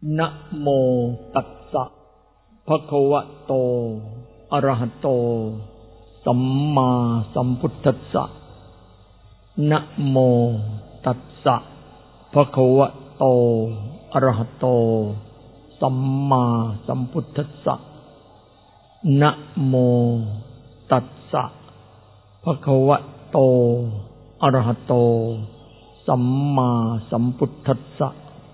นะโมตัสสะภะคะวะโตอะระหะโตสัมมาสัมพุทธัสสะนะโมตัสสะภะคะวะโตอะระหะโตสัมมาสัมพุทธัสสะนะโมตัสสะภะคะวะโตอะระหะโตสัมมาสัมพุทธัสสะ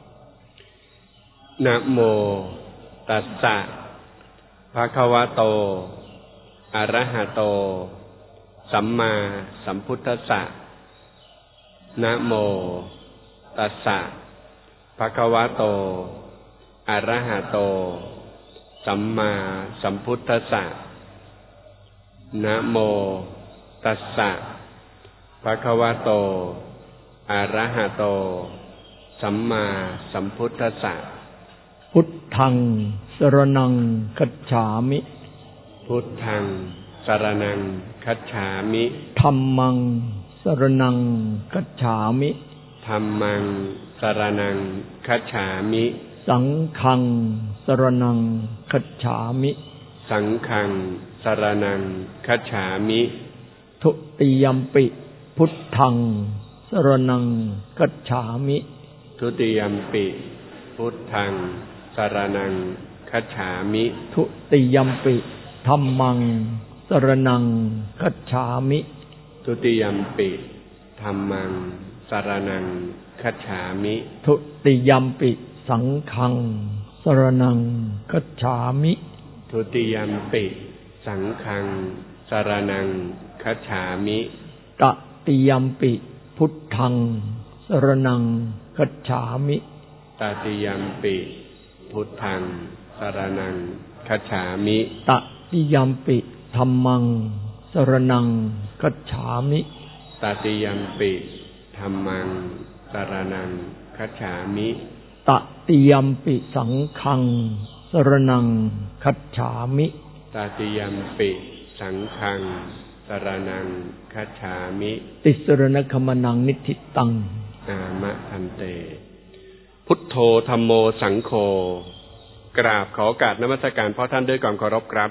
นะโมตัสสะภะคะวะโตอะระหะโตสัมมาสัมพุทธัสสะนะโมตัสสะภะคะวะโตอะระหะโตสัมมาสัมพุทธัสสะนะโมตัสสะภะคะวะโตอะระหะโตสัมมาสัมพุทธัสสะพุทธังสรณังคัจฉามิพุทธังสรณังคัจฉามิธัมมังสรณังคัจฉามิธัมมังสรณังคัจฉามิสังฆังสรณังคัจฉามิสังฆังสรณังคัจฉามิทุติยัมปิพุทธังสรณังคัจฉามิทุติยัมปิพุทธังสรณังคัจฉามิทุติยัมปิธัมมังสรณังคัจฉามิทุติยัมปิธัมมังสรณังคัจฉามิทุติยัมปิสังฆังสรณังคัจฉามิทุติยัมปิสังฆังสรณังคัจฉามิตติยัมปิพุทธังสรณังคัจฉามิตติยัมปิพุทธังสรณังคัจฉามิตติยัมปิธัมมังสรณังคัจฉามิตติยัมปิธัมมังสรณังคัจฉามิตติยัมปิสังฆังสรณังคัจฉามิตติยัมปิสังฆังสรณังคัจฉามิติสรณคัมมนังนิทิตังอามะพันเตพุทโธธัมโมสังโฆกราบขอโอกาสนมัสการพ่อท่านด้วยความเคารพครับ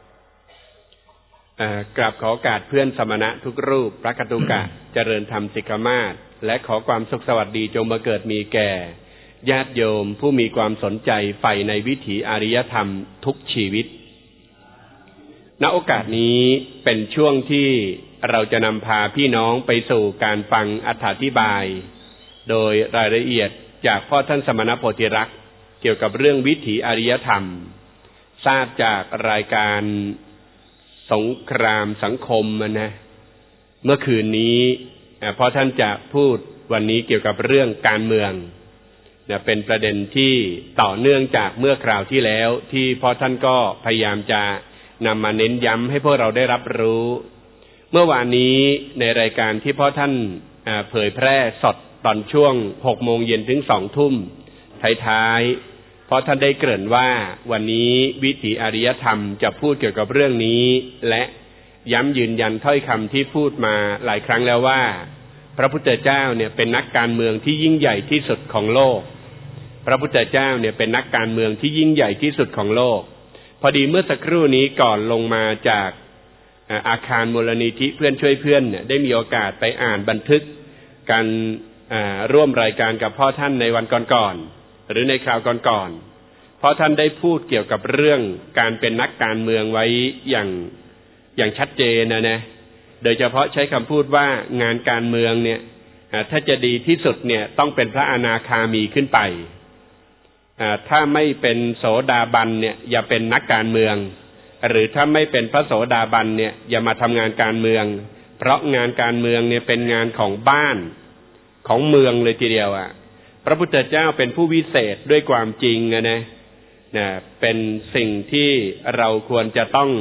กราบขอโอกาสเพื่อนสมณะทุกรูปพระกตุกะ เจริญธรรมสิกขมาศและขอความสุขสวัสดีจงมาเกิดมีแก่ญาติโยมผู้มีความสนใจใฝ่ในวิถีอริยธรรมทุกชีวิตณโอกาสนี้เป็นช่วงที่เราจะนำพาพี่น้องไปสู่การฟังอธิบายโดยรายละเอียดจากพ่อท่านสมณโพธิรักษ์เกี่ยวกับเรื่องวิถีอริยธรรมทราบจากรายการสงครามสังคมนะเมื่อคืนนี้พ่อท่านจะพูดวันนี้เกี่ยวกับเรื่องการเมืองเป็นประเด็นที่ต่อเนื่องจากเมื่อคราวที่แล้วที่พ่อท่านก็พยายามจะนำมาเน้นย้ำให้พวกเราได้รับรู้เมื่อวานนี้ในรายการที่พ่อท่านเผยแพร่สดตอนช่วง 6 โมงเย็นถึง 2 ทุ่มท้ายๆเพราะท่านได้เกริ่นว่าวันนี้วิถีอริยธรรมจะพูดเกี่ยวกับเรื่องนี้และย้ำยืนยันถ้อยคำที่พูดมาหลายครั้งแล้วว่าพระพุทธเจ้าเนี่ยเป็นนักการเมืองที่ยิ่งใหญ่ที่สุดของโลกพระพุทธเจ้าเนี่ยเป็นนักการเมืองที่ยิ่งใหญ่ที่สุดของโลกพอดีเมื่อสักครู่นี้ก่อนลงมาจากอาคารมูลนิธิเพื่อนช่วยเพื่อนเนี่ยได้มีโอกาสไปอ่านบันทึกการร่วมรายการกับพ่อท่านในวันก่อนๆหรือในคราวก่อนๆพ่อท่านได้พูดเกี่ยวกับเรื่องการเป็นนักการเมืองไว้อย่างชัดเจนนะโดยเฉพาะใช้คำพูดว่างานการเมืองเนี่ยถ้าจะดีที่สุดเนี่ยต้องเป็นพระอนาคามีขึ้นไปถ้าไม่เป็นโสดาบันเนี่ยอย่าเป็นนักการเมืองหรือถ้าไม่เป็นพระโสดาบันเนี่ยอย่ามาทำงานการเมืองเพราะงานการเมืองเนี่ยเป็นงานของบ้านของเมืองเลยทีเดียวพระพุทธเจ้าเป็นผู้วิเศษด้วยความจริงนะเป็นสิ่งที่เราควรจะต้อง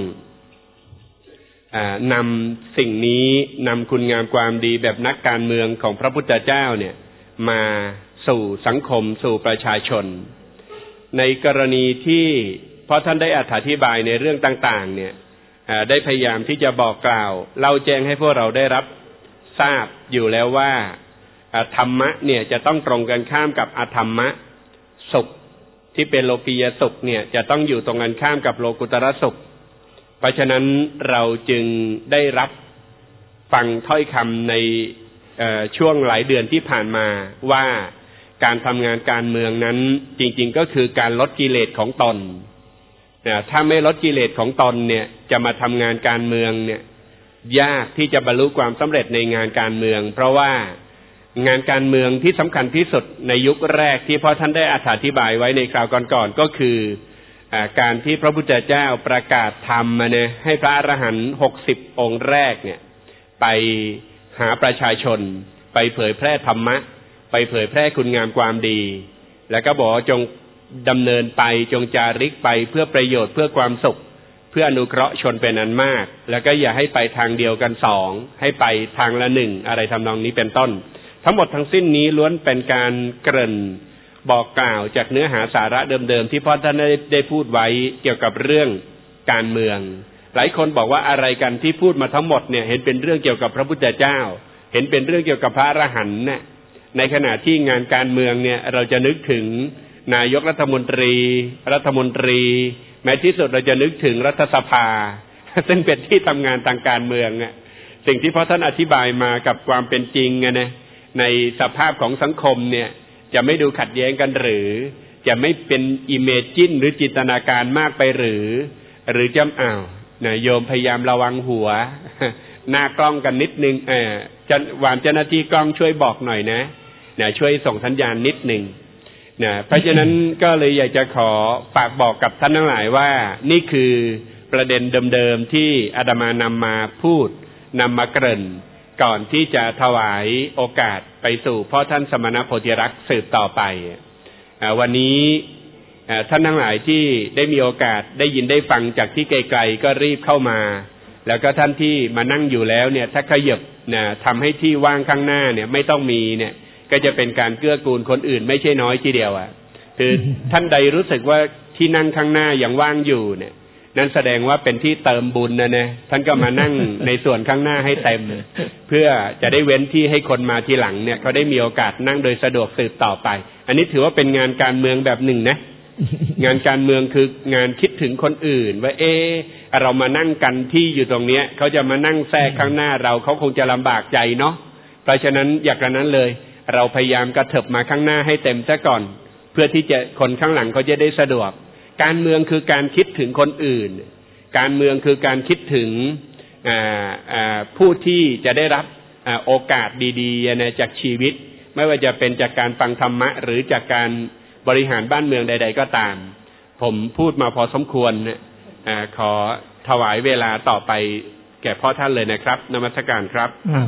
นำสิ่งนี้นำคุณงามความดีแบบนักการเมืองของพระพุทธเจ้าเนี่ยมาสู่สังคมสู่ประชาชนในกรณีที่พอท่านได้อธิบายในเรื่องต่างๆเนี่ยได้พยายามที่จะบอกกล่าวเล่าแจ้งให้พวกเราได้รับทราบอยู่แล้วว่าธรรมะเนี่ยจะต้องตรงกันข้ามกับอธรรมะสุขที่เป็นโลกียสุขเนี่ยจะต้องอยู่ตรงกันข้ามกับโลกุตรสุขเพราะฉะนั้นเราจึงได้รับฟังถ้อยคำในช่วงหลายเดือนที่ผ่านมาว่าการทำงานการเมืองนั้นจริงๆก็คือการลดกิเลสของตนถ้าไม่ลดกิเลสของตนเนี่ยจะมาทำงานการเมืองเนี่ยยากที่จะบรรลุความสำเร็จในงานการเมืองเพราะว่างานการเมืองที่สำคัญที่สุดในยุคแรกที่พ่อท่านได้อธิบายไว้ในคราวก่อนๆก็คือการที่พระพุทธเจ้าประกาศธรรมเนี่ยให้พระอรหันต์60 องค์แรกเนี่ยไปหาประชาชนไปเผยแพร่ธรรมะไปเผยแพร่คุณงามความดีแล้วก็บอกจงดำเนินไปจงจาริกไปเพื่อประโยชน์เพื่อความสุขเพื่ออนุเคราะห์ชนเป็นอันมากแล้วก็อย่าให้ไปทางเดียวกัน2ให้ไปทางละ1อะไรทำนองนี้เป็นต้นทั้งหมดทั้งสิ้นนี้ล้วนเป็นการเกริ่นบอกกล่าวจากเนื้อหาสาระเดิมๆที่พ่อท่านได้พูดไว้เกี่ยวกับเรื่องการเมืองหลายคนบอกว่าอะไรกันที่พูดมาทั้งหมดเนี่ยเห็นเป็นเรื่องเกี่ยวกับพระพุทธเจ้าเห็นเป็นเรื่องเกี่ยวกับพระอรหันต์เนี่ยในขณะที่งานการเมืองเนี่ยเราจะนึกถึงนายกรัฐมนตรีแม้ที่สุดเราจะนึกถึงรัฐสภาซึ่งเป็นที่ทำงานทางการเมืองเนี่ยสิ่งที่พ่อท่านอธิบายมากับความเป็นจริงนะในสภาพของสังคมเนี่ยจะไม่ดูขัดแย้งกันหรือจะไม่เป็นอิเมจินหรือจินตนาการมากไปหรือจะโยมพยายามระวังหัวหน้ากล้องกันนิดนึงวานเจ้าหน้าที่กล้องช่วยบอกหน่อยนะช่วยส่งสัญญาณนิดนึงเพราะฉะนั้นก็เลยอยากจะขอฝากบอกกับท่านทั้งหลายว่านี่คือประเด็นเดิมๆที่อาตมานำมาพูดนำมาเกริ่นก่อนที่จะถวายโอกาสไปสู่พ่อท่านสมณโพธิรักษ์สืบต่อไปวันนี้ท่านทั้งหลายที่ได้มีโอกาสได้ยินได้ฟังจากที่ไกลๆก็รีบเข้ามาแล้วก็ท่านที่มานั่งอยู่แล้วเนี่ยถ้าขยับทำให้ที่ว่างข้างหน้าเนี่ยไม่ต้องมีเนี่ยก็จะเป็นการเกื้อกูลคนอื่นไม่ใช่น้อยทีเดียวคือท่านใดรู้สึกว่าที่นั่งข้างหน้ายังว่างอยู่เนี่ยนั่นแสดงว่าเป็นที่เติมบุญนะท่านก็มานั่งในส่วนข้างหน้าให้เต็มเพื่อจะได้เว้นที่ให้คนมาทีหลังเนี่ยเขาได้มีโอกาสนั่งโดยสะดวกสืบต่อไปอันนี้ถือว่าเป็นงานการเมืองแบบหนึ่งนะงานการเมืองคืองานคิดถึงคนอื่นว่าเรามานั่งกันที่อยู่ตรงเนี้ยเขาจะมานั่งแทรกข้างหน้าเราเขาคงจะลำบากใจเนาะเพราะฉะนั้นอย่างนั้นเลยเราพยายามกระเถิบมาข้างหน้าให้เต็มซะก่อนเพื่อที่จะคนข้างหลังเขาจะได้สะดวกการเมืองคือการคิดถึงคนอื่นการเมืองคือการคิดถึงผู้ที่จะได้รับโอกาสดีๆจากชีวิตไม่ว่าจะเป็นจากการฟังธรรมะหรือจากการบริหารบ้านเมืองใดๆก็ตามผมพูดมาพอสมควรขอถวายเวลาต่อไปแก่พ่อท่านเลยนะครับนมัสการครับ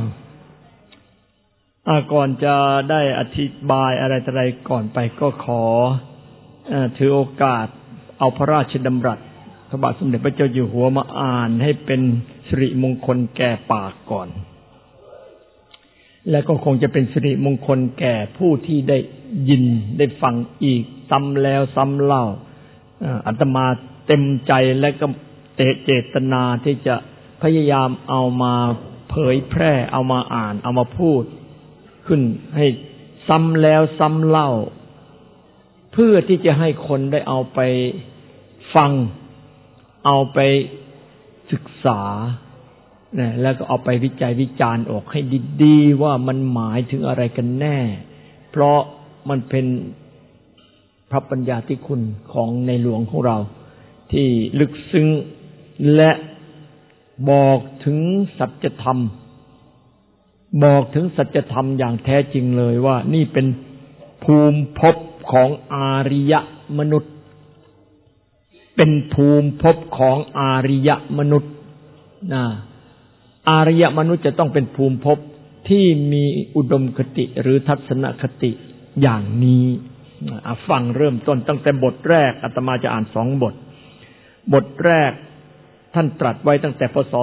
ก่อนจะได้อธิบายอะไรก่อนไปก็ขอถือโอกาสเอาพระราชดำรัสพระบาทสมเด็จพระเจ้าอยู่หัวมาอ่านให้เป็นสิริมงคลแก่ปากก่อนและก็คงจะเป็นสิริมงคลแก่ผู้ที่ได้ยินได้ฟังอีกซ้ำแล้วซ้ำเล่าอาตมาเต็มใจและก็เจตนาที่จะพยายามเอามาเผยแพร่เอามาอ่านเอามาพูดขึ้นให้ซ้ำแล้วซ้ำเล่าเพื่อที่จะให้คนได้เอาไปฟังเอาไปศึกษาแล้วก็เอาไปวิจัยวิจารณ์ออกให้ดีๆว่ามันหมายถึงอะไรกันแน่เพราะมันเป็นพระปัญญาธิคุณของในหลวงของเราที่ลึกซึ้งและบอกถึงสัจธรรมอย่างแท้จริงเลยว่านี่เป็นภูมิภพของอาริยมนุษย์เป็นภูมิภพของอาริยมนุษย์อาริยมนุษย์จะต้องเป็นภูมิภพที่มีอุดมคติหรือทัศนคติอย่างนี้ฟังเริ่มต้นตั้งแต่บทแรกอาตมาจะอ่าน2บทแรกท่านตรัสไว้ตั้งแต่พ.ศ.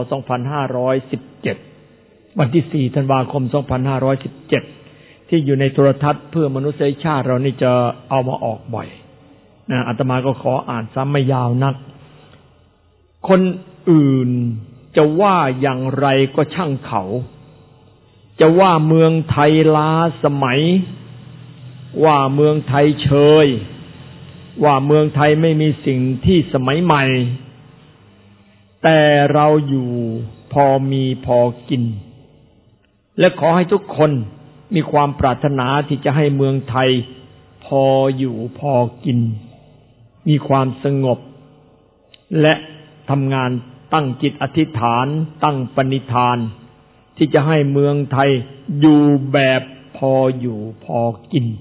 2517วันที่4ธันวาคม2517ที่อยู่ในโทรทัศน์เพื่อมนุษยชาติเรานี่จะเอามาออกบ่อยอาตมาก็ขออ่านซ้ำไม่ยาวนักคนอื่นจะว่าอย่างไรก็ช่างเขาจะว่าเมืองไทยล้าสมัยว่าเมืองไทยเชยว่าเมืองไทยไม่มีสิ่งที่สมัยใหม่แต่เราอยู่พอมีพอกินและขอให้ทุกคนมีความปรารถนาที่จะให้เมืองไทยพออยู่พอกินมีความสงบและทำงานตั้งจิตอธิษฐานตั้งปณิธานที่จะให้เมืองไทยอยู่แบบพออยู่พอกิน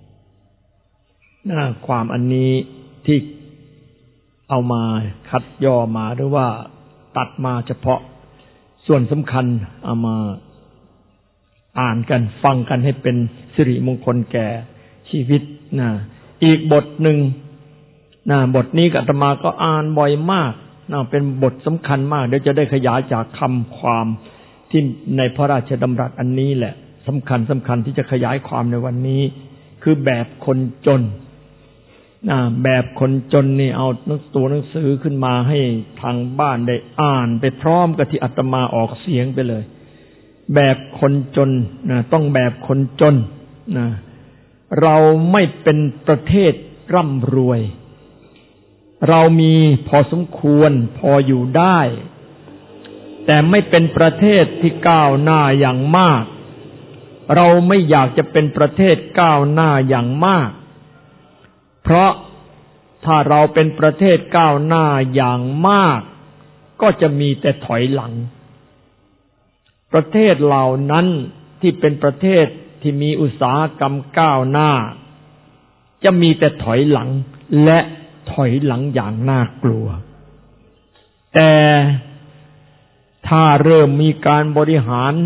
ความอันนี้ที่เอามาคัดย่อมาหรือว่าตัดมาเฉพาะส่วนสำคัญเอามาอ่านกันฟังกันให้เป็นสิริมงคลแก่ชีวิตนะอีกบทหนึ่งนะบทนี้อาตมาก็อ่านบ่อยมากนะเป็นบทสำคัญมากเดี๋ยวจะได้ขยายจากคำความที่ในพระราชดำรัสอันนี้แหละสำคัญที่จะขยายความในวันนี้คือแบบคนจนแบบคนจนนี่เอาตัวหนังสือขึ้นมาให้ทางบ้านได้อ่านไปพร้อมกับที่อาตมาออกเสียงไปเลยแบบคนจนต้องแบบคนจนเราไม่เป็นประเทศร่ำรวยเรามีพอสมควรพออยู่ได้แต่ไม่เป็นประเทศที่ก้าวหน้าอย่างมากเราไม่อยากจะเป็นประเทศก้าวหน้าอย่างมากเพราะถ้าเราเป็นประเทศก้าวหน้าอย่างมากก็จะมีแต่ถอยหลังประเทศเหล่านั้นที่เป็นประเทศที่มีอุตสาหกรรมก้าวหน้าจะมีแต่ถอยหลังและถอยหลังอย่างน่ากลัวแต่ถ้าเริ่มมีการบริหาร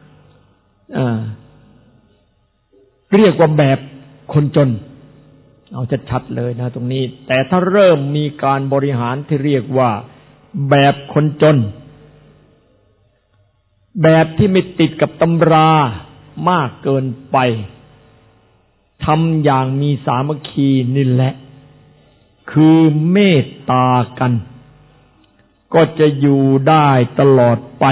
เรียกว่าแบบคนจนเอาชัดๆเลยนะตรงนี้แต่ถ้าเริ่มมีการบริหารที่เรียกว่าแบบคนจนแบบที่ไม่ติดกับตำรามากเกินไปทำอย่างมีสามัคคีนี่แหละคือเมตตากันก็จะอยู่ได้ตลอดไป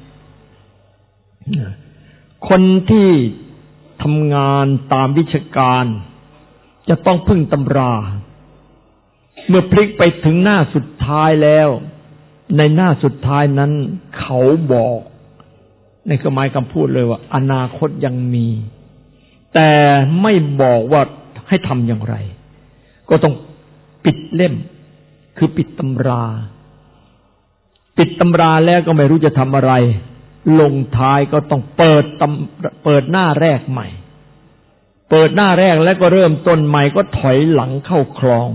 คนที่ทำงานตามวิชาการจะต้องพึ่งตำราเมื่อพลิกไปถึงหน้าสุดท้ายแล้วในหน้าสุดท้ายนั้นเขาบอกในหมายคำพูดเลยว่าอนาคตยังมีแต่ไม่บอกว่าให้ทำอย่างไรก็ต้องปิดเล่มคือปิดตำราแล้วก็ไม่รู้จะทำอะไรลงท้ายก็ต้องเปิดหน้าแรกใหม่เปิดหน้าแรกแล้วก็เริ่มต้นใหม่ก็ถอยหลังเข้าคลอง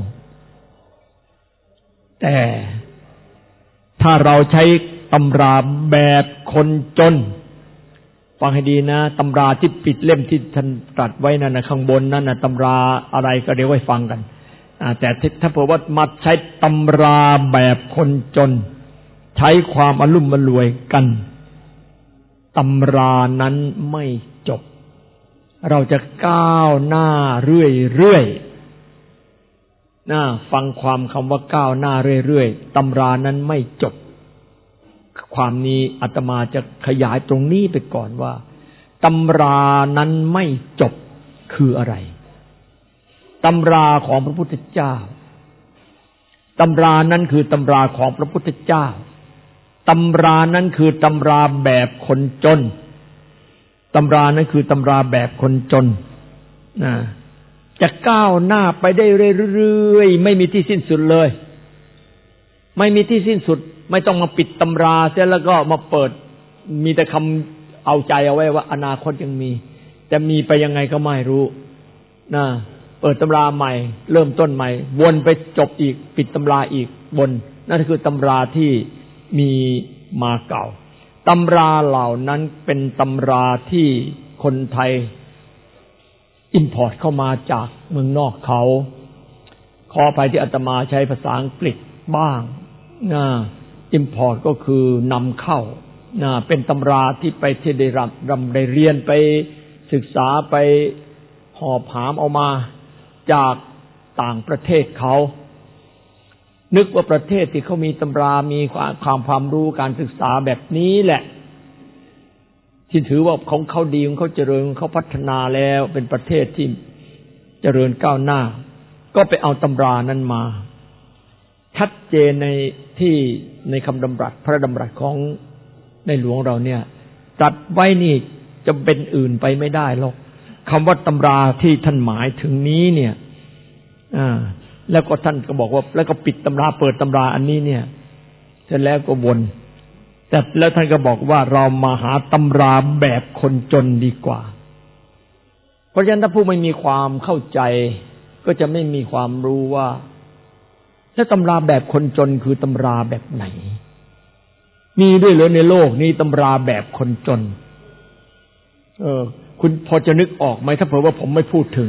แต่ถ้าเราใช้ตำราแบบคนจนฟังให้ดีนะตำราที่ปิดเล่มที่ท่านตรัสไว้นั่นนะข้างบนนั่นนะตำราอะไรก็เดี๋ยวไว้ฟังกันแต่ถ้าเผื่อว่ามาใช้ตำราแบบคนจนใช้ความอลุ่มอล่วยกันตำรานั้นไม่จบเราจะก้าวหน้าเรื่อยๆฟังความคำว่าก้าวหน้าเรื่อยๆตำรานั้นไม่จบความนี้อาตมาจะขยายตรงนี้ไปก่อนว่าตำรานั้นไม่จบคืออะไรตำราของพระพุทธเจ้าตำรานั้นคือตำราของพระพุทธเจ้าตำรานั้นคือตำราแบบคนจนตำรานั้นคือตำราแบบคนจนจะก้าวหน้าไปได้เรื่อยๆไม่มีที่สิ้นสุดเลยไม่มีที่สิ้นสุดไม่ต้องมาปิดตำราเสียแล้วก็มาเปิดมีแต่คำเอาใจเอาไว้ว่าอนาคตยังมีจะมีไปยังไงก็ไม่รู้เปิดตำราใหม่เริ่มต้นใหม่วนไปจบอีกปิดตำราอีกวนนั่นคือตำราที่มีมาเก่าตำราเหล่านั้นเป็นตำราที่คนไทยอิมพอร์ตเข้ามาจากเมืองนอกเขาขออภัยที่อาตมาใช้ภาษาอังกฤษบ้างอิมพอร์ตก็คือนำเข้าเป็นตำราที่ไปที่ได้ได้เรียนไปศึกษาไปหอบหามเอามาจากต่างประเทศเขานึกว่าประเทศที่เขามีตำรามีความรู้การศึกษาแบบนี้แหละที่ถือว่าของเขาดีของเขาเจริญของเขาพัฒนาแล้วเป็นประเทศที่เจริญก้าวหน้าก็ไปเอาตำรานั้นมาชัดเจนในคำดำรัสพระดำรัสของในหลวงเราเนี่ยตรัสไว้นี่จะเป็นอื่นไปไม่ได้หรอกคำว่าตำราที่ท่านหมายถึงนี้เนี่ยแล้วก็ท่านก็บอกว่าแล้วก็ปิดตำราเปิดตำราอันนี้เนี่ยเสร็จแล้วก็วนแต่แล้วท่านก็บอกว่าเรามาหาตำราแบบคนจนดีกว่าเพราะฉะนั้นถ้าผู้ไม่มีความเข้าใจก็จะไม่มีความรู้ว่าแล้วตำราแบบคนจนคือตำราแบบไหนมีด้วยเหรอในโลกนี้ตำราแบบคนจนคุณพอจะนึกออกไหมถ้าเผื่อว่าผมไม่พูดถึง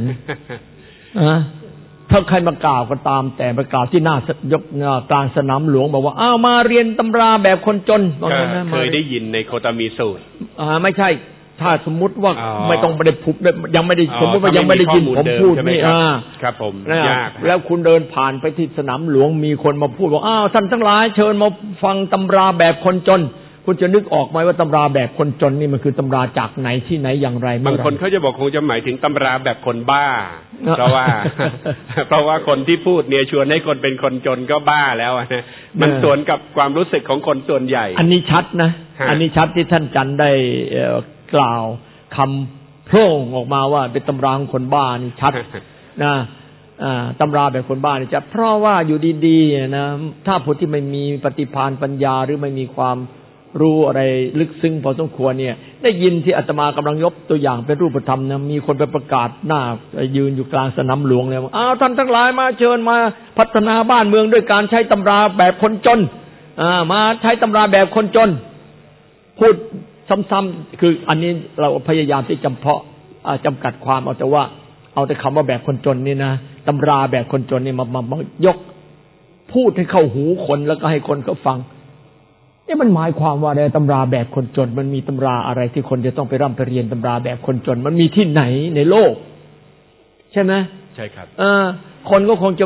ถ้าใครมากล่าวก็ตามแต่มากล่าวที่หน้ายกกลางสนามหลวงบอกว่าอ้าวมาเรียนตำราแบบคนจนเคยได้ยินในโคตมีสูตรไม่ใช่ถ้าสมมุติว่าไม่ต้องไปได้พูดยังไม่ได้สมมติว่ายังไม่ได้ยินผมพูดนี่ครับผมยากแล้วคุณเดินผ่านไปที่สนามหลวงมีคนมาพูดว่าอ้าวท่านทั้งหลายเชิญมาฟังตำราแบบคนจนคุณจะนึกออกไหมว่าตำราแบบคนจนนี่มันคือตำราจากไหนที่ไหนอย่างไรบางคนเขาจะบอกคงจะหมายถึงตำราแบบคนบ้าเพราะว่าคนที่พูดเนี่ยชวนให้คนเป็นคนจนก็บ้าแล้วนะมันสวนกับความรู้สึกของคนส่วนใหญ่อันนี้ชัดนะอันนี้ชัดที่ท่านจันได้กล่าวคำโพร่งออกมาว่าเป็นตำราของคนบ้านี่ชัดนะตำราแบบคนบ้านี่จะเพราะว่าอยู่ดีๆนะถ้าผู้ที่ไม่มีปฏิภาณปัญญาหรือไม่มีความรู้อะไรลึกซึ้งพอสมควรเนี่ยได้ยินที่อาตมากำลังยกตัวอย่างเป็นรูปธรรมนะมีคนไปประกาศหน้ายืนอยู่กลางสนามหลวงเลยว่าท่านทั้งหลายมาเชิญมาพัฒนาบ้านเมืองด้วยการใช้ตำราแบบคนจนมาใช้ตำราแบบคนจนพูดซ้ำๆคืออันนี้เราพยายามที่จำกัดความเอาแต่ว่าเอาแต่คำว่าแบบคนจนนี่นะตำราแบบคนจนนี่มายกพูดให้เข้าหูคนแล้วก็ให้คนเขาฟังมันหมายความว่าในตำราแบบคนจนมันมีตำราอะไรที่คนจะต้องไปร่ำไปเรียนตำราแบบคนจนมันมีที่ไหนในโลกใช่ไหมใช่ครับคนก็คงจะ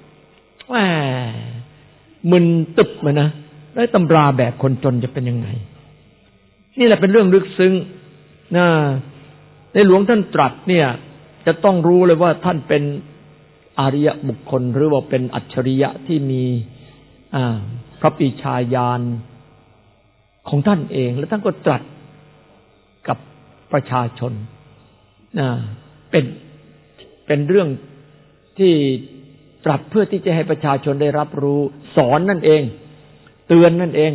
มึนตึบมานะแล้วตำราแบบคนจนจะเป็นยังไงนี่แหละเป็นเรื่องลึกซึ้งนะในหลวงท่านตรัสเนี่ยจะต้องรู้เลยว่าท่านเป็นอริยบุคคลหรือว่าเป็นอัจฉริยะที่มีพระปรีชาญาณของท่านเองแล้วท่านก็ตรัสกับประชาชนเป็นเรื่องที่ตรัสเพื่อที่จะให้ประชาชนได้รับรู้สอนนั่นเองเตือนนั่นเอง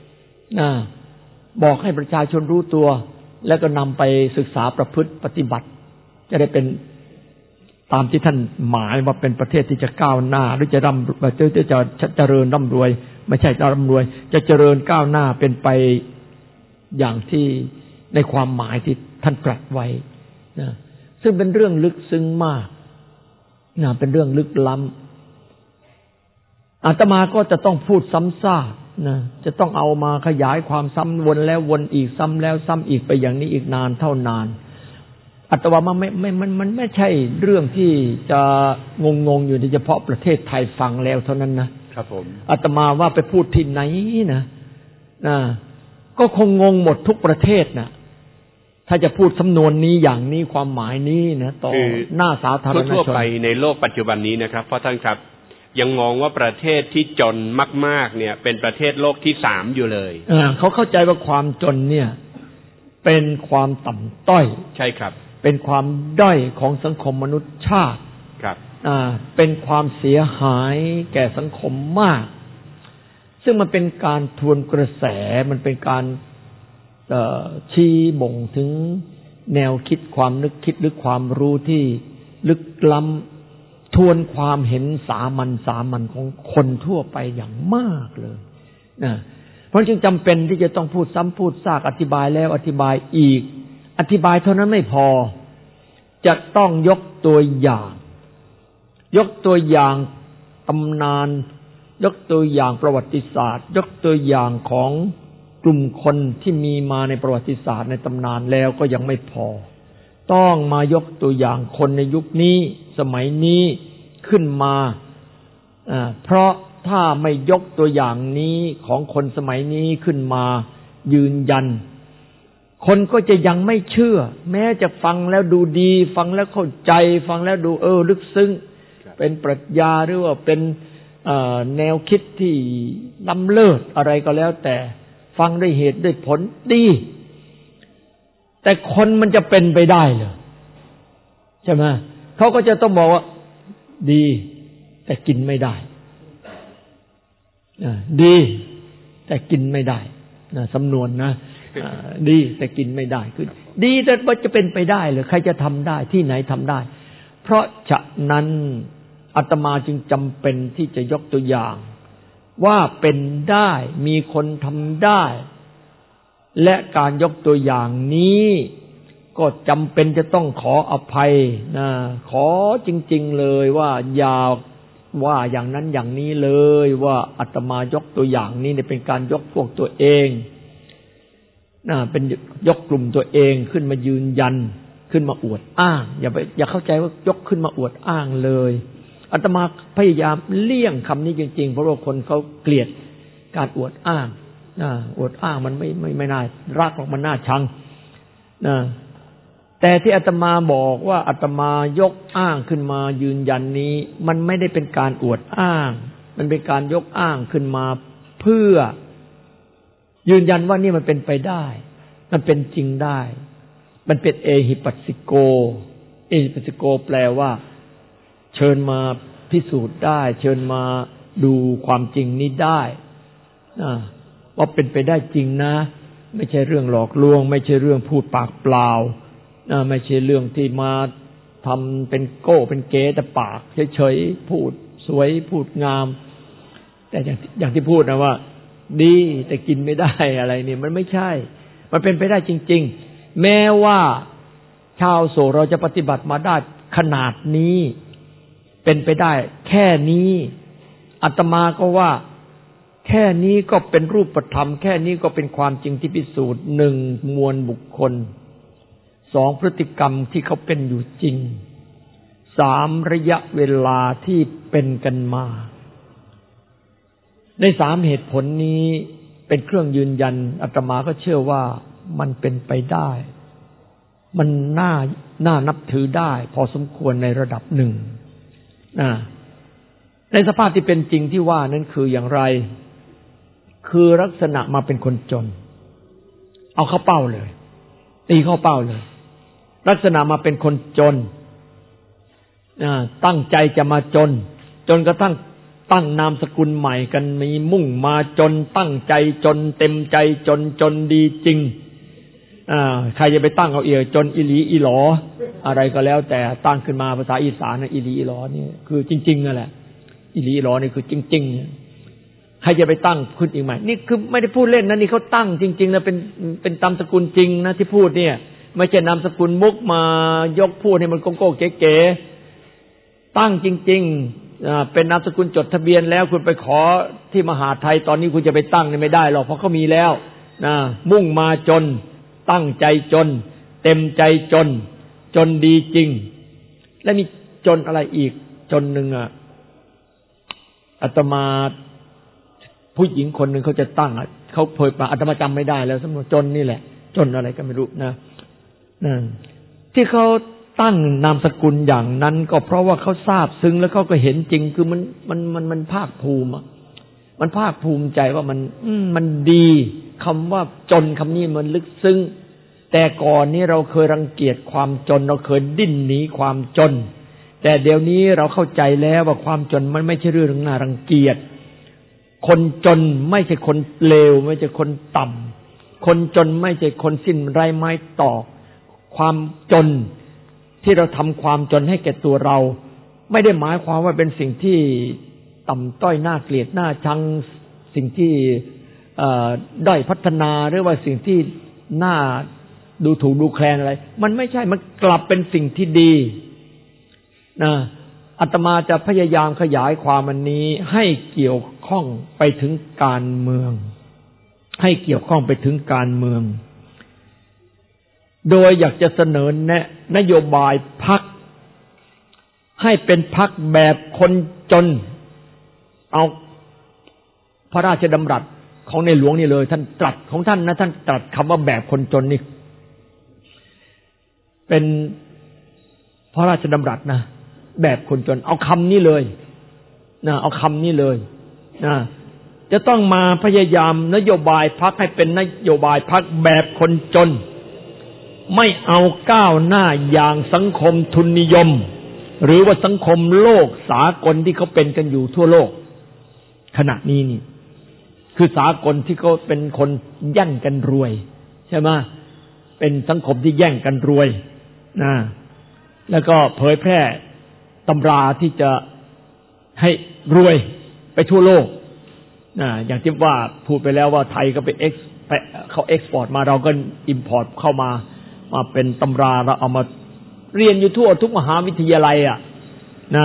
บอกให้ประชาชนรู้ตัวแล้วก็นำไปศึกษาประพฤติปฏิบัติจะได้เป็นตามที่ท่านหมายว่าเป็นประเทศที่จะก้าวหน้าหรือจะเจริญร่ำรวยไม่ใช่ร่ำรวยจะเจริญก้าวหน้าเป็นไปอย่างที่ในความหมายที่ท่านตรัสไว้นะซึ่งเป็นเรื่องลึกซึ้งมากนะเป็นเรื่องลึกล้ำอาตมาก็จะต้องพูดซ้ำซากนะจะต้องเอามาขยายความซ้ำวนแล้ววนอีกซ้ำแล้วซ้ำอีกไปอย่างนี้อีกนานเท่านานอาตมามันไม่ใช่เรื่องที่จะงงอยู่เฉพาะประเทศไทยฟังแล้วเท่านั้นนะครับผมอาตมาว่าไปพูดที่ไหนนะก็คงงงหมดทุกประเทศนะถ้าจะพูดสำนวนนี้อย่างนี้ความหมายนี้นะต่อหน้าสาธารณชนทั่วไปในโลกปัจจุบันนี้นะครับเพราะท่านครับยังมองว่าประเทศที่จนมากๆเนี่ยเป็นประเทศโลกที่3อยู่เลยเขาเข้าใจว่าความจนเนี่ยเป็นความต่ำต้อยใช่ครับเป็นความด้อยของสังคมมนุษยชาติครับเป็นความเสียหายแก่สังคมมากซึ่งมันเป็นการทวนกระแสมันเป็นการชี้บ่งถึงแนวคิดความนึกคิดหรือความรู้ที่ลึกล้ำทวนความเห็นสามัญของคนทั่วไปอย่างมากเลยนะเพราะจึงจำเป็นที่จะต้องพูดซ้ำพูดซากอธิบายแล้วอธิบายอีกอธิบายเท่านั้นไม่พอจะต้องยกตัวอย่างตำนานยกตัวอย่างประวัติศาสตร์ยกตัวอย่างของกลุ่มคนที่มีมาในประวัติศาสตร์ในตำนานแล้วก็ยังไม่พอต้องมายกตัวอย่างคนในยุคนี้สมัยนี้ขึ้นมาเพราะถ้าไม่ยกตัวอย่างนี้ของคนสมัยนี้ขึ้นมายืนยันคนก็จะยังไม่เชื่อแม้จะฟังแล้วดูดีฟังแล้วเข้าใจฟังแล้วดูลึกซึ้งไปเป็นปรัชญาหรือว่าเป็นแนวคิดที่ล้ำเลิศอะไรก็แล้วแต่ฟังด้วยเหตุด้วยผลดีแต่คนมันจะเป็นไปได้เหรอใช่ไหมเขาก็จะต้องบอกว่าดีแต่กินไม่ได้ดีแต่กินไม่ได้สำนวนนะดีแต่กินไม่ได้คือดีแต่ว่าจะเป็นไปได้หรือใครจะทำได้ที่ไหนทำได้เพราะฉะนั้นอาตมาจึงจำเป็นที่จะยกตัวอย่างว่าเป็นได้มีคนทำได้และการยกตัวอย่างนี้ก็จำเป็นจะต้องขออภัยนะขอจริงๆเลยว่าอย่าว่าอย่างนั้นอย่างนี้เลยว่าอาตมายกตัวอย่างนี้เนี่ยเป็นการยกพวกตัวเองเป็นยกกลุ่มตัวเองขึ้นมายืนยันขึ้นมาอวดอ้างอย่าเข้าใจว่ายกขึ้นมาอวดอ้างเลยอาตมาพยายามเลี่ยงคำนี้จริงๆเพราะว่าคนเขาเกลียดการอวดอ้างอวดอ้างมันไม่น่ารักหรอกมันน่าชังแต่ที่อาตมาบอกว่าอาตมายกอ้างขึ้นมายืนยันนี้มันไม่ได้เป็นการอวดอ้างมันเป็นการยกอ้างขึ้นมาเพื่อยืนยันว่านี่มันเป็นไปได้มันเป็นจริงได้มันเป็นเอหิปัสสิโกแปลว่าเชิญมาพิสูจน์ได้เชิญมาดูความจริงนี้ได้ว่าเป็นไปได้จริงนะไม่ใช่เรื่องหลอกลวงไม่ใช่เรื่องพูดปากเปล่าไม่ใช่เรื่องที่มาทำเป็นโก้เป็นเก๋แต่ปากเฉยๆพูดสวยพูดงามแต่อย่างที่พูดนะว่าดีแต่กินไม่ได้อะไรนี่มันไม่ใช่มันเป็นไปได้จริงๆแม้ว่าชาวโสเราจะปฏิบัติมาได้ขนาดนี้เป็นไปได้แค่นี้อาตมาก็ว่าแค่นี้ก็เป็นรูปธรรมแค่นี้ก็เป็นความจริงที่พิสูจน์หนึ่งมวลบุคคลสองพฤติกรรมที่เขาเป็นอยู่จริงสามระยะเวลาที่เป็นกันมาในสามเหตุผลนี้เป็นเครื่องยืนยันอาตมาก็เชื่อว่ามันเป็นไปได้มันน่านับถือได้พอสมควรในระดับหนึ่งในสภาพที่เป็นจริงที่ว่านั้นคืออย่างไรคือลักษณะมาเป็นคนจนเอาเข้าเป้าเลยตีเข้าเป้าเลยลักษณะมาเป็นคนจนตั้งใจจะมาจนกระทั่งตั้งนามสกุลใหม่กันมีมุ่งมาจนตั้งใจจนเต็มใจจนดีจริงใครจะไปตั้งเอาเอียจนอีหลีอีหลออะไรก็แล้วแต่ตั้งขึ้นมาภาษาอีสานนะอีหลีอีหลอนี่คือจริงๆนั่นแหละอีหลีอีหลอนี่คือจริงๆใครจะไปตั้งขึ้นอีกใหม่นี่คือไม่ได้พูดเล่นนะนี่เขาตั้งจริงๆนะเป็นนามสกุลจริงนะที่พูดเนี่ยไม่ใช่นามสกุลมุกมายกพูดให้มันโก้ๆเก๋ๆตั้งจริงๆเป็นนามสกุลจดทะเบียนแล้วคุณไปขอที่มหาไทยตอนนี้คุณจะไปตั้งนี่ไม่ได้หรอกเพราะเขามีแล้วมุ่งมาจนตั้งใจจนเต็มใจจนดีจริงและมีจนอะไรอีกจนหนึ่งอาตมาผู้หญิงคนหนึ่งเขาจะตั้งเขาเผยปากอาตมาจำไม่ได้แล้วสำนวนจนนี่แหละจนอะไรก็ไม่รู้นะที่เขาตั้งนามสกุลอย่างนั้นก็เพราะว่าเขาทราบซึ้งแล้วเขาก็เห็นจริงคือมันภาคภูมิมันภาคภูมิใจว่ามันดีคำว่าจนคำนี้มันลึกซึ้งแต่ก่อนนี้เราเคยรังเกียจความจนเราเคยดิ้นหนีความจนแต่เดี๋ยวนี้เราเข้าใจแล้วว่าความจนมันไม่ใช่เรื่องน่ารังเกียจคนจนไม่ใช่คนเลวไม่ใช่คนต่ำคนจนไม่ใช่คนสิ้นไร้ไม้ตอกความจนที่เราทำความจนให้แก่ตัวเราไม่ได้หมายความว่าเป็นสิ่งที่ต่ำต้อยน่าเกลียดน่าชังสิ่งที่ด้อยพัฒนาหรือว่าสิ่งที่น่าดูถูกดูแคลนอะไรมันไม่ใช่มันกลับเป็นสิ่งที่ดีอาตมาจะพยายามขยายความอันนี้ให้เกี่ยวข้องไปถึงการเมืองให้เกี่ยวข้องไปถึงการเมืองโดยอยากจะเสนอแนะนโยบายพรรคให้เป็นพรรคแบบคนจนเอาพระราชดำรัสของในหลวงนี่เลยท่านตรัสของท่านนะท่านตรัสคำว่าแบบคนจนนี่เป็นพระราชดำรัสนะแบบคนจนเอาคำนี้เลยนะเอาคำนี้เลยนะจะต้องมาพยายามนโยบายพรรคให้เป็นนโยบายพรรคแบบคนจนไม่เอาก้าวหน้าอย่างสังคมทุนนิยมหรือว่าสังคมโลกสากลที่เขาเป็นกันอยู่ทั่วโลกขณะนี้นี่คือสากลที่เขาเป็นคนแย่งกันรวยใช่ไหมเป็นสังคมที่แย่งกันรวยนะแล้วก็เผยแพร่ตำราที่จะให้รวยไปทั่วโลกนะอย่างที่ว่าพูดไปแล้วว่าไทยก็ไปเขาเอ็กซ์พอร์ตมาเราก็อิมพอร์ตเข้ามาเป็นตำราเราเอามาเรียนอยู่ทั่วทุกมหาวิทยาลัยนะ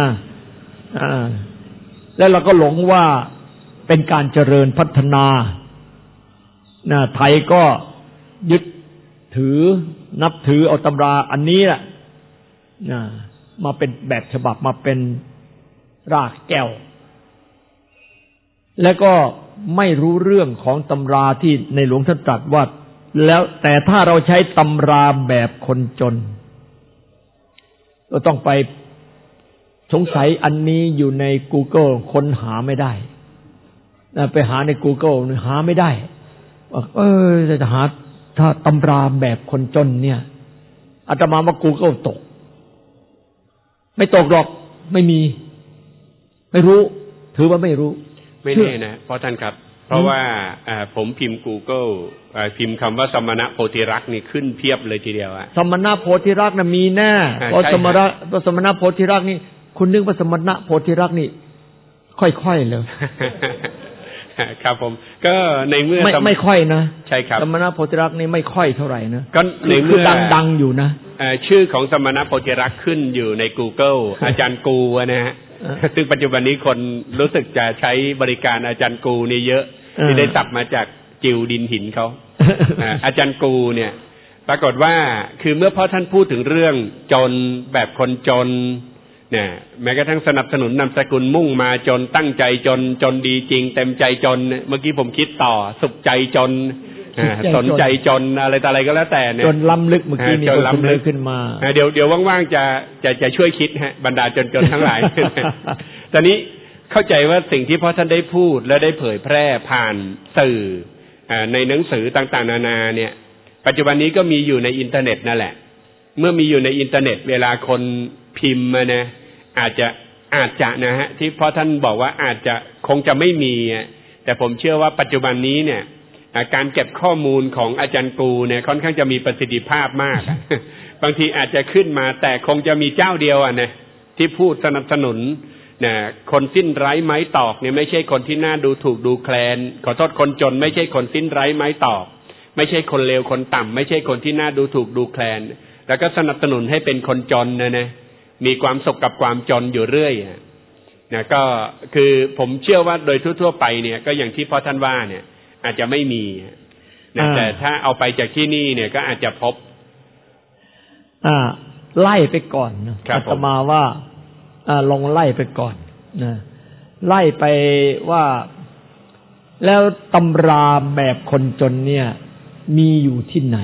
แล้วเราก็หลงว่าเป็นการเจริญพัฒนานะไทยก็ยึดถือนับถือเอาตำราอันนี้แหละนะมาเป็นแบบฉบับมาเป็นรากแก้วแล้วก็ไม่รู้เรื่องของตำราที่ในหลวงท่านตรัสว่าแล้วแต่ถ้าเราใช้ตำราแบบคนจนก็ต้องไปสงสัยอันนี้อยู่ใน Google ค้นหาไม่ได้ไปหาใน Google หาไม่ได้จะหาถ้าตำราแบบคนจนเนี่ยอาตมาว่า Google ตกไม่ตกหรอกไม่มีไม่รู้ถือว่าไม่รู้ไม่แน่นะเพราะท่านครับเพราะว่าผมพิมพ์ Google พิมพ์คำว่าสมณะโพธิรักษ์นี่ขึ้นเพียบเลยทีเดียวสมณะโพธิรักษ์น่ะมีแน่เพราะสมณะโพธิรักษ์นี่คุณนึกว่าสมณะโพธิรักษ์นี่ค่อยๆเลยครับผมก็ในเมื่อไม่ค่อยนะใช่ครับสมณะโพธิรักษ์นี่ไม่ค่อยเท่าไหร่นะก็ในเมื่อดังอยู่นะชื่อของสมณะโพธิรักษ์ขึ้นอยู่ใน Google อาจารย์กูนะฮะซึ่งปัจจุบันนี้คนรู้สึกจะใช้บริการอาจารย์กูนี่เยอะที่ได้ศัพท์มาจากจิวดินหินเขาอาจารย์กูเนี่ยปรากฏว่าคือเมื่อพ่อท่านพูดถึงเรื่องจนแบบคนจนเนี่ยแม้กระทั่งสนับสนุนนามสกุลมุ่งมาจนตั้งใจจนดีจริงเต็มใจจนเมื่อกี้ผมคิดต่อสุขใจจนสนใจจนอะไรต่ออะไรก็แล้วแต่เนี่ยจนล้ำลึกเมื่อกี้นี่จนล้ำลึกขึ้นมาเดี๋ยวว่างๆจะช่วยคิดฮะบรรดาจนทั้งหลายตอนนี้เข้าใจว่าสิ่งที่พ่อท่านได้พูดและได้เผยแพร่ผ่านสื่อในหนังสือต่างๆนานาเนี่ยปัจจุบันนี้ก็มีอยู่ในอินเทอร์เน็ตนั่นแหละเมื่อมีอยู่ในอินเทอร์เน็ตเวลาคนพิมพ์มานะอาจจะนะฮะที่พ่อท่านบอกว่าอาจจะคงจะไม่มีแต่ผมเชื่อว่าปัจจุบันนี้เนี่ยการเก็บข้อมูลของอาจารย์กูเนี่ยค่อนข้างจะมีประสิทธิภาพมากบางทีอาจจะขึ้นมาแต่คงจะมีเจ้าเดียวนะที่พูดสนับสนุนนะคนสิ้นไร้ไม้ตอกเนี่ยไม่ใช่คนที่น่าดูถูกดูแคลนขอโทษคนจนไม่ใช่คนสิ้นไร้ไม้ตอกไม่ใช่คนเลวคนต่ำไม่ใช่คนที่น่าดูถูกดูแคลนแล้วก็สนับสนุนให้เป็นคนจนนะมีความสุขกับความจนอยู่เรื่อยนะก็คือผมเชื่อว่าโดยทั่วๆไปเนี่ยก็อย่างที่พ่อท่านว่าเนี่ยอาจจะไม่มีนะแต่ถ้าเอาไปจากที่นี่เนี่ยก็อาจจะพบไล่ไปก่อนนะอาตมาว่าลองไล่ไปก่อนนะไล่ไปว่าแล้วตำราแบบคนจนเนี่ยมีอยู่ที่ไหน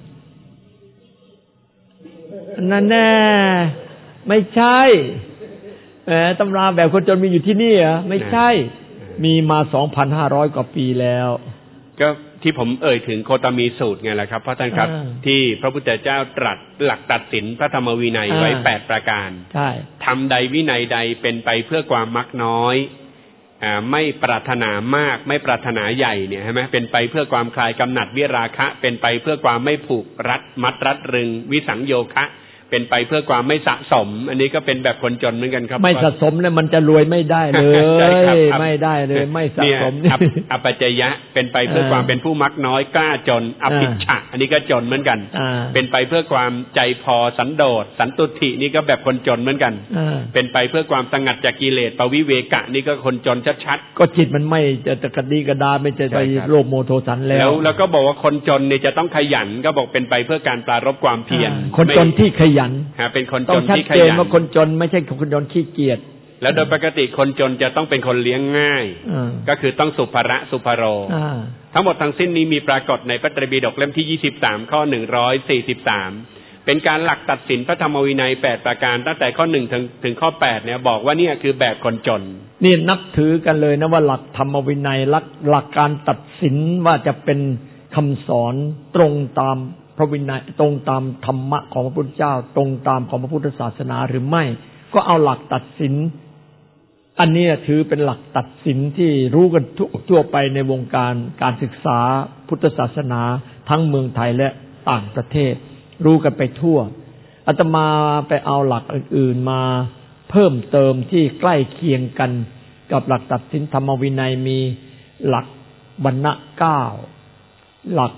นั่นแน่ไม่ใช่ตำราแบบคนจนมีอยู่ที่นี่เหรอไม่ใช่มีมา 2,500 กว่าปีแล้วก็ที่ผมถึงโคตมีสูตรไงล่ะครับพระท่านครับที่พระพุทธเจ้าตรัสหลักตัดสินพระธรรมวินัยไว้8ประการใช่ทำใดวินัยใดเป็นไปเพื่อความมักน้อยไม่ปรารถนามากไม่ปรารถนาใหญ่เนี่ยใช่ไหมเป็นไปเพื่อความคลายกำหนัดวิราคะเป็นไปเพื่อความไม่ผูกมัดรัดรึงวิสังโยคะเป็นไปเพื่อความไม่สะสมอันนี้ก็เป็นแบบคนจนเหมือนกันครับไม่สะสมเนี่ยมันจะรวยไม่ได้เลยไม่ได้เลยไม่สะสมอปัจจยะเป็นไปเพื่อความเป็นผู้มักน้อยกล้าจนอภิชะอันนี้ก็จนเหมือนกันเป็นไปเพื่อความใจพอสันโดษสันตุถินี่ก็แบบคนจนเหมือนกันเป็นไปเพื่อความสงัดจากกิเลสปวิเวกะนี่ก็คนจนชัดๆก็จิตมันไม่จะกระดีกระดาไม่จะไปโลภโมโทสันแล้วก็บอกว่าคนจนเนี่ยจะต้องขยันก็บอกเป็นไปเพื่อการปรารภความเพียรคนจนที่ขยันเป็นคนจนที่ขยันต้องชัดเจนว่าคนจนไม่ใช่คนจนขี้เกียจแล้วโดยปกติคนจนจะต้องเป็นคนเลี้ยงง่ายก็คือต้องสุภระสุภโรทั้งหมดทั้งสิ้นนี้มีปรากฏในพระไตรปิฎกเล่มที่23ข้อ143 เป็นการหลักตัดสินพระธรรมวินัย8ประการตั้งแต่ข้อ1ถึงข้อ8เนี่ยบอกว่าเนี่ยคือแบบคนจนนี่นับถือกันเลยนะว่าหลักธรรมวินัยหลักการตัดสินว่าจะเป็นคำสอนตรงตามพระวินัยตรงตามธรรมะของพระพุทธเจ้าตรงตามของพระพุทธศาสนาหรือไม่ก็เอาหลักตัดสินอันนี้ถือเป็นหลักตัดสินที่รู้กันทั่วไปในวงการศึกษาพุทธศาสนาทั้งเมืองไทยและต่างประเทศรู้กันไปทั่วอาตมาไปเอาหลักอื่นๆมาเพิ่มเติมที่ใกล้เคียงกันกับหลักตัดสินธรรมวินัยมีหลักวรรณะ9หลัก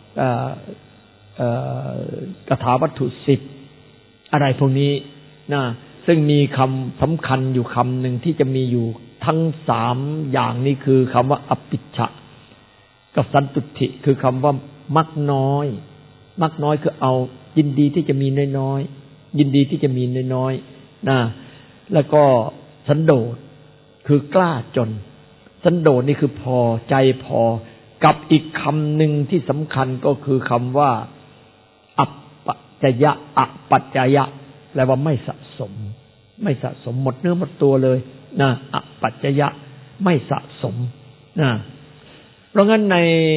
กถาวัตถุ10อะไรพวกนี้นะซึ่งมีคำสำคัญอยู่คำหนึ่งที่จะมีอยู่ทั้ง3อย่างนี้คือคำว่าอปิชฌะกับสันตุถิคือคำว่ามักน้อยมักน้อยคือเอายินดีที่จะมีน้อยๆยินดีที่จะมีน้อยๆนะแล้วก็สันโดษคือกล้าจนสันโดษนี่คือพอใจพอกับอีกคำหนึ่งที่สำคัญก็คือคำว่าอัปปัจจยะอปัจจยะแปลว่าไม่สะสมไม่สะสมหมดเนื้อหมดตัวเลยนะอปัจจยะไม่สะสมนะเพราะงั้นใน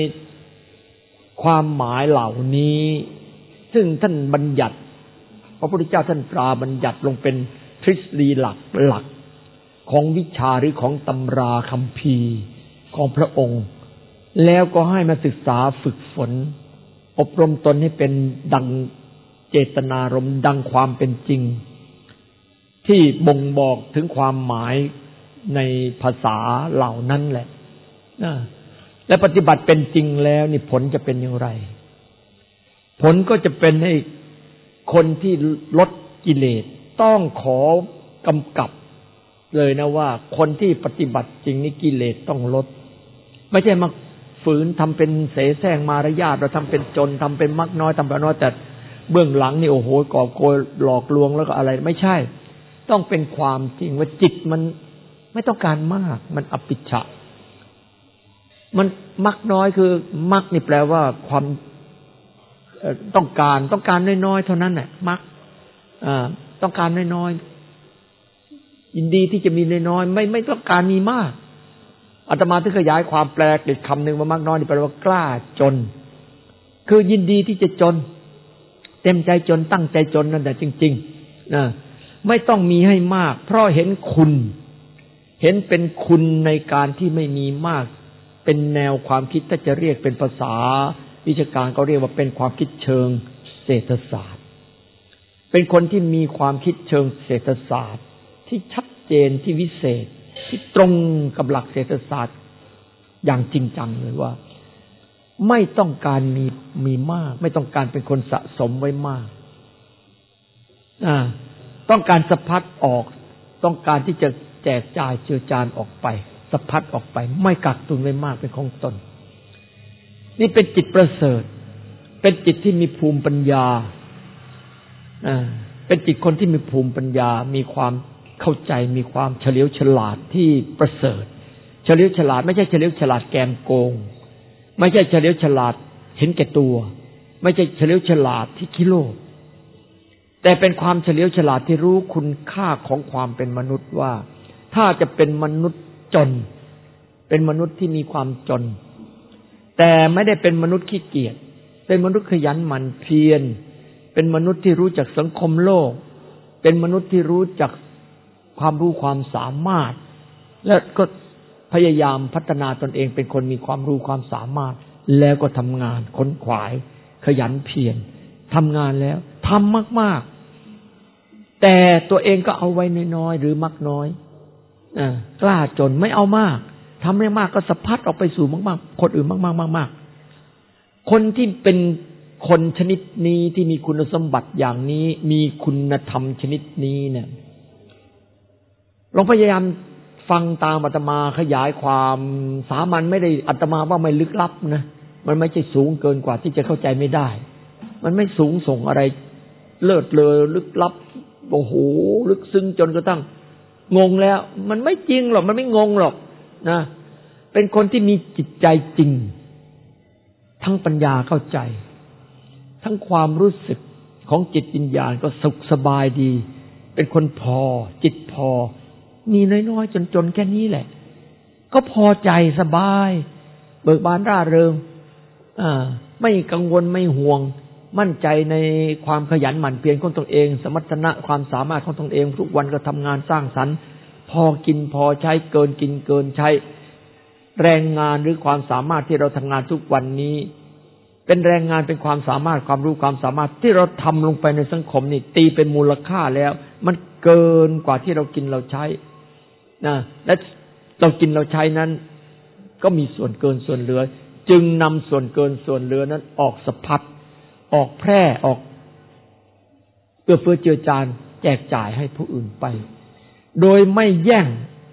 ความหมายเหล่านี้ซึ่งท่านบัญญัติพระพุทธเจ้าท่านตราบัญญัติลงเป็นทฤษฎีหลักของวิชาหรือของตำราคัมภีร์ของพระองค์แล้วก็ให้มาศึกษาฝึกฝนอบรมตนให้เป็นดังเจตนารมณ์ดังความเป็นจริงที่บ่งบอกถึงความหมายในภาษาเหล่านั้นแหละและปฏิบัติเป็นจริงแล้วนี่ผลจะเป็นอย่างไรผลก็จะเป็นให้คนที่ลดกิเลสต้องขอกำกับเลยนะว่าคนที่ปฏิบัติจริงนี่กิเลสต้องลดไม่ใช่มาฝืนทำเป็นเสแสร้งมารยาทเราทำเป็นจนทำเป็นมักน้อยทำเป็นน้อยแต่เบื้องหลังนี่โอ้โหก่อโกยหลอกลวงแล้วก็อะไรไม่ใช่ต้องเป็นความจริงว่าจิตมันไม่ต้องการมากมันอปิชฌะมันมักน้อยคือมักนี่แปลว่าความต้องการน้อยๆเท่านั้นแหละมักต้องการน้อยๆยินดีที่จะมีน้อยๆไม่ต้องการมีมากอาตมาถึงขยายความแปลอีกคำหนึ่งว่ามักน้อยนี่แปลว่ากล้าจนคือยินดีที่จะจนเต็มใจจนตั้งใจจนนั่นแหละจริงๆนะไม่ต้องมีให้มากเพราะเห็นคุณเห็นเป็นคุณในการที่ไม่มีมากเป็นแนวความคิดถ้าจะเรียกเป็นภาษาวิชาการก็เรียกว่าเป็นความคิดเชิงเศรษฐศาสตร์เป็นคนที่มีความคิดเชิงเศรษฐศาสตร์ที่ชัดเจนที่วิเศษที่ตรงกับหลักเศรษฐศาสตร์อย่างจริงจังเลยว่าไม่ต้องการมีมากไม่ต้องการเป็นคนสะสมไว้มากต้องการสะพัดออกต้องการที่จะแจกจ่ายเจือจานออกไปสะพัดออกไปไม่กักตุนไว้มากเป็นของตนนี่เป็นจิตประเสริฐเป็นจิตที่มีภูมิปัญญาเป็นจิตคนที่มีภูมิปัญญามีความเข้าใจมีความเฉลียวฉลาดที่ประเสริฐเฉลียวฉลาดไม่ใช่เฉลียวฉลาดแกมโกงไม่ใช่เฉลียวฉลาดเห็นแก่ตัวไม่ใช่เฉลียวฉลาดที่ขี้โลภแต่เป็นความเฉลียวฉลาดที่รู้คุณค่าของความเป็นมนุษย์ว่าถ้าจะเป็นมนุษย์จนเป็นมนุษย์ที่มีความจนแต่ไม่ได้เป็นมนุษย์ขี้เกียจเป็นมนุษย์ขยันหมั่นเพียรเป็นมนุษย์ที่รู้จักสังคมโลกเป็นมนุษย์ที่รู้จักความรู้ความสามารถและก็พยายามพัฒนาตนเองเป็นคนมีความรู้ความสามารถแล้วก็ทำงานค้นขวายขยันเพียรทำงานแล้วทำมากๆแต่ตัวเองก็เอาไว้น้อยๆหรือมักน้อยกล้าจนไม่เอามากทำไม่มากก็สะพัดออกไปสู่มากๆคนอื่นมากๆคนที่เป็นคนชนิดนี้ที่มีคุณสมบัติอย่างนี้มีคุณธรรมชนิดนี้เนี่ยลองพยายามฟังตามอาตมาขยายความสามัญไม่ได้อาตมาว่าไม่ลึกลับนะมันไม่ใช่สูงเกินกว่าที่จะเข้าใจไม่ได้มันไม่สูงส่งอะไรเลิศเลอลึกลับโอ้โหลึกซึ้งจนกระทั่งงงแล้วมันไม่จริงหรอกมันไม่งงหรอกนะเป็นคนที่มีจิตใจจริงทั้งปัญญาเข้าใจทั้งความรู้สึกขของจิตวิญญาณก็สุขสบายดีเป็นคนพอจิตพอมีน้อยๆจนๆแค่นี้แหละก็พอใจสบายเบิกบานร่าเริงไม่กังวลไม่ห่วงมั่นใจในความขยันหมั่นเพียรของตนเองสมรรถนะความสามารถของตนเองทุกวันก็ทำงานสร้างสรรค์พอกินพอใช้เกินกินเกินใช้แรงงานหรือความสามารถที่เราทำงานทุกวันนี้เป็นแรงงานเป็นความสามารถความรู้ความสามารถที่เราทำลงไปในสังคมนี่ตีเป็นมูลค่าแล้วมันเกินกว่าที่เรากินเราใช้นะและเรากินเราใช้นั้นก็มีส่วนเกินส่วนเหลือจึงนำส่วนเกินส่วนเหลือนั้นออกสะพัดออกแพร่ออกเอื้อเฟื้อเจือจานแจกจ่ายให้ผู้อื่นไปโดยไม่แย่ง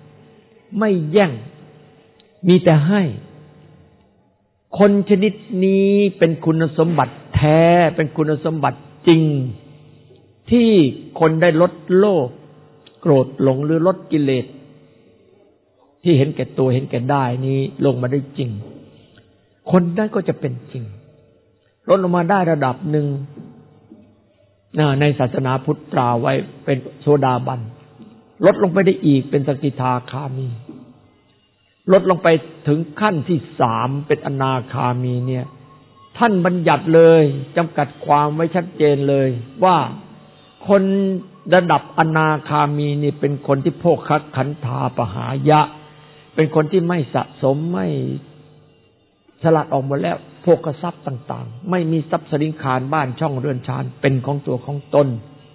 มีแต่ให้คนชนิดนี้เป็นคุณสมบัติแท้เป็นคุณสมบัติจริงที่คนได้ลดโลภโกรธหลงหรือลดกิเลสที่เห็นแก่ตัวเห็นแก่ได้นี้ลงมาได้จริงคนนั้นก็จะเป็นจริงลดลงมาได้ระดับหนึ่งในศาสนาพุทธกล่าวไว้เป็นโสดาบันลดลงไปได้อีกเป็นสกิทาคามีลดลงไปถึงขั้นที่3เป็นอนาคามีเนี่ยท่านบัญญัติเลยจำกัดความไว้ชัดเจนเลยว่าคนระดับอนาคามีนี่เป็นคนที่โภคขันธาปหายะเป็นคนที่ไม่สะสมไม่สลัดออกหมดแล้วโภคทรัพย์ต่างๆไม่มีทรัพย์สินคารบ้านช่องเรือนชานเป็นของตัวของตน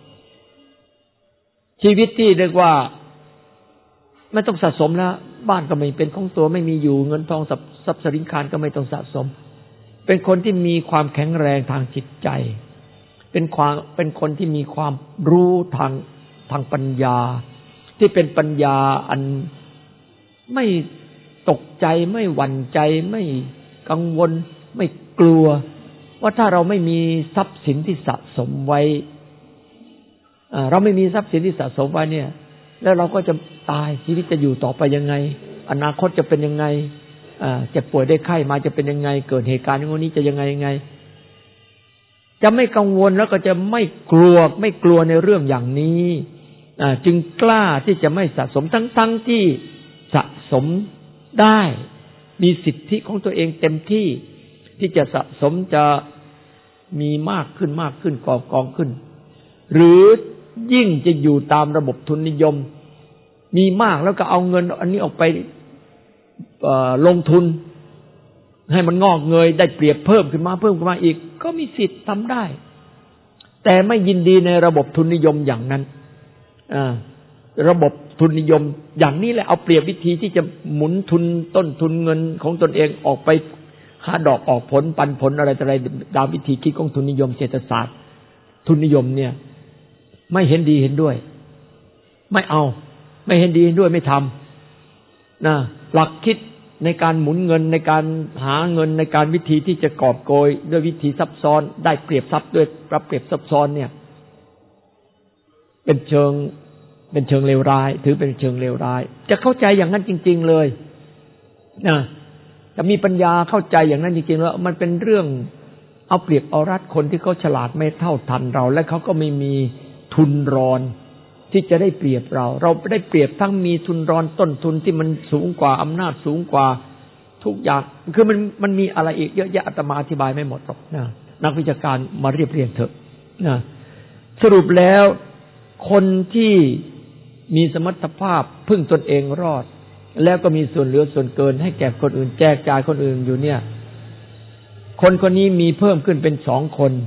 ชีวิตที่เรียกว่าไม่ต้องสะสมแล้วบ้านก็ไม่เป็นของตัวไม่มีอยู่เงินทองทรัพย์สินคารก็ไม่ต้องสะสมเป็นคนที่มีความแข็งแรงทางจิตใจเป็นคนที่มีความรู้ทางปัญญาที่เป็นปัญญาอันไม่ตกใจไม่หวั่นใจไม่กังวลไม่กลัวว่าถ้าเราไม่มีทรัพย์สินที่สะสมไว้เราไม่มีทรัพย์สินที่สะสมไว้เนี่ยแล้วเราก็จะตายชีวิตจะอยู่ต่อไปยังไงอนาคตจะเป็นยังไงเจ็บป่วยได้ไข้มาจะเป็นยังไงเกิดเหตุการณ์อย่างนี้จะยังไงจะไม่กังวลแล้วก็จะไม่กลัวในเรื่องอย่างนี้จึงกล้าที่จะไม่สะสมทั้งที่สะสมได้มีสิทธิของตัวเองเต็มที่ที่จะสะสมจะมีมากขึ้นกองขึ้นหรือยิ่งจะอยู่ตามระบบทุนนิยมมีมากแล้วก็เอาเงินอันนี้ออกไปลงทุนให้มันงอกเงยได้เปรียบเพิ่มขึ้นมาอีกก็มีสิทธิ์ทำได้แต่ไม่ยินดีในระบบทุนนิยมอย่างนั้นระบบทุนนิยมอย่างนี้แหละเอาเปรียบวิธีที่จะหมุนทุนต้นทุนเงินของตนเองออกไปหาดอกออกผลปันผลอะไรตามวิธีคิดของทุนนิยมเศรษฐศาสตร์ทุนนิยมเนี่ยไม่เห็นดีเห็นด้วยไม่เอาไม่เห็นดีเห็นด้วยไม่ทำหลักคิดในการหมุนเงินในการหาเงินในการวิธีที่จะกอบโกยด้วยวิธีซับซ้อนได้เปรียบทรัพย์ด้วยรับเปรียบซับซ้อนเนี่ยเป็นเชิงเลวร้ายถือเป็นเชิงเลวร้ายจะเข้าใจอย่างนั้นจริงๆเลยจะมีปัญญาเข้าใจอย่างนั้นจริงๆแล้วมันเป็นเรื่องเอาเปรียบเอารัดคนที่เขาฉลาดไม่เท่าทันเราและเขาก็ไม่มีทุนรอนที่จะได้เปรียบเราได้เปรียบทั้งมีทุนรอนต้นทุนที่มันสูงกว่าอำนาจสูงกว่าทุกอย่างคือมันมีอะไรอีกเยอะแยะอาตมาอธิบายไม่หมดหรอกนักวิชาการมาเรียบเรียงเถอะสรุปแล้วคนที่มีสมรรถภาพพึ่งตนเองรอดแล้วก็มีส่วนเหลือส่วนเกินให้แก่คนอื่นแจกจ่ายคนอื่นอยู่เนี่ยคนคนนี้มีเพิ่มขึ้นเป็น2 คน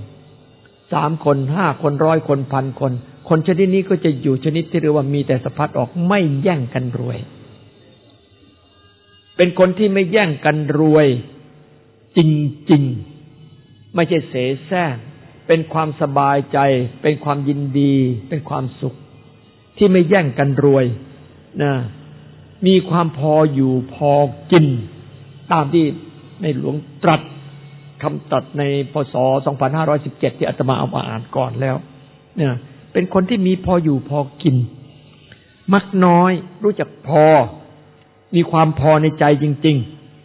3 คน5 คน100 คน1,000 คนคนชนิดนี้ก็จะอยู่ชนิดที่เรียกว่ามีแต่สะพัดออกไม่แย่งกันรวยเป็นคนที่ไม่แย่งกันรวยจริงๆไม่ใช่เสแสร้งเป็นความสบายใจเป็นความยินดีเป็นความสุขที่ไม่แย่งกันรวยมีความพออยู่พอกินตามที่ในหลวงตรัสคำตรัสในพ.ศ. 2517ที่อาตมาเอามาอ่านก่อนแล้วเป็นคนที่มีพออยู่พอกินมักน้อยรู้จักพอมีความพอในใจจริง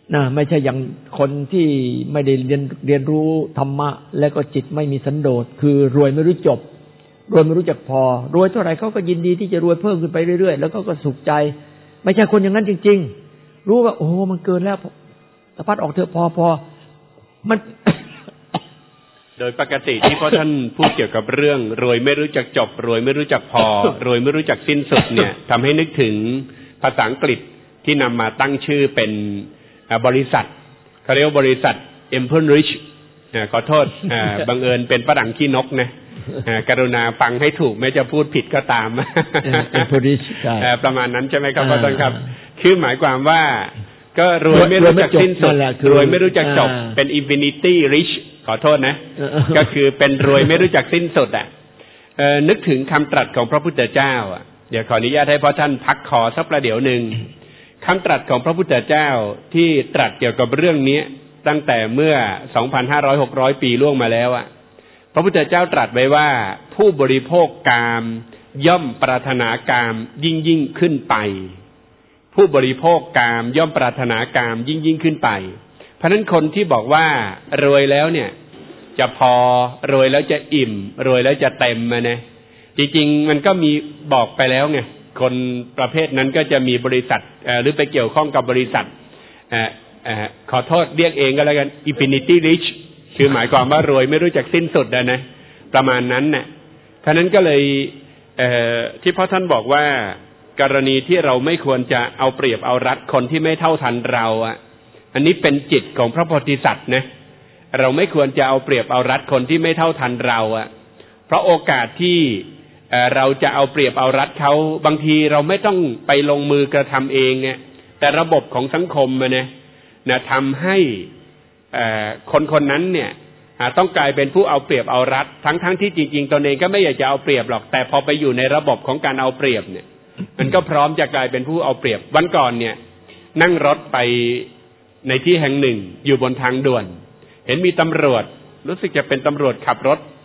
นะไม่ใช่อย่างคนที่ไม่ได้เรียนรู้ธรรมะแล้วก็จิตไม่มีสันโดษคือรวยไม่รู้จบรวยไม่รู้จักพอรวยเท่าไหร่เขาก็ยินดีที่จะรวยเพิ่มขึ้นไปเรื่อยๆแล้วก็สุขใจไม่ใช่คนอย่างนั้นจริงๆรู้ว่าโอ้มันเกินแล้วสะพัดออกเถอะพอมันโดยปกติที่พ่อท่านพูดเกี่ยวกับเรื่องรวยไม่รู้จักจบรวยไม่รู้จักพอ รวยไม่รู้จักสิ้นสุดเนี่ยทำให้นึกถึงภาษาอังกฤษที่นำมาตั้งชื่อเป็นบริษัทเขาเรียกว่าบริษัท Emperor Rich ขอโทษบังเอิญเป็นฝรั่งขี้นกนะกรุณาฟังให้ถูกแม้จะพูดผิดก็ตาม Emperor Rich ประมาณนั้นใช่ไหมครับพ่อท่านครับคือหมายความว่าก็รวยไม่รู้จักสิ้นสุดรวยไม่รู้จักจบเป็น Infinity Rich ขอโทษนะก็คือเป็นรวยไม่รู้จักสิ้นสุดนึกถึงคำตรัสของพระพุทธเจ้าเดี๋ยวขออนุญาตให้พ่อท่านพักคอสักประเดี๋ยวหนึ่งคำตรัสของพระพุทธเจ้าที่ตรัสเกี่ยวกับเรื่องนี้ตั้งแต่เมื่อ 2,500-600 ปีล่วงมาแล้วพระพุทธเจ้าตรัสไว้ว่าผู้บริโภคกามย่อมปรารถนากามยิ่งขึ้นไปผู้บริโภคกามย่อมปรารถนากามยิ่งขึ้นไปเพราะฉะนั้นคนที่บอกว่ารวยแล้วเนี่ยจะพอรวยแล้วจะอิ่มรวยแล้วจะเต็มนะจริงๆมันก็มีบอกไปแล้วไงคนประเภทนั้นก็จะมีบริษัทหรือไปเกี่ยวข้องกับบริษัทขอโทษเรียกเองก็แล้วกัน Infinity Rich คือหมายความว่ารวยไม่รู้จักสิ้นสุดนะประมาณนั้นน่ะเพราะนั้นก็เลยที่พ่อท่านบอกว่ากรณีที่เราไม่ควรจะเอาเปรียบเอารัดคนที่ไม่เท่าทันเราอันนี้เป็นจิตของพระโพธิสัตว์นะเราไม่ควรจะเอาเปรียบเอารัดคนที่ไม่เท่าทันเราเพราะโอกาสที่เราจะเอาเปรียบเอารัดเขาบางทีเราไม่ต้องไปลงมือกระทำเองแต่ระบบของสังคมนะทำให้คนนั้นเนี่ยต้องกลายเป็นผู้เอาเปรียบเอารัดทั้งที่จริงๆตนเองก็ไม่อยากจะเอาเปรียบหรอกแต่พอไปอยู่ในระบบของการเอาเปรียบเนี่ยมันก็พร้อมจะกลายเป็นผู้เอาเปรียบวันก่อนเนี่ยนั่งรถไปในที่แห่งหนึ่งอยู่บนทางด่วนเห็นมีตำรวจรู้สึกจะเป็นตำรวจขับ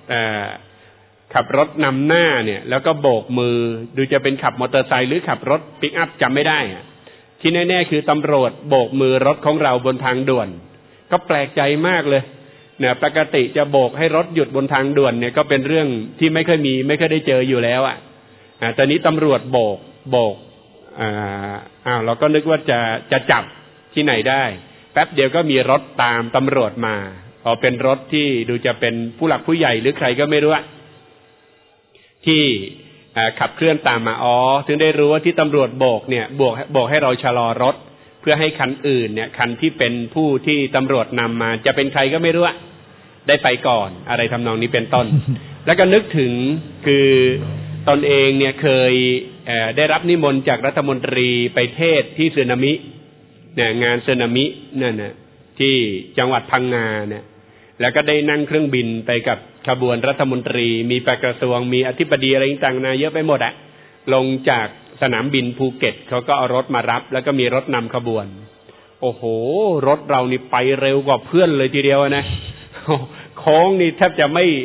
รถนำหน้าเนี่ยแล้วก็โบกมือดูจะเป็นขับมอเตอร์ไซค์หรือขับรถปิกอัพจำไม่ได้ที่แน่ๆคือตำรวจโบกมือรถของเราบนทางด่วนก็แปลกใจมากเลยเนี่ยปกติจะโบกให้รถหยุดบนทางด่วนเนี่ยก็เป็นเรื่องที่ไม่ค่อยได้เจออยู่แล้วตอนนี้ตำรวจโบกเราก็นึกว่าจะจับที่ไหนได้แป๊บเดียวก็มีรถตามตำรวจมาเป็นรถที่ดูจะเป็นผู้หลักผู้ใหญ่หรือใครก็ไม่รู้ที่ขับเคลื่อนตามมาถึงได้รู้ว่าที่ตำรวจโบกเนี่ยโบกให้เราชะลอรถเพื่อให้คันอื่นเนี่ยคันที่เป็นผู้ที่ตำรวจนำมาจะเป็นใครก็ไม่รู้ได้ไปก่อนอะไรทำนองนี้เป็นต้น แล้วก็นึกถึงคือตนเองเนี่ยเคยได้รับนิมนต์จากรัฐมนตรีไปเทศที่สึนามิเนี่ยงานสึนามินั่นนะที่จังหวัดพังงาเนี่ยแล้วก็ได้นั่งเครื่องบินไปกับขบวนรัฐมนตรีมีปลัดกระทรวงมีอธิบดีอะไรต่างๆนะเยอะไปหมดลงจากสนามบินภูเก็ตเขาก็เอารถมารับแล้วก็มีรถนำขบวนโอ้โหรถเรานี่ไปเร็วกว่าเพื่อนเลยทีเดียวนะโค้งนี่แทบจะ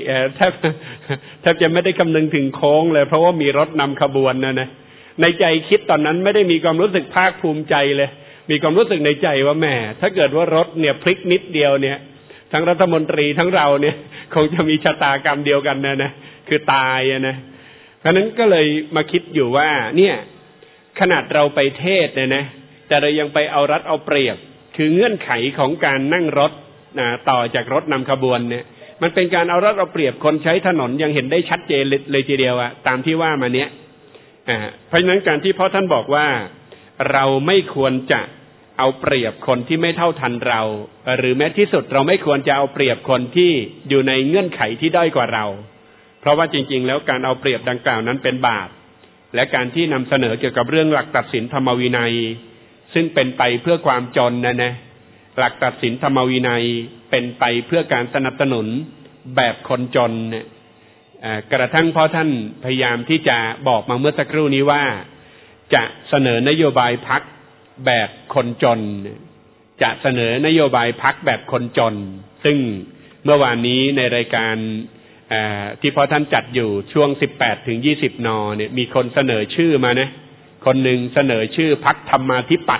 ไม่ได้คำนึงถึงโค้งเลยเพราะว่ามีรถนำขบวนนะในใจคิดตอนนั้นไม่ได้มีความรู้สึกภาคภูมิใจเลยมีความรู้สึกในใจว่าแหมถ้าเกิดว่ารถเนี่ยพลิกนิดเดียวเนี่ยทั้งรัฐมนตรีทั้งเราเนี่ยคงจะมีชะตากรรมเดียวกันนะคือตายนะเพราะนั้นก็เลยมาคิดอยู่ว่าเนี่ยขนาดเราไปเทศนะแต่เรายังไปเอารัดเอาเปรียบคือเงื่อนไขของการนั่งรถต่อจากรถนำขบวนเนี่ยมันเป็นการเอารัดเอาเปรียบคนใช้ถนนยังเห็นได้ชัดเจนเลยทีเดียวตามที่ว่ามาเนี้ยเพราะฉะนั้นการที่พ่อท่านบอกว่าเราไม่ควรจะเอาเปรียบคนที่ไม่เท่าทันเราหรือแม้ที่สุดเราไม่ควรจะเอาเปรียบคนที่อยู่ในเงื่อนไขที่ด้อยกว่าเราเพราะว่าจริงๆแล้วการเอาเปรียบดังกล่าวนั้นเป็นบาปและการที่นำเสนอเกี่ยวกับเรื่องหลักตัดสินธรรมวินัยซึ่งเป็นไปเพื่อความจนนะหลักตัดสินธรรมวินัยเป็นไปเพื่อการสนับสนุนแบบคนจนกระทั่งพ่อท่านพยายามที่จะบอกมาเมื่อสักครู่นี้ว่าจะเสนอนโยบายพรรคแบบคนจนจะเสนอนโยบายพรรคแบบคนจนซึ่งเมื่อวานนี้ในรายการที่พ่อท่านจัดอยู่ช่วง 18-20 น.เนี่ยมีคนเสนอชื่อมานะคนหนึ่งเสนอชื่อพรรคธรรมาธิปัตย์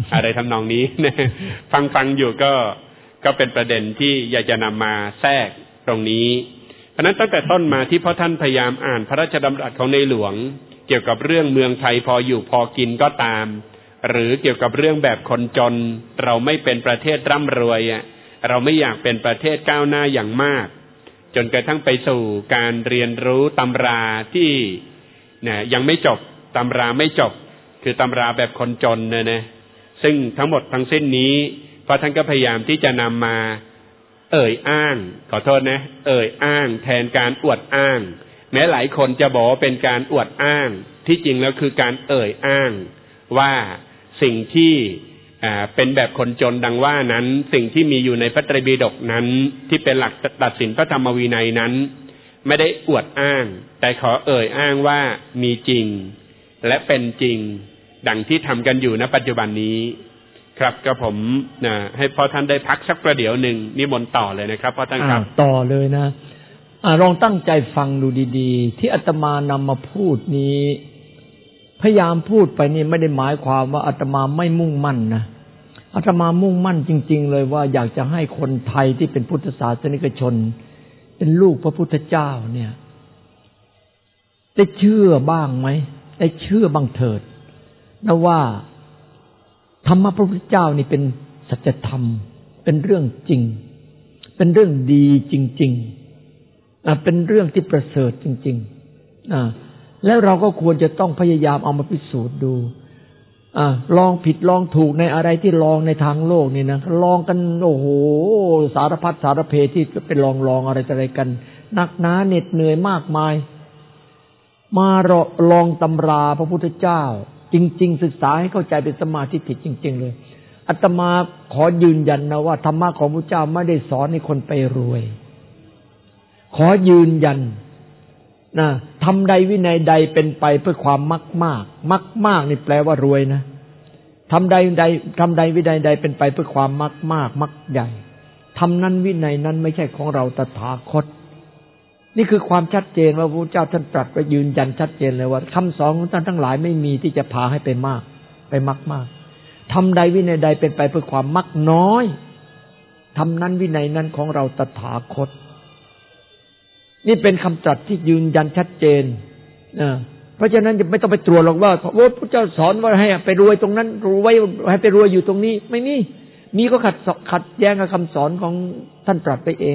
อะไรทำนองนี้นะฟังอยู่ก็เป็นประเด็นที่อยากจะนำมาแทรกตรงนี้เพราะนั้นตั้งแต่ต้นมาที่พ่อท่านพยายามอ่านพระราชดำรัสของในหลวงเกี่ยวกับเรื่องเมืองไทยพออยู่พอกินก็ตามหรือเกี่ยวกับเรื่องแบบคนจนเราไม่เป็นประเทศร่ำรวยเราไม่อยากเป็นประเทศก้าวหน้าอย่างมากจนกระทั่งไปสู่การเรียนรู้ตำราที่ยังไม่จบตำราไม่จบคือตำราแบบคนจนนะซึ่งทั้งหมดทั้งสิ้นนี้พระท่านก็พยายามที่จะนำมาเอ่ยอ้างขอโทษนะเอ่ยอ้างแทนการอวดอ้างแม้หลายคนจะบอกว่าเป็นการอวดอ้างที่จริงแล้วคือการเอ่ยอ้างว่าสิ่งที่เป็นแบบคนจนดังว่านั้นสิ่งที่มีอยู่ในพระไตรปิฎกนั้นที่เป็นหลักตัดสินพระธรรมวินัยนั้นไม่ได้อวดอ้างแต่ขอเอ่ยอ้างว่ามีจริงและเป็นจริงดังที่ทำกันอยู่ณปัจจุบันนี้ครับก็ผมให้พ่อท่านได้พักสักประเดี๋ยวหนึ่งนิมนต์ต่อเลยนะครับพ่อท่านครับต่อเลยนะลองตั้งใจฟังดูดีๆที่อาตมานำมาพูดนี้พยายามพูดไปนี่ไม่ได้หมายความว่าอาตมาไม่มุ่งมั่นนะอาตมามุ่งมั่นจริงๆเลยว่าอยากจะให้คนไทยที่เป็นพุทธศาสนิกชนเป็นลูกพระพุทธเจ้าเนี่ยได้เชื่อบ้างไหมได้เชื่อบ้างเถิดนะว่าธรรมะพระพุทธเจ้านี่เป็นสัจธรรมเป็นเรื่องจริงเป็นเรื่องดีจริงๆเป็นเรื่องที่ประเสริฐจริงๆแล้วเราก็ควรจะต้องพยายามเอามาพิสูจน์ดูลองผิดลองถูกในอะไรที่ลองในทางโลกนี่นะลองกันโอ้โหสารพัดสารเพที่เป็นลองอะไรกันหนักหนาเหน็ดเหนื่อยมากมายมาลองตำราพระพุทธเจ้าจริงๆศึกษาให้เข้าใจเป็นสมาธิผิดจริงๆเลยอาตมาขอยืนยันนะว่าธรรมะของพระเจ้าไม่ได้สอนให้คนไปรวยขอยืนยันนะทำใดวินัยใดเป็นไปเพื่อความมักมากนี่แปลว่ารวยนะทำใดวินัยใดเป็นไปเพื่อความมักใหญ่ทำนั้นวินัยนั้นไม่ใช่ของเราตถาคตนี่คือความชัดเจนว่าพระพุทธเจ้าท่านตรัสไว้ยืนยันชัดเจนเลยว่าคำสอนของท่านทั้งหลายไม่มีที่จะพาให้ไปมากทำใดวินัยใดเป็นไปเพื่อความมักน้อยทำนั้นวินัยนั้นของเราตถาคตนี่เป็นคำตรัสที่ยืนยันชัดเจนเพราะฉะนั้นไม่ต้องไปตรวจหรอกว่าพระพุทธเจ้าสอนว่าให้ไปรวยตรงนั้นรวยให้ไปรวยอยู่ตรงนี้ไม่มีก็ขัดแย้งกับคำสอนของท่านตรัสไปเอง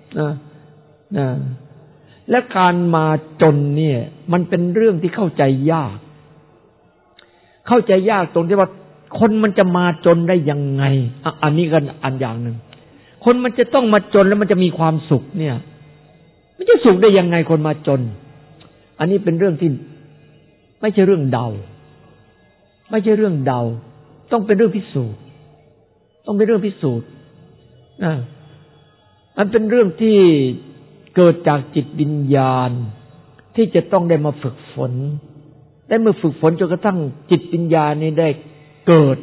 และการมาจนเนี่ยมันเป็นเรื่องที่เข้าใจยากตรงที่ว่าคนมันจะมาจนได้ยังไงอันนี้กันอันอย่างหนึ่งคนมันจะต้องมาจนแล้วมันจะมีความสุขเนี่ยมันจะสุขได้ยังไงคนมาจนอันนี้เป็นเรื่องที่ไม่ใช่เรื่องเดาต้องเป็นเรื่องพิสูจน์มันเป็นเรื่องที่เกิดจากจิตวิญญาณที่จะต้องได้มาฝึกฝนได้มาฝึกฝนจนกระทั่งจิตวิญญาณนี้ได้เกิด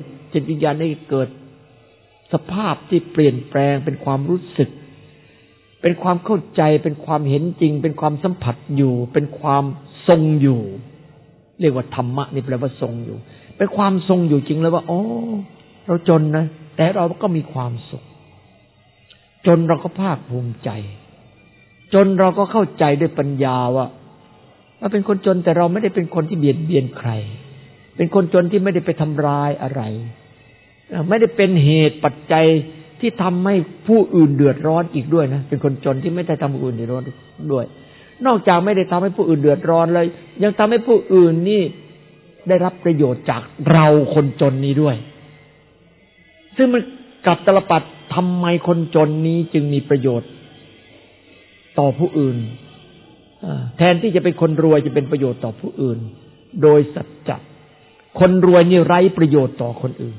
สภาพที่เปลี่ยนแปลงเป็นความรู้สึกเป็นความเข้าใจเป็นความเห็นจริงเป็นความสัมผัสอยู่เป็นความทรงอยู่เรียกว่าธรรมะนี่แปลว่าทรงอยู่เป็นความทรงอยู่จริงแล้วว่าอ๋อเราจนนะแต่เราก็มีความสุขจนเราก็ภาคภูมิใจจนเราก็เข้าใจด้วยปัญญาว่าเราเป็นคนจนแต่เราไม่ได้เป็นคนที่เบียดเบียนใครเป็นคนจนที่ไม่ได้ไปทำร้ายอะไรไม่ได้เป็นเหตุปัจจัยที่ทำให้ผู้อื่นเดือดร้อนอีกด้วยนะเป็นคนจนที่ไม่ได้ทำผู้อื่นเดือดร้อนด้วยนอกจากไม่ได้ทำให้ผู้อื่นเดือดร้อนเลยยังทำให้ผู้อื่นนี่ได้รับประโยชน์จากเราคนจนนี้ด้วยซึ่งมันกลับตลปัดทำไมคนจนนี้จึงมีประโยชน์ต่อผู้อื่นแทนที่จะเป็นคนรวยจะเป็นประโยชน์ต่อผู้อื่นโดยสัจจะคนรวยนี่ไร้ประโยชน์ต่อคนอื่น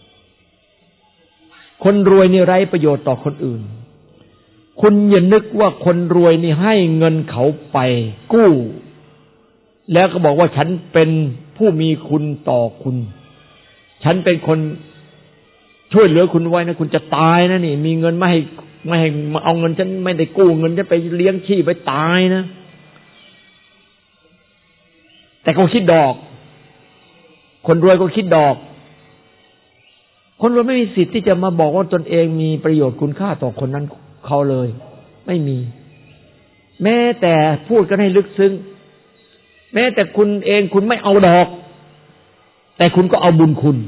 คนรวยนี่ไร้ประโยชน์ต่อคนอื่นคุณอย่านึกว่าคนรวยนี่ให้เงินเขาไปกู้แล้วก็บอกว่าฉันเป็นผู้มีคุณต่อคุณฉันเป็นคนช่วยเหลือคุณไว้นะคุณจะตายนะนี่มีเงินไม่ให้มาเอาเงินฉันไม่ได้กู้เงินฉันไปเลี้ยงชีพไปตายนะแต่เขาคิดดอกคนรวยก็คิดดอกคนรวยไม่มีสิทธิ์ที่จะมาบอกว่าตนเองมีประโยชน์คุณค่าต่อคนนั้นเขาเลยไม่มีแม้แต่พูดกันให้ลึกซึ้งแม้แต่คุณเองคุณไม่เอาดอกแต่คุณก็เอาบุญคุณ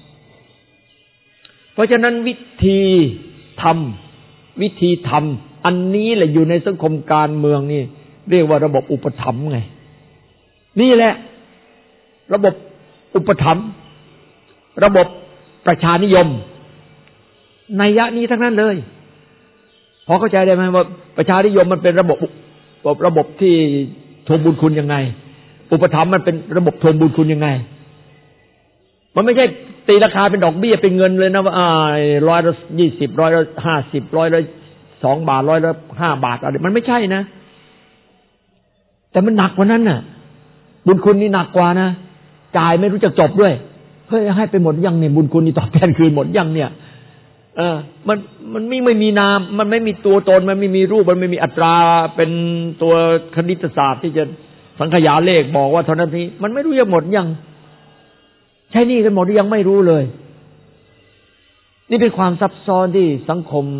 เพราะฉะนั้นวิธีทำอันนี้แหละอยู่ในสังคมการเมืองนี่เรียกว่าระบบอุปถัมภ์ไงนี่แหละระบบอุปถัมภ์ระบบประชานิยมนัยยะนี้ทั้งนั้นเลยพอเข้าใจได้ไหมว่าประชานิยมมันเป็นระบบที่ทวงบุญคุณยังไงอุปถัมภ์มันเป็นระบบทวงบุญคุณยังไงมันไม่ใช่ตีราคาเป็นดอกเบี้ยเป็นเงินเลยนะว่า120 150 102 บาท105 บาทอะไรมันไม่ใช่นะแต่มันหนักกว่านั้นน่ะบุญคุณนี่หนักกว่านะจ่ายไม่รู้จักจบด้วยเฮ้ยให้ไปหมดยังเนี่ยบุญคุณนี่ตอบแทนคืนหมดยังเนี่ยมันไม่มีนามมันไม่มีตัวตนมันไม่มีรูปมันไม่มีอัตราเป็นตัวคณิตศาสตร์ที่จะสังขยาเลขบอกว่าเท่านั้นนี้มันไม่รู้จะหมดยังใช้หนี้กันหมดหรือยังไม่รู้เลยนี่เป็นความซับซ้อนที่สังคม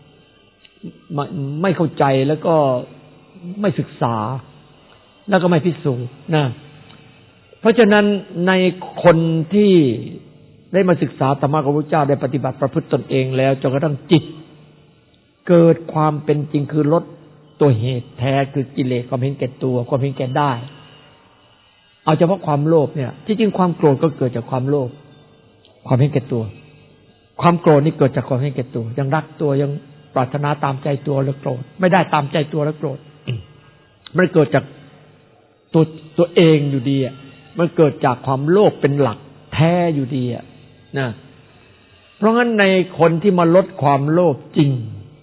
ไม่เข้าใจแล้วก็ไม่ศึกษาแล้วก็ไม่พิสูจน์นะเพราะฉะนั้นในคนที่ได้มาศึกษาธรรมะของพระเจ้าได้ปฏิบัติประพฤติตนเองแล้วจนกระทั่งจิตเกิดความเป็นจริงคือลดตัวเหตุแท้คือกิเลสความเห็นแก่ตัวความเห็นแก่ได้เอาเฉพาะความโลภเนี่ยที่จริงความโกรธก็เกิดจากความโลภความเห็นแก่ตัวความโกรธนี่เกิดจากความเห็นแก่ตัวยังรักตัวยังปรารถนาตามใจตัวแล้วโกรธไม่ได้ตามใจตัวแล้วโกรธมันเกิดจากตัวเองอยู่ดีอ่ะมันเกิดจากความโลภเป็นหลักแท้อยู่ดีอ่ะนะเพราะงั้นในคนที่มาลดความโลภจริง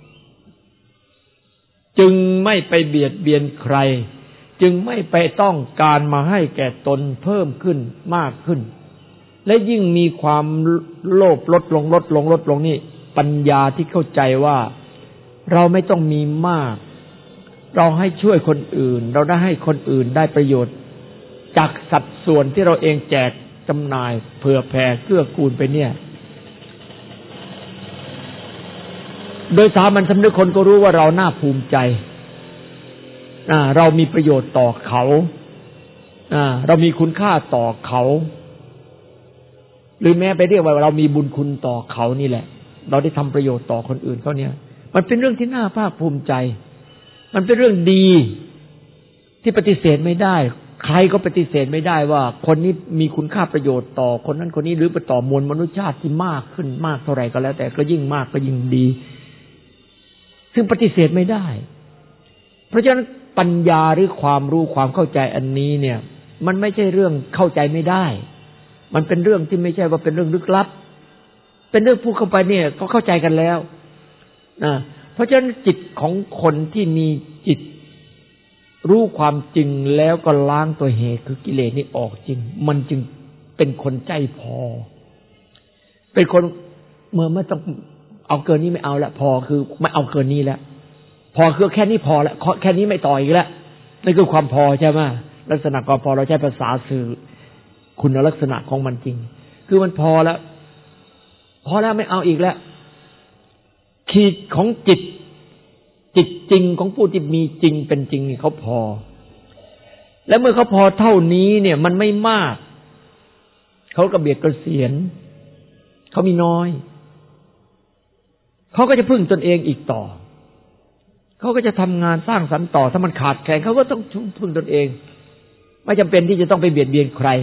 จึงไม่ไปเบียดเบียนใครจึงไม่ไปต้องการมาให้แก่ตนเพิ่มขึ้นมากขึ้นและยิ่งมีความโลภลดลงนี่ปัญญาที่เข้าใจว่าเราไม่ต้องมีมากเราให้ช่วยคนอื่นเราได้ให้คนอื่นได้ประโยชน์จากสัดส่วนที่เราเองแจกจำหน่ายเผื่อแผ่เกื้อกูลไปเนี่ยโดยสามัญสำนึกคนก็รู้ว่าเราน่าภูมิใจเรามีประโยชน์ต่อเขาเรามีคุณค่าต่อเขาหรือแม้ไปเรียกว่าเรามีบุญคุณต่อเขานี่แหละเราได้ทำประโยชน์ต่อคนอื่นเขาเนี่ยมันเป็นเรื่องที่น่าภาคภูมิใจมันเป็นเรื่องดีที่ปฏิเสธไม่ได้ใครก็ปฏิเสธไม่ได้ว่าคนนี้มีคุณค่าประโยชน์ต่อคนนั้นคนนี้หรือไปต่อมวลมนุษยชาติที่มากขึ้นมากเท่าไหร่ก็แล้วแต่ก็ยิ่งมากก็ยิ่งดีซึ่งปฏิเสธไม่ได้เพราะฉะนั้นปัญญาหรือความรู้ความเข้าใจอันนี้เนี่ยมันไม่ใช่เรื่องเข้าใจไม่ได้มันเป็นเรื่องที่ไม่ใช่ว่าเป็นเรื่องลึกลับเป็นเรื่องพูดเข้าไปเนี่ยก็เข้าใจกันแล้วเพราะฉะนั้นจิตของคนที่มีจิตรู้ความจริงแล้วก็ล้างตัวเหตุคือกิเลสนี่ออกจริงมันจึงเป็นคนใจพอเป็นคนเมื่อไม่ต้องเอาเกินนี้ไม่เอาละพอคือไม่เอาเกินนี้แล้วพอคือแค่นี้พอแล้วแค่นี้ไม่ต่ออีกแล้วนั่นคือความพอใช่ไหมลักษณะความพอเราใช้ภาษาสื่อคุณลักษณะของมันจริงคือมันพอแล้วไม่เอาอีกแล้วขีดของจิตจริงของผู้ที่มีจริงเป็นจริงนี่เขาพอและเมื่อเขาพอเท่านี้เนี่ยมันไม่มากเขากระเบียดกระเสียนเขามีน้อยเขาก็จะพึ่งตนเองอีกต่อเขาก็จะทำงานสร้างสรรค์ต่อถ้ามันขาดแคลนเขาก็ต้องพึ่งตนเองไม่จำเป็นที่จะต้องไปเบียดเบียนใคร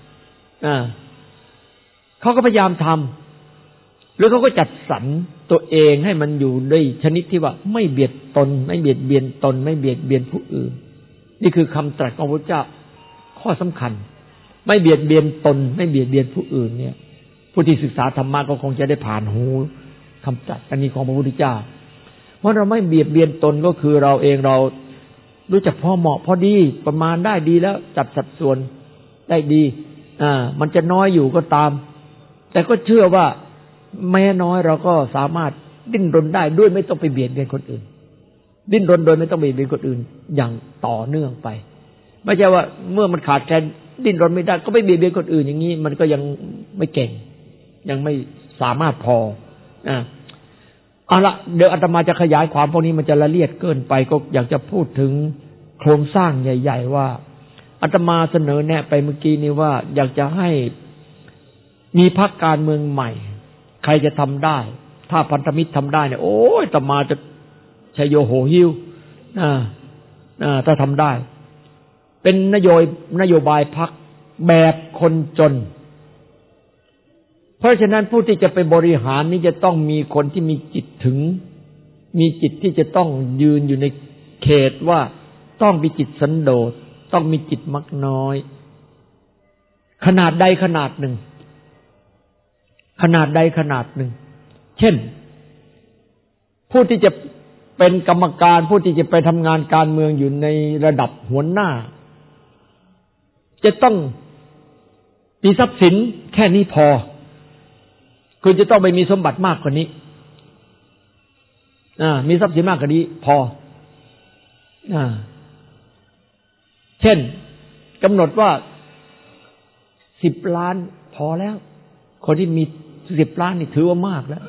เขาก็พยายามทำหรือเขาก็จัดสรรตัวเองให้มันอยู่ในชนิดที่ว่าไม่เบียดตนไม่เบียดเบียนตนไม่เบียดเบียนผู้อื่นนี่คือคำตรัสของพระพุทธเจ้าข้อสำคัญไม่เบียดเบียนตนไม่เบียดเบียนผู้อื่นเนี่ยผู้ที่ศึกษาธรรมะก็คงจะได้ผ่านหูคำตรัสอันนี้ของพระพุทธเจ้าเพราะเราไม่เบียดเบียนตนก็คือเราเองเรารู้จักพอเหมาะพอดีประมาณได้ดีแล้วจัดสัดส่วนได้ดีมันจะน้อยอยู่ก็ตามแต่ก็เชื่อว่าแม้น้อยเราก็สามารถดิ้นรนได้ด้วยไม่ต้องไปเบียดเบียนคนอื่นดิ้นรนโดยไม่ต้องไปเบียดเบียนคนอื่นอย่างต่อเนื่องไปไม่ใช่ว่าเมื่อมันขาดแคลนดิ้นรนไม่ได้ก็ไปเบียดเบียนคนอื่นอย่างนี้มันก็ยังไม่เก่งยังไม่สามารถพอเอาละเดี๋ยวอาตมาจะขยายความพวกนี้มันจะละเอียดเกินไปก็อยากจะพูดถึงโครงสร้างใหญ่ๆว่าอาตมาเสนอแนะไปเมื่อกี้นี้ว่าอยากจะให้มีพรรคการเมืองใหม่ใครจะทำได้ถ้าพันธมิตรทำได้เนี่ยโอ้ยอาตมาจะชัยโยโหหิ้วถ้าทำได้เป็นนโยบายพรรคแบบคนจนเพราะฉะนั้นผู้ที่จะไปบริหารนี้จะต้องมีคนที่มีจิตถึงมีจิตที่จะต้องยืนอยู่ในเขตว่าต้องมีจิตสันโดษต้องมีจิตมักน้อยขนาดใดขนาดหนึ่งเช่นผู้ที่จะเป็นกรรมการผู้ที่จะไปทำงานการเมืองอยู่ในระดับหัวหน้าจะต้องมีทรัพย์สินแค่นี้พอคุณจะต้องไปมีสมบัติมากกว่านี้มีทรัพย์สินมากกว่านี้พอเช่นกำหนดว่า10 ล้านพอแล้วคนที่มี10 ล้านนี่ถือว่ามากแล้ว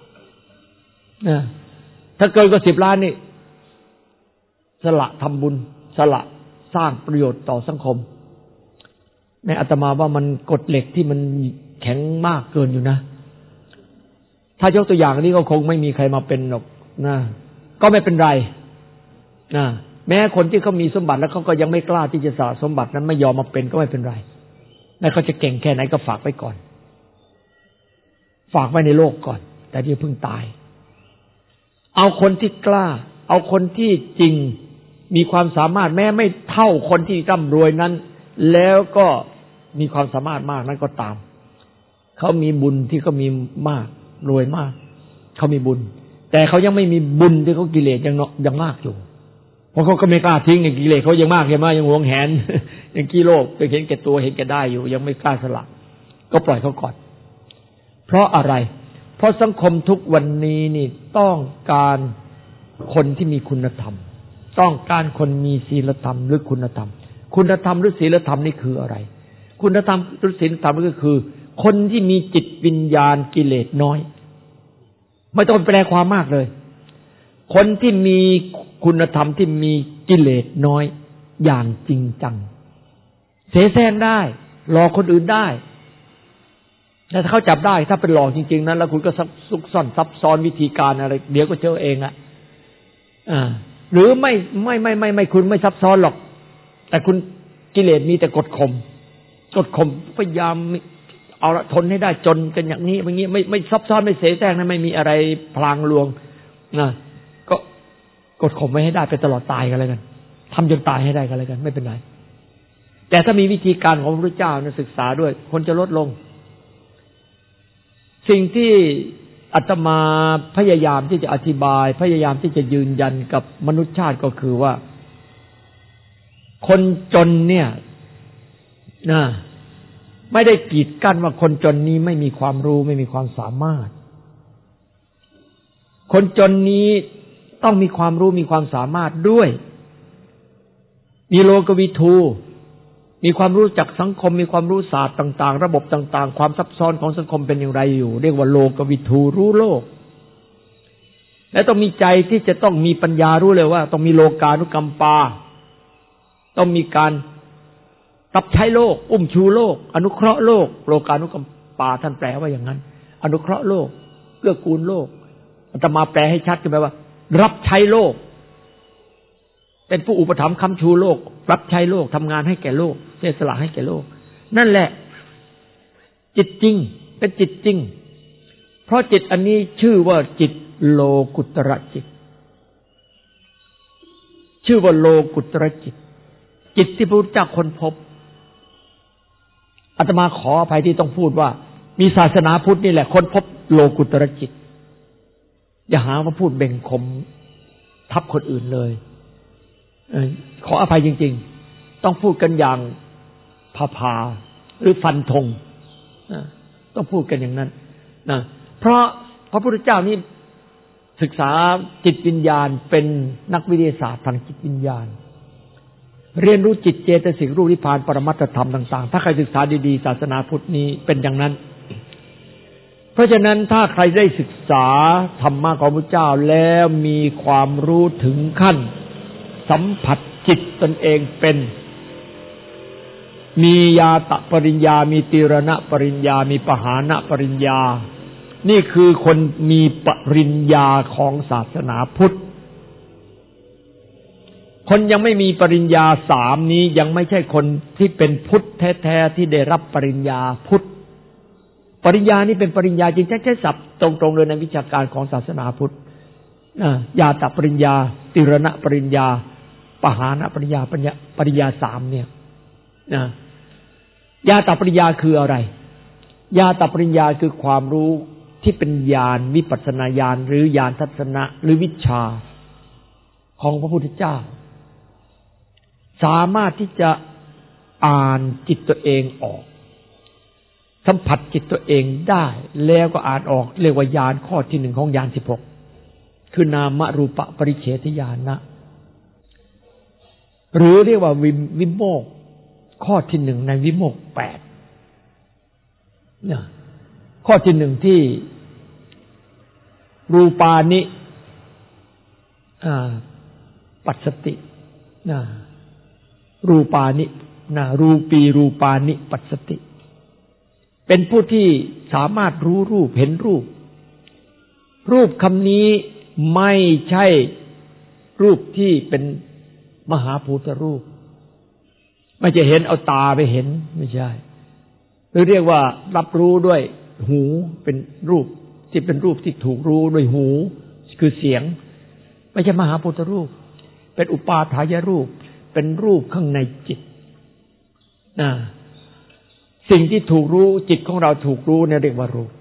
ถ้าเกินกว่า10 ล้านนี่สละทำบุญสละสร้างประโยชน์ต่อสังคมในอาตมาว่ามันกฎเหล็กที่มันแข็งมากเกินอยู่นะถ้ายกตัวอย่างนี้ก็คงไม่มีใครมาเป็นหรอกนะก็ไม่เป็นไรนะแม้คนที่เขามีสมบัติแล้วเขาก็ยังไม่กล้าที่จะสละสมบัตินั้นไม่ยอมมาเป็นก็ไม่เป็นไรแม้เขาจะเก่งแค่ไหนก็ฝากไว้ก่อนฝากไว้ในโลกก่อนแต่ที่เพิ่งตายเอาคนที่กล้าเอาคนที่จริงมีความสามารถแม้ไม่เท่าคนที่ร่ำรวยนั้นแล้วก็มีความสามารถมากนั้นก็ตามเขามีบุญที่เขามีมากรวยมากเขามีบุญแต่เขายังไม่มีบุญที่เขากิเลสยังมากอยู่เพราะเขาก็ไม่กล้าทิ้งในกิเลสเขายังมากยังหวงแหนยังขี้โลภยังเห็นแก่ตัวเห็นแก่ได้อยู่ยังไม่กล้าสละก็ปล่อยเขาก่อนเพราะอะไรเพราะสังคมทุกวันนี้นี่ต้องการคนที่มีคุณธรรมต้องการคนมีศีลธรรมหรือคุณธรรมคุณธรรมหรือศีลธรรมนี่คืออะไรคุณธรรมหรือศีลธรรมก็คือคนที่มีจิตวิญญาณกิเลสน้อยไม่ต้องแปลความมากเลยคนที่มีคุณธรรมที่มีกิเลสน้อยอย่างจริงจังเสแสร้งได้หลอกคนอื่นได้แต่ถ้าเขาจับได้ถ้าเป็นหลอกจริงๆนั้นแล้วคุณก็ซุกซ่อนซับซ้อนวิธีการอะไรเดี๋ยวก็เจอเองอ่ะหรือไม่คุณไม่ซับซ้อนหรอกแต่คุณกิเลสมีแต่กดข่มพยายามเอาละทนให้ได้จนกันอย่างนี้อย่างนี้ไม่ซับซ้อนไม่เสแสร้งนะไม่มีอะไรพลางลวงนะก็กดข่มไว้ให้ได้ไปตลอดตายกันเลยกันทำจนตายให้ได้กันเลยกันไม่เป็นไรแต่ถ้ามีวิธีการของพระพุทธเจ้านะศึกษาด้วยคนจะลดลงสิ่งที่อาตมาพยายามที่จะอธิบายพยายามที่จะยืนยันกับมนุษยชาติก็คือว่าคนจนเนี่ยนะไม่ได้กีดกั้นว่าคนจนนี้ไม่มีความรู้ไม่มีความสามารถคนจนนี้ต้องมีความรู้มีความสามารถด้วยมีโลกวิทูมีความรู้จักสังคมมีความรู้ศาสตร์ต่างๆระบบต่างๆความซับซ้อนของสังคมเป็นอย่างไรอยู่เรียกว่าโลกวิทูรู้โลกและต้องมีใจที่จะต้องมีปัญญารู้เลยว่าต้องมีโลกานุกัมปาต้องมีการรับใช้โลกอุ้มชูโลกอนุเคราะห์โลกโลกานุกัมปาท่านแปลว่าอย่างนั้นอนุเคราะห์โลกเกื้อกูลโลกอาตมาแปลให้ชัดขึ้นไปว่ารับใช้โลกเป็นผู้อุปถัมภ์ค้ำชูโลกรับใช้โลกทำงานให้แก่โลกเสียสละให้แก่โลกนั่นแหละจิตจริงเป็นจิตจริงเพราะจิตอันนี้ชื่อว่าจิตโลกุตระจิตชื่อว่าโลกุตระจิตจิตที่พระพุทธเจ้าค้นพบอาตมาขออภัยที่ต้องพูดว่ามีศาสนาพุทธนี่แหละค้นพบโลกุตระจิตอย่าหาว่าพูดเบ่งคมทับคนอื่นเลยขออภัยจริงๆต้องพูดกันอย่างผาหรือฟันธงต้องพูดกันอย่างนั้นนะเพราะพระพุทธเจ้านี่ศึกษาจิตวิญญาณเป็นนักวิทยาศาสตร์ทางจิตวิญญาณเรียนรู้จิตเจตสิกรูปนิพพานปรมัตถธรรมต่างๆถ้าใครศึกษาดีๆศาสนาพุทธนี้เป็นอย่างนั้นเพราะฉะนั้นถ้าใครได้ศึกษาธรรมะของพระเจ้าแล้วมีความรู้ถึงขั้นสัมผัสจิตตนเองเป็นมีญาตปริญญามีตีรณปริญญามีปหานปริญญานี่คือคนมีปริญญาของศาสนาพุทธคนยังไม่มีปริญญาสามนี้ยังไม่ใช่คนที่เป็นพุทธแท้ๆที่ได้รับปริญญาพุทธปริญญานี่เป็นปริญญาจริงใช้ศัพท์ตรงๆเลยในวิชาการของศาสนาพุทธญาตปริญญาตีรณปริญญาปหานปริญญาปริญญาสามเนี่ยญาตปริญญาคืออะไรญาตปริญญาคือความรู้ที่เป็นญาณวิปัสสนาญาณหรือญาณทัศนะหรือวิชาของพระพุทธเจ้าสามารถที่จะอ่านจิตตัวเองออกสัมผัสจิตตัวเองได้แล้วก็อ่านออกเรียกว่าญาณข้อที่หนึ่งของญาณ16คือนามรูปปริเฉทญาณนะหรือเรียกว่าวิโมกข์ข้อที่หนึ่งในวิโมกข์8เนี่ยข้อที่หนึ่งที่รูปานิปัสสติรูปานิรูปีรูปานิปัสสติเป็นผู้ที่สามารถรู้รูปเห็นรูปรูปคำนี้ไม่ใช่รูปที่เป็นมหาภูตรูปไม่จะเห็นเอาตาไปเห็นไม่ใช่หรือเรียกว่ารับรู้ด้วยหูเป็นรูปที่เป็นรูปที่ถูกรู้ด้วยหูคือเสียงไม่ใช่มหาภูตรูปเป็นอุปาทายรูปเป็นรูปข้างในจิตสิ่งที่ถูกรู้จิตของเราถูกรู้เนี่ยเรียกว่ารูป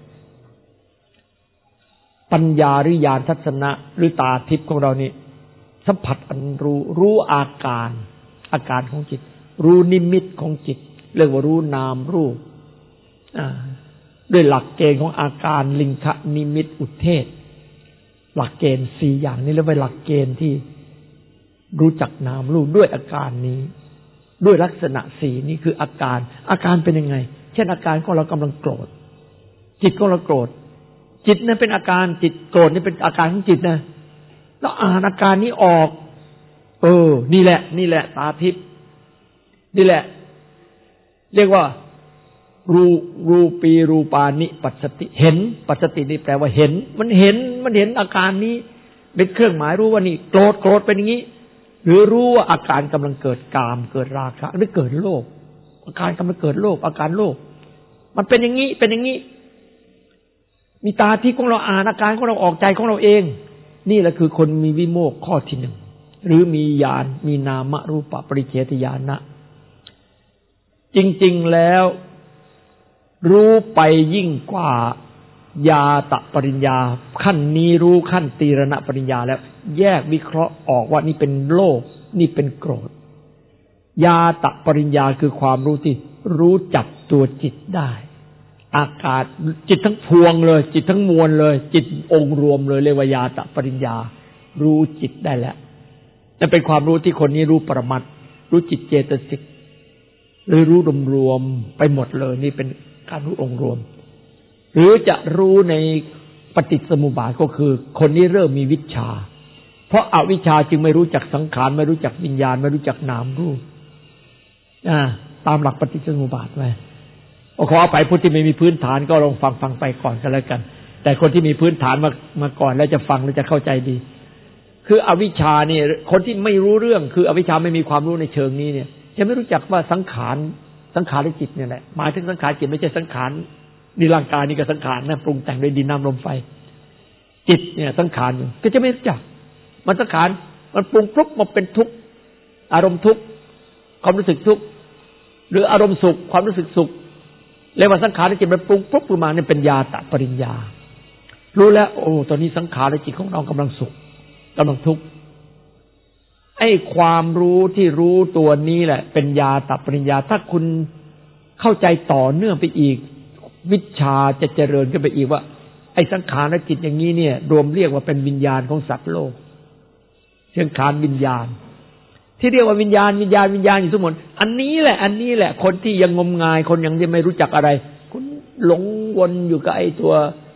ปัญญาหรือญาณทัศนะหรือตาทิพย์ของเรานี่สัมผัสอันรู้อาการของจิตรู้นิมิตของจิตเรียกว่ารู้นามรูปด้วยหลักเกณฑ์ของอาการลิงคะนิมิตอุเทศหลักเกณฑ์4อย่างนี้เรียกว่าหลักเกณฑ์ที่รู้จักนามรูปด้วยอาการนี้ด้วยลักษณะ4นี้คืออาการเป็นยังไงเช่นอาการของเรากำลังโกรธจิตของเราโกรธจิตนั้นเป็นอาการจิตโกรธนี่เป็นอาการของจิตนะเราอ่านอาการนี้ออกนี่แหละตาทิพย์นี่แหละเรียกว่ารูปีรูปานิปัสสติเห็นปัสสตินี่แปลว่าเห็นมันเห็นอาการนี้เป็นเครื่องหมายรู้ว่านี่โกรธเป็นอย่างนี้หรือรู้ว่าอาการกำลังเกิดกามเกิดราคะหรือเกิดโลภอาการกำลังเกิดโลภอาการโลภมันเป็นอย่างนี้มีตาที่ของเราอ่านอาการของเราออกใจของเราเองนี่แหละคือคนมีวิโมกข์ข้อที่หนึ่งหรือมีญาณมีนามรูปปริเฉทญาณนะจริงๆแล้วรู้ไปยิ่งกว่าญาตปริญญาขั้นนี้รู้ขั้นตีรณปริญญาแล้วแยกวิเคราะห์ออกว่านี่เป็นโลภนี่เป็นโกรธญาตปริญญาคือความรู้ที่รู้จับตัวจิตได้อาการจิตทั้งพวงเลยจิตทั้งมวลเลยจิตองค์รวมเลยเรียกว่าญาตปริญญารู้จิตได้แล้วนั่นเป็นความรู้ที่คนนี้รู้ปรมัตถ์รู้จิตเจตสิกหรือรู้รวมๆไปหมดเลยนี่เป็นการรู้องค์รวมหรือจะรู้ในปฏิจจสมุปบาทก็คือคนนี้เริ่มมีวิชชาเพราะอวิชชาจึงไม่รู้จักสังขารไม่รู้จักวิญญาณไม่รู้จักนามรูปตามหลักปฏิจจสมุปบาทไว้ขออภัยผู้ที่ไม่มีพื้นฐานก็ลองฟังไปก่อนก็แล้วกันแต่คนที่มีพื้นฐานมาก่อนแล้วจะฟังแล้วจะเข้าใจดีคืออวิชชาเนี่ยคนที่ไม่รู้เรื่องคืออวิชชาไม่มีความรู้ในเชิงนี้เนี่ยจะไม่รู้จักว่าสังขารจิตเนี่ยแหละหมายถึงสังขารจิตไม่ใช่สังขารนี่ร่างกายนี่ก็สังขารนะปรุงแต่งด้วยดินน้ำลมไฟจิตเนี่ยสังขารอยู่ก็จะไม่รู้จักมันสังขารมันปรุงปุ๊บมาเป็นทุกข์อารมณ์ทุกข์ความรู้สึกทุกข์หรืออารมณ์สุขความรู้สึกสุขเรียกว่าสังขารจิตมันปรุงปุ๊บขึ้นมาเนี่ยเป็นญาตปริญญารู้แล้วตอนนี้สังขารจิตของเรากำลังสุขกำลังทุกข์ไอ้ความรู้ที่รู้ตัวนี้แหละเป็นญาตปริญญาถ้าคุณเข้าใจต่อเนื่องไปอีกวิชชาจะเจริญขึ้นไปอีกว่าไอ้สังขารจิตอย่างนี้เนี่ยรวมเรียกว่าเป็นวิญญาณของสัตว์โลกสังขารวิญญาณที่เรียกว่าวิญญาณอยู่ทั้งหมดอันนี้แหละคนที่ยังงมงายคนยังไม่รู้จักอะไรคุณหลงวนอยู่กับไอ้ตัว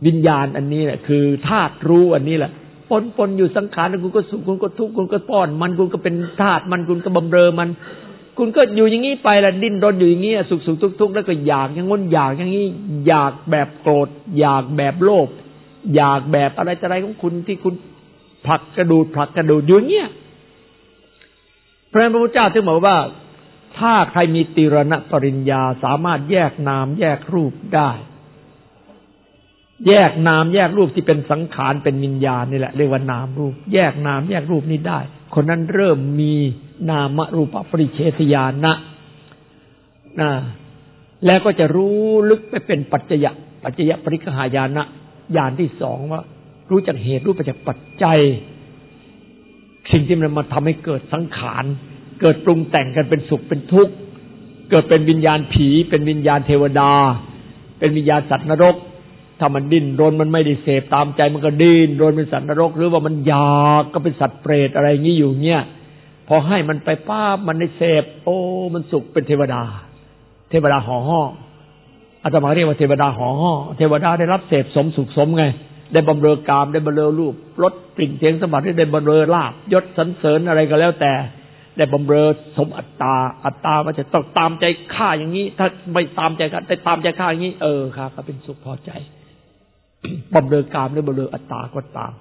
วิญญาณอันนี้แหละคือธาตุรู้อันนี้แหละปนอยู่สังขารคุณก็สุขคุณก็ทุกข์คุณก็ป้อนมันคุณก็เป็นธาตุมันคุณก็บำเรอมันคุณก็อยู่อย่างนี้ไปละดิ้นรนอยู่อย่างนี้สุขทุกข์แล้วก็อยากอย่างง้นอยากอย่างนี้อยากแบบโกรธอยากแบบโลภอยากแบบอะไรของคุณที่คุณผลักกระดูดอยู่อย่างเงี้ยพระพุทธเจ้าถึงบอกว่าถ้าใครมีติรณปริญญาสามารถแยกนามแยกรูปได้แยกนามแยกรูปที่เป็นสังขารเป็นวิญญาณนี่แหละเรียกว่านามรูปแยกนามแยกรูปนี้ได้คนนั้นเริ่มมีนามรูปปริเฉทญาณนะแล้วก็จะรู้ลึกไปเป็นปัจจยปริคหายานะญาณที่สองว่ารู้จักเหตุรู้จักปัจจัยสิ่งที่มันมาทำให้เกิดสังขารเกิดปรุงแต่งกันเป็นสุขเป็นทุกข์เกิดเป็นวิญญาณผีเป็นวิญญาณเทวดาเป็นวิญญาณสัตว์นรกถ้ามันดิ้นรนมันไม่ได้เสพตามใจมันก็ดิ้นรนเป็นสัตว์นรกหรือว่ามันอยากก็เป็นสัตว์เปรตอะไรอย่างนี้อยู่เนี่ยพอให้มันไปป้ามันได้เสพโอ้มันสุขเป็นเทวดาห่อห่ออาตมาเรียกว่าเทวดาห่อห่อเทวดาได้รับเสพสมสุขสมไงได้บำเรอกามได้บำเรอรูปรสกลิ่นเสียงสัมผัสได้บำเรอลาภยศสรรเสริญอะไรก็แล้วแต่ได้บำเรอสมอัตตามันจะต้องตามใจข้าอย่างนี้ถ้าไม่ตามใจข้าแต่ตามใจข้าอย่างนี้ข้าก็เป็นสุขพอใจบำเรอกามได้บำเรออัตตาก็ตาม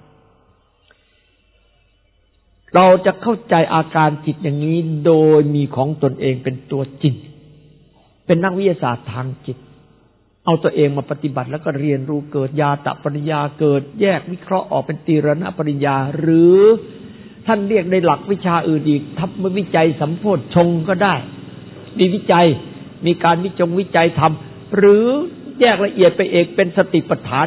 เราจะเข้าใจอาการจิตอย่างนี้โดยมีของตนเองเป็นตัวจริงเป็นนักวิทยาศาสตร์ทางจิตเอาตัวเองมาปฏิบัติแล้วก็เรียนรู้เกิดญาตปริญญาเกิดแยกวิเคราะห์ออกเป็นติรณปริญญาหรือท่านเรียกในหลักวิชาอื่นอีกทัพวิจัยสัมโพชฌงค์ก็ได้มีวิจัยมีการวิจัยทำหรือแยกละเอียดไปเองเป็นสติปัฏฐาน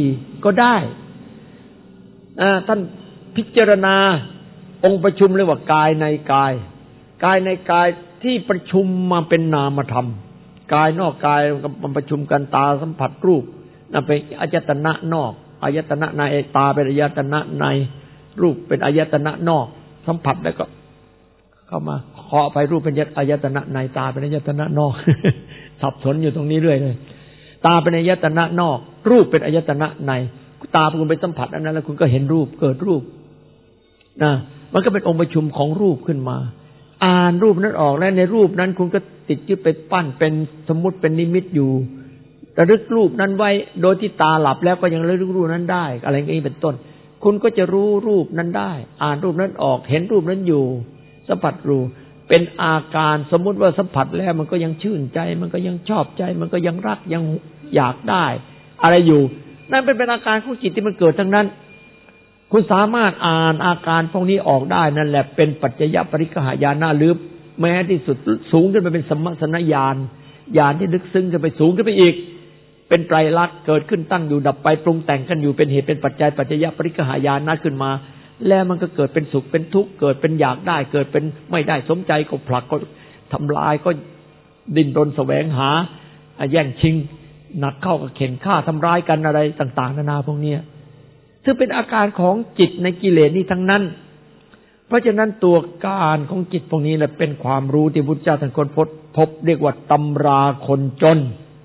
4ก็ได้ท่านพิจารณาองค์ประชุมเรียกว่ากายในกายในกายที่ประชุมมาเป็นนามธรรมกายนอกกายมันประชุมกันตาสัมผัสรูปนั่นเป็นอายตนะนอกอายตนะในตาเป็นอายตนะในรูปเป็นอายตนะนอกสัมผัสแล้วก็เข้ามาขอไปรูปเป็นอายตนะในตาเป็นอายตนะนอก สับสนอยู่ตรงนี้เรื่อยเลยตาเป็นอายตนะนอกรูปเป็นอายตนะในตาคุณไปสัมผัสอันนั้นแล้วคุณก็เห็นรูปเกิดรูปมันก็เป็นองค์ประชุมของรูปขึ้นมาอ่านรูปนั้นออกแล้วในรูปนั้นคุณก็ติดยึดไปปั้นเป็นสมมุติเป็นนิมิตอยู่ระลึกรูปนั้นไว้โดยที่ตาหลับแล้วก็ยังระลึกรูปนั้นได้อะไรอย่างนี้เป็นต้นคุณก็จะรู้รูปนั้นได้อ่านรูปนั้นออกเห็นรูปนั้นอยู่สัมผัสรู้เป็นอาการสมมุติว่าสัมผัสแล้วมันก็ยังชื่นใจมันก็ยังชอบใจมันก็ยังรักยังอยากได้อะไรอยู่นั่นเป็นอาการของจิตที่มันเกิดทั้งนั้นคุณสามารถอ่านอาการพวกนี้ออกได้นั่นแหละเป็นปัจจยปริคหายานะหรือแม้ที่สุดสูงขึ้นไปเป็นสัมมัสนญาณญาณที่ลึกซึ้งขึ้นไปสูงขึ้นไปอีกเป็นไตรลักษณ์เกิดขึ้นตั้งอยู่ดับไปปรุงแต่งกันอยู่เป็นเหตุเป็นปัจจัยปัจจยปริคหายานะขึ้นมาแล้วมันก็เกิดเป็นสุขเป็นทุกข์เกิดเป็นอยากได้เกิดเป็นไม่ได้สมใจก็ผลักก็ทำลายก็ดิ้นรนแสวงหาแย่งชิงหนักเข้าก็เข็นฆ่าทำร้ายกันอะไรต่างๆนานาพวกนี้ซึ่งเป็นอาการของจิตในกิเลสนี้ทั้งนั้นเพราะฉะนั้นตัวการของจิตพวกนี้แหละเป็นความรู้ที่พุทธเจ้าท่านค้นพบเรียกว่าตำราคนจน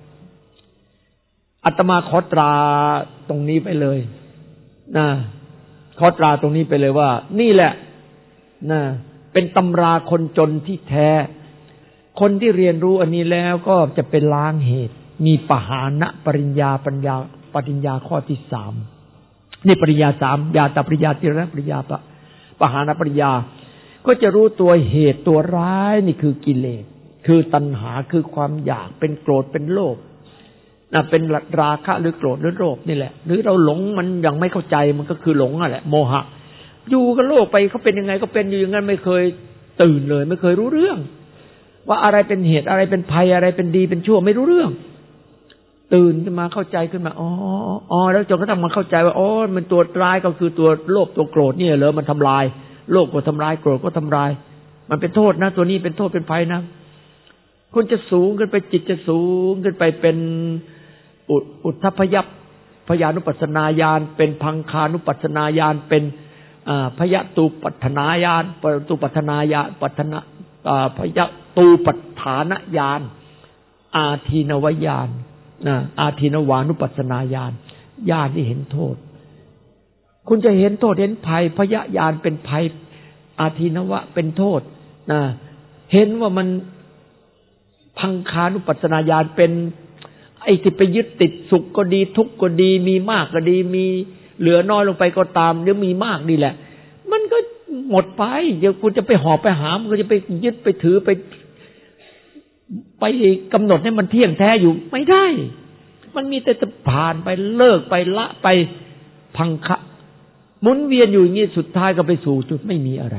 อาตมาขอตราตรงนี้ไปเลยขอตราตรงนี้ไปเลยว่านี่แหละเป็นตำราคนจนที่แท้คนที่เรียนรู้อันนี้แล้วก็จะเป็นล้างเหตุมีปหานะปริญญาปริญญาข้อที่3นี่ปริญญา3ญาตปริญญาติรณปริญญาปหานปริญญาก็จะรู้ตัวเหตุตัวร้ายนี่คือกิเลสคือตัณหาคือความอยากเป็นโกรธเป็นโลภเป็นราคะหรือโกรธหรือโลภนี่แหละหรือเราหลงมันยังไม่เข้าใจมันก็คือหลงนั่นแหละโมหะอยู่กับโลกไปเขาเป็นยังไงก็เป็นอยู่อย่างนั้นไม่เคยตื่นเลยไม่เคยรู้เรื่องว่าอะไรเป็นเหตุอะไรเป็นภัยอะไรเป็นดีเป็นชั่วไม่รู้เรื่องตื่นขึ้นมาเข้าใจขึ้นมาอ๋อแล้วจนกระทั่งมาเข้าใจว่ามันตัวร้ายก็คือตัวโลภตัวโกรธนี่เหรอมันทำลายโลภก็ทำลายโกรธก็ทำลายมันเป็นโทษนะตัวนี้เป็นโทษเป็นภัยนะคุณจะสูงขึ้นไปจิตจะสูงขึ้นไปเป็นอุทธัพยัพพยานุปัสสนาญาณเป็นพังคานุปัสสนาญาณเป็นพยตูปัฏฐานญาณพยตูปัฏฐานญาณพยตูปัฏฐานญาณอาทีนวญาณอาทีนวานุปัสสนาญาณญาณที่เห็นโทษคุณจะเห็นโทษเห็นภัยพยญาณเป็นภัยอาทินวะเป็นโทษนะเห็นว่ามันพังคานุปัสสนาญาณเป็นไอ้ที่ไปยึดติดสุขก็ดีทุกข์ก็ดีมีมากก็ดีมีเหลือน้อยลงไปก็ตามหรือมีมากนี่แหละมันก็หมดไปเดี๋ยวคุณจะไปหอบไปหามก็จะไปยึดไปถือไปกำหนดให้มันเที่ยงแท้อยู่ไม่ได้มันมีแต่จะผ่านไปเลิกไปละไปพังคะหมุนเวียนอยู่อย่างนี้สุดท้ายก็ไปสู่จุดไม่มีอะไร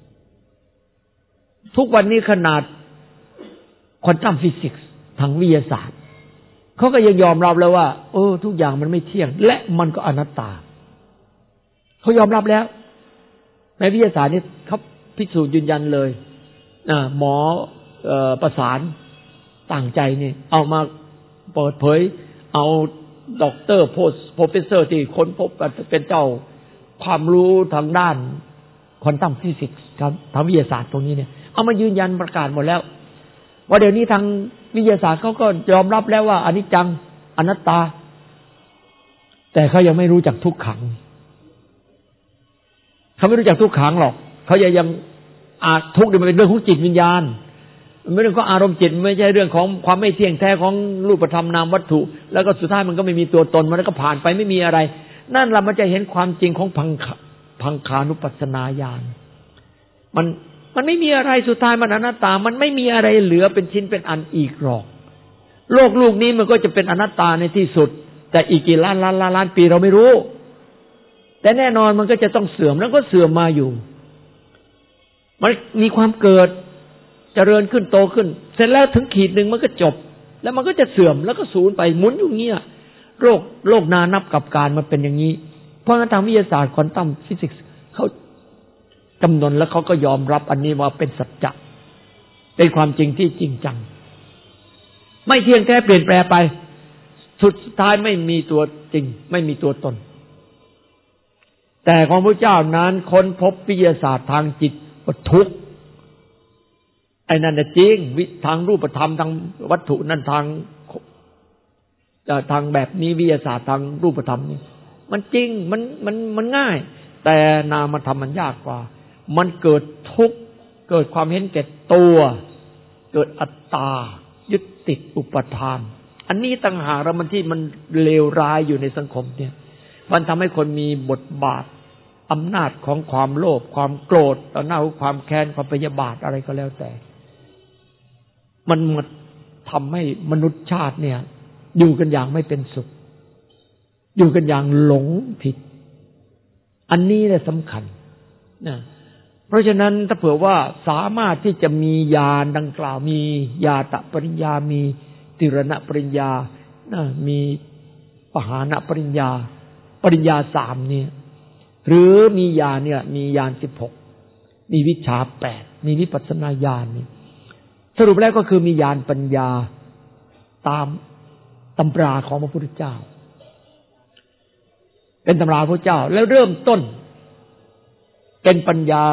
ทุกวันนี้ขนาดควอนตัมฟิสิกส์ทางวิทยาศาสตร์เขาก็ยังยอมรับแล้วว่าทุกอย่างมันไม่เที่ยงและมันก็อนัตตาเขายอมรับแล้วในวิทยาศาสตร์นี่เขาพิสูจน์ยืนยันเลยหมอประสานต่างใจนี่เอามาเปิดเผยเอาด็อกเตอร์โปรเฟสเซอร์ที่ค้นพบเป็นเจ้าความรู้ทางด้านควอนตัมฟิสิกส์ทางวิทยาศาสตร์ตรงนี้เนี่ยเอามายืนยันประกาศหมดแล้วว่าเดี๋ยวนี้ทางวิทยาศาสตร์เขาก็ยอมรับแล้วว่าอนิจจังอนัตตาแต่เขายังไม่รู้จักทุกขังเขาไม่รู้จักทุกขังหรอกเขายังทุกข์นี่มันเป็นเรื่องของจิตวิญญาณมันไม่ใช่เรื่องของอารมณ์จิตไม่ใช่เรื่องของความไม่เที่ยงแท้ของรูปธรรมนามวัตถุแล้วก็สุดท้ายมันก็ไม่มีตัวตนมันก็ผ่านไปไม่มีอะไรนั่นแหละมันจะเห็นความจริงของพังคานุปัสสนาญาณมันไม่มีอะไรสุดท้ายมันอนัตตามันไม่มีอะไรเหลือเป็นชิ้นเป็นอันอีกหรอกโลกลูกนี้มันก็จะเป็นอนัตตาในที่สุดแต่อีกกี่ล้านปีเราไม่รู้แต่แน่นอนมันก็จะต้องเสื่อมแล้วก็เสื่อมมาอยู่มันมีความเกิดเจริญขึ้นโตขึ้นเสร็จแล้วถึงขีดหนึ่งมันก็จบแล้วมันก็จะเสื่อมแล้วก็สูญไปหมุนอยู่เงี้ยโลกนานับกับการมันเป็นอย่างนี้เพราะงั้นทางวิทยาศาสตร์ควอนตัมฟิสิกส์เขาจำนวนแล้วเขาก็ยอมรับอันนี้ว่าเป็นสัจจะเป็นความจริงที่จริงจังไม่เที่ยงแท้เปลี่ยนแปลไปสุดท้ายไม่มีตัวจริงไม่มีตัวตนแต่ของพระเจ้านั้นค้นพบวิทยาศาสตร์ทางจิตว่าทุกข์ไอ้นั่นน่ะจริงทางรูปธรรมทางวัตถุนั่นทางแบบนี้วิทยาศาสตร์ทางรูปธรรมนี่มันจริงมันง่ายแต่นามธรรมมันยากกว่ามันเกิดทุกข์เกิดความเห็นแก่ตัวเกิดอัตตายึดติดอุปทานอันนี้ต่างหากแล้วมันที่มันเลวร้ายอยู่ในสังคมเนี่ยมันทำให้คนมีบทบาทอำนาจของความโลภความโกรธอำนาจของความแค้นความพยาบาทอะไรก็แล้วแต่มันทำให้มนุษยชาติเนี่ยอยู่กันอย่างไม่เป็นสุขอยู่กันอย่างหลงผิดอันนี้แหละสำคัญนะเพราะฉะนั้นถ้าเผื่อว่าสามารถที่จะมีญาณดังกล่าวมีญาตปริญญามีติรณปริญญามีปหานปริญญาปริญญา3เนี่ยหรือมีญาณเนี่ยมีญาณ16มีวิชชา8มีวิปัสสนาญาณนี่สรุปแล้วก็คือมีญาณปัญญาตามตำราของพระพุทธเจ้าเป็นตำราพระเจ้าแล้วเริ่มต้นเป็นปัญญา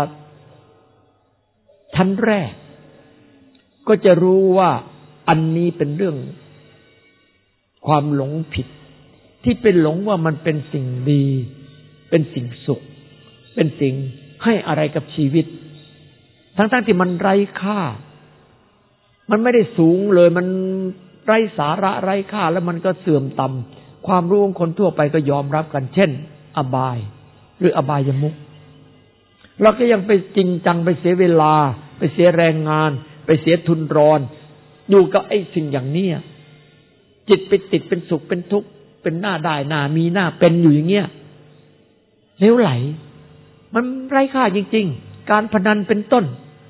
ชั้นแรกก็จะรู้ว่าอันนี้เป็นเรื่องความหลงผิดที่เป็นหลงว่ามันเป็นสิ่งดีเป็นสิ่งสุขเป็นสิ่งให้อะไรกับชีวิตทั้งที่มันไร้ค่ามันไม่ได้สูงเลยมันไร้สาระไร้ค่าแล้วมันก็เสื่อมต่ำความรู้ของคนทั่วไปก็ยอมรับกันเช่นอบายหรืออบายมุขเราก็ยังไปจริงจังไปเสียเวลาไปเสียแรงงานไปเสียทุนรอนอยู่กับไอ้สิ่งอย่างนี้จิตไปติดเป็นสุขเป็นทุกข์เป็นหน้าได้หน้ามีหน้าเป็นอยู่อย่างเงี้ยเลวไหลมันไร้ค่าจริงๆการพนันเป็นต้น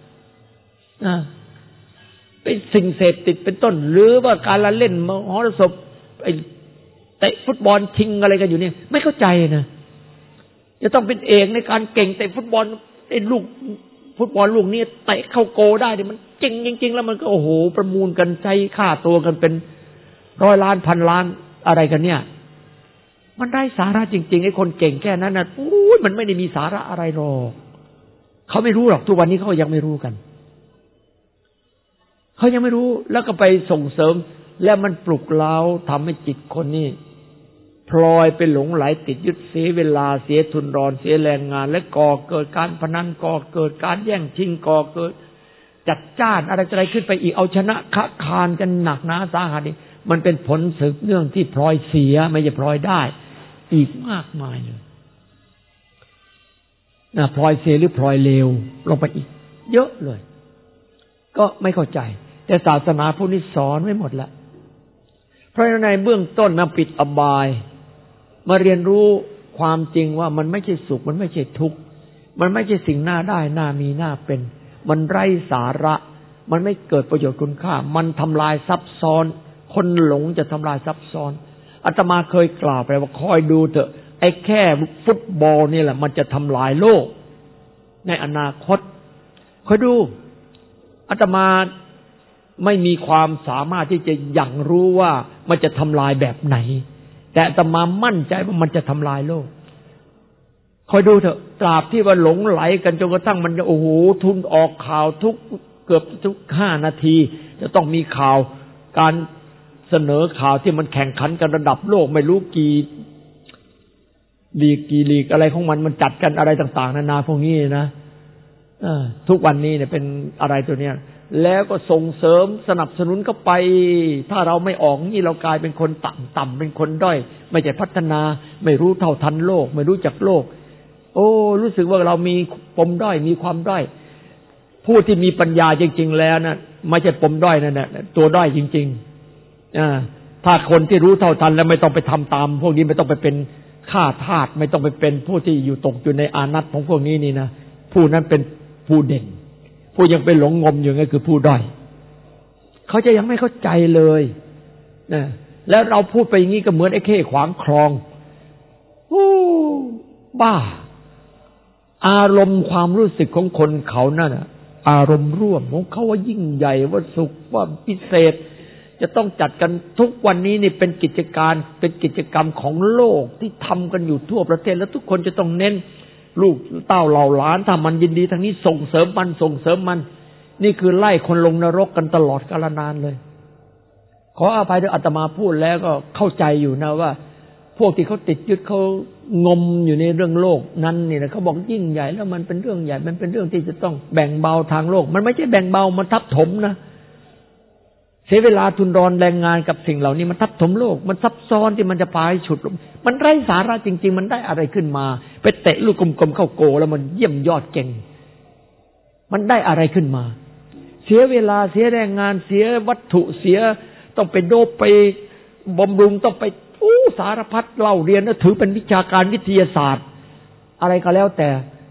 เป็นสิ่งเสพติดเป็นต้นหรือว่าการละเล่นมหรสพไอ้เตะฟุตบอลชิงอะไรกันอยู่เนี่ยไม่เข้าใจนะจะต้องเป็นเอกในการเก่งเตะฟุตบอลไอ้ลูกฟุตบอลลูกนี้เตะเข้าโกได้เนี่ยมันเก่งจริงๆแล้วมันก็โอ้โหประมูลกันใช้ค่าตัวกันเป็น100 ล้านพันล้านอะไรกันเนี่ยมันได้สาระจริงๆไอ้คนเก่งแค่นั้นน่ะมันไม่ได้มีสาระอะไรหรอกเขาไม่รู้หรอกทุกวันนี้เขายังไม่รู้กันเขายังไม่รู้แล้วก็ไปส่งเสริมแล้วมันปลุกเร้าทำให้จิตคนนี้พลอยไปหลงไหลติดยึดเสียเวลาเสียทุนรอนเสียแรงงานและก่อเกิดการพนันก่อเกิดการแย่งชิงก่อเกิดจัดจ้านอะไรขึ้นไปอีกเอาชนะคะคานกันหนักหนาสาหัสนี่มันเป็นผลสืบเนื่องที่พลอยเสียไม่ใช่พลอยได้อีกมากมายเลยพลอยเสียหรือพลอยเลวลงไปอีกเยอะเลยก็ไม่เข้าใจแต่ศาสนาพุทธนี่สอนไว้หมดแล้วเพราะในเบื้องต้นมาปิดอบายมาเรียนรู้ความจริงว่ามันไม่ใช่สุขมันไม่ใช่ทุกข์มันไม่ใช่สิ่งน่าได้น่ามีน่าเป็นมันไร้สาระมันไม่เกิดประโยชน์คุณค่ามันทำลายซับซ้อนคนหลงจะทำลายซับซ้อนอาตมาเคยกล่าวไปว่าคอยดูเถอะไอ้แค่ฟุตบอลนี่แหละมันจะทำลายโลกในอนาคตคอยดูอาตมาไม่มีความสามารถที่จะยังรู้ว่ามันจะทำลายแบบไหนแต่อาตมามั่นใจว่ามันจะทำลายโลกคอยดูเถอะตราบที่ว่าหลงไหลกันจนกระทั่งมันจะโอ้โหทุนออกข่าวเกือบทุก5 นาทีจะต้องมีข่าวการเสนอข่าวที่มันแข่งขันกันระดับโลกไม่รู้กี่ลีกอะไรของมันจัดกันอะไรต่างๆนานาพวกนี้นะทุกวันนี้เนี่ยเป็นอะไรตัวเนี้ยแล้วก็ส่งเสริมสนับสนุนเข้าไปถ้าเราไม่ออกนี่เรากลายเป็นคนต่ำเป็นคนด้อยไม่ใช่พัฒนาไม่รู้เท่าทันโลกไม่รู้จักโลกโอ้รู้สึกว่าเรามีปมด้อยมีความด้อยผู้ที่มีปัญญาจริงๆแล้วนะไม่ใช่ปมด้อยนั่นแหละตัวด้อยจริงๆถ้าคนที่รู้เท่าทันแล้วไม่ต้องไปทำตามพวกนี้ไม่ต้องไปเป็นข้าทาสไม่ต้องไปเป็นผู้ที่อยู่ตกอยู่ในอานัตของพวกนี้นี่นะผู้นั้นเป็นผู้เด่นผู้ยังเป็นหลงงมอยู่นั่นคือผู้ด้อยเขาจะยังไม่เข้าใจเลยนะแล้วเราพูดไปอย่างนี้ก็เหมือนไอ้เข้ขวางคลองบ้าอารมณ์ความรู้สึกของคนเขานั่นน่ะอารมณ์ร่วมของเขาว่ายิ่งใหญ่ว่าสุขว่าพิเศษจะต้องจัดกันทุกวันนี้นี่เป็นกิจการเป็นกิจกรรมของโลกที่ทำกันอยู่ทั่วประเทศแล้วทุกคนจะต้องเน้นลูกเต้าเหล่าหลานถ้ามันยินดีทางนี้ส่งเสริมมันนี่คือไล่คนลงนรกกันตลอดกาลนานเลยขออภัยด้วยอาตมาพูดแล้วก็เข้าใจอยู่นะว่าพวกที่เขาติดยึดเขางมอยู่ในเรื่องโลกนั้นนี่นะเขาบอกยิ่งใหญ่แล้วมันเป็นเรื่องใหญ่มันเป็นเรื่องที่จะต้องแบ่งเบาทางโลกมันไม่ใช่แบ่งเบามันทับถมนะเสียเวลาทุนรอนแรงงานกับสิ่งเหล่านี้มันทับถมโลกมันซับซ้อนที่มันจะพาให้ฉุดมันไร้สาระจริงๆมันได้อะไรขึ้นมาไปเตะลูกกลมๆเข้าโกแล้วมันเยี่ยมยอดเก่งมันได้อะไรขึ้นมาเสียเวลาเสียแรงงานเสียวัตถุเสียต้องไปโดบไปบำรุงต้องไปสารพัดเล่าเรียนนะถือเป็นวิชาการวิทยาศาสตร์อะไรก็แล้วแต่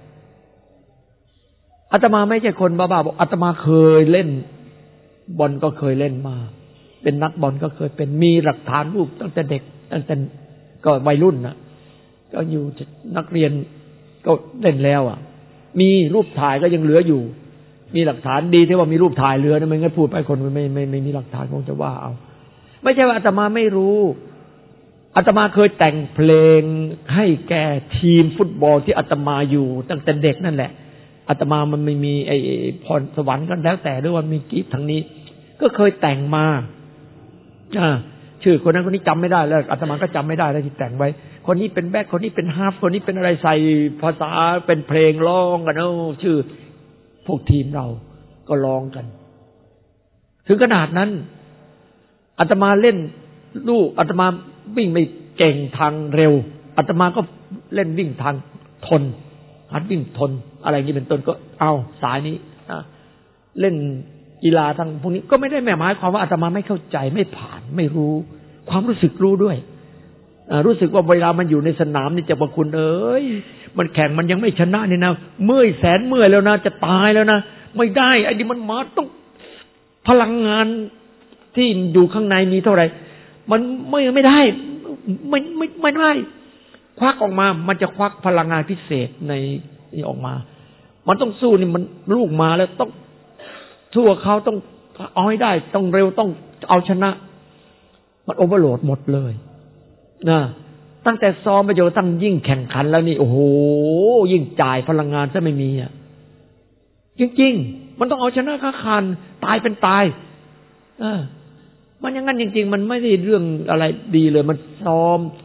อาตมาไม่ใช่คนบ้าๆบอกอาตมาเคยเล่นบอลก็เคยเล่นมาเป็นนักบอลก็เคยเป็นมีหลักฐานรูปตั้งแต่เด็กตั้งแต่ก็วัยรุ่นนะก็อยู่นักเรียนก็เล่นแล้วมีรูปถ่ายก็ยังเหลืออยู่มีหลักฐานดีที่ว่ามีรูปถ่ายเหลือนะไม่งั้นพูดไปคนไม่มีหลักฐานคงจะว่าเอาไม่ใช่ว่าอาตมาไม่รู้อาตมาเคยแต่งเพลงให้แก่ทีมฟุตบอลที่อาตมาอยู่ตั้งแต่เด็กนั่นแหละอาตมามันไม่มีไอ้พรสวรรค์กันแล้วแต่ด้วยว่ามีกิฟต์ทางนี้ก็เคยแต่งมาชื่อคนนั้นคนนี้จำไม่ได้แล้วอาตมาก็จำไม่ได้แล้วที่แต่งไว้คนนี้เป็นแบ็คคนนี้เป็นฮาล์ฟคนนี้เป็นอะไรใส่ภาษาเป็นเพลงร้องกันชื่อพวกทีมเราก็ร้องกันถึงขนาดนั้นอาตมาเล่นลูกอาตมาวิ่งไม่เก่งทางเร็วอาตมาก็เล่นวิ่งทางทนหัดวิ่งทนอะไรอย่างนี้เป็นต้นก็เอาสายนี้เล่นกีฬาทางพวกนี้ก็ไม่ได้หมายความว่าอาตมาไม่เข้าใจไม่ผ่านไม่รู้ความรู้สึกรู้ด้วยรู้สึกว่าเวลามันอยู่ในสนามนี่จะบอกคุณมันแข่งมันยังไม่ชนะนี่นะเมื่อยแสนเมื่อยแล้วนะจะตายแล้วนะไม่ได้ไอ้นี่มันมาต้องพลังงานที่อยู่ข้างในมีเท่าไหร่มันไม่ได้ไม่ได้ควักออกมามันจะควักพลังงานพิเศษในนี่ออกมามันต้องสู้นี่มันลูกมาแล้วต้องทั่วเขาต้องเอาให้ได้ต้องเร็วต้องเอาชนะมันโอเวอร์โหลดหมดเลยนะตั้งแต่ซ้อมไปจนตั้งยิ่งแข่งขันแล้วนี่โอ้โหยิ่งจ่ายพลังงานซะไม่มีจริงๆมันต้องเอาชนะค้าคานตายเป็นตายมันอย่างนั้นจริงๆมันไม่ได้เรื่องอะไรดีเลยมันซ้อม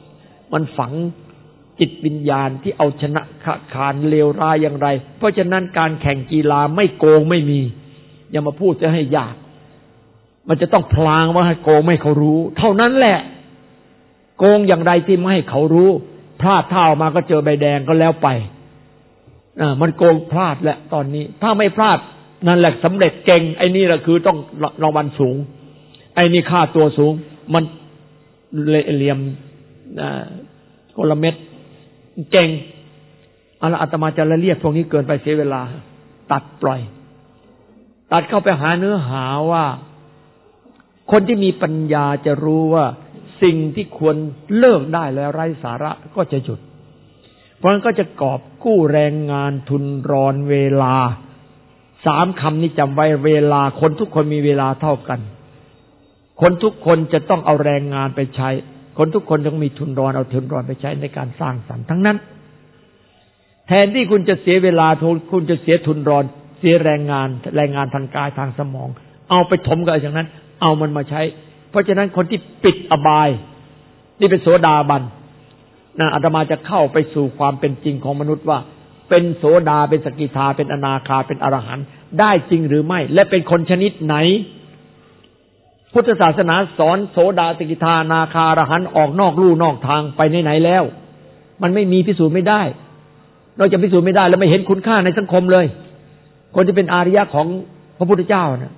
มันฝังจิตวิญญาณที่เอาชนะขานเลวร้ายอย่างไรเพราะฉะนั้นการแข่งกีฬาไม่โกงไม่มีอย่ามาพูดจะให้ยากมันจะต้องพลางว่าให้โกงไม่เขารู้เท่านั้นแหละโกงอย่างไรที่ไม่ให้เขารู้พลาดท่ามาก็เจอใบแดงก็แล้วไปมันโกงพลาดแหละตอนนี้ถ้าไม่พลาดนั่นแหละสำเร็จเก่งไอ้นี่แหละคือต้องรางวัลสูงไอ้นี่ค่าตัวสูงมันเหลี่ยมกลเม็ดเก่งอาตมาจะละเลียดพวกนี้เกินไปเสียเวลาตัดปล่อยตัดเข้าไปหาเนื้อหาว่าคนที่มีปัญญาจะรู้ว่าสิ่งที่ควรเลิกได้แล้วไร้สาระก็จะหยุดเพราะฉะนั้นก็จะกอบกู้แรงงานทุนรอนเวลา3 คำนี้จำไว้เวลาคนทุกคนมีเวลาเท่ากันคนทุกคนจะต้องเอาแรงงานไปใช้คนทุกคนต้องมีทุนรอนเอาทุนรอนไปใช้ในการสร้างสรรค์ทั้งนั้นแทนที่คุณจะเสียเวลาคุณจะเสียทุนรอนเสียแรงงานทางกายทางสมองเอาไปถมกับอย่างนั้นเอามันมาใช้เพราะฉะนั้นคนที่ปิดอบายนี่เป็นโสดาบันอาตมาจะเข้าไปสู่ความเป็นจริงของมนุษย์ว่าเป็นโสดาเป็นสกิทาเป็นอนาคาเป็นอรหันต์ได้จริงหรือไม่และเป็นคนชนิดไหนพุทธศาสนาสอนโสดาสกิทาอนาคาอรหันต์ออกนอกลู่นอกทางไปไหนๆแล้วมันไม่มีพิสูจน์ไม่ได้นอกจากพิสูจน์ไม่ได้แล้วไม่เห็นคุณค่าในสังคมเลยคนที่เป็นอาริยะของพระพุทธเจ้านะ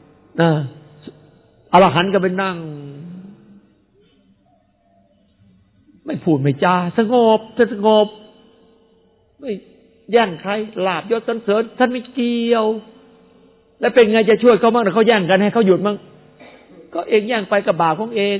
อรหันต์ก็ไปนั่งไม่พูดไม่จาสงบไม่แย่งใครลาภยศสรรเสริญท่านไม่เกี่ยวแล้วเป็นไงจะช่วยเขาบ้างหรือเขาแย่งกันให้เขาหยุดมั้งก็เองแย่งไปกับบาปของเอง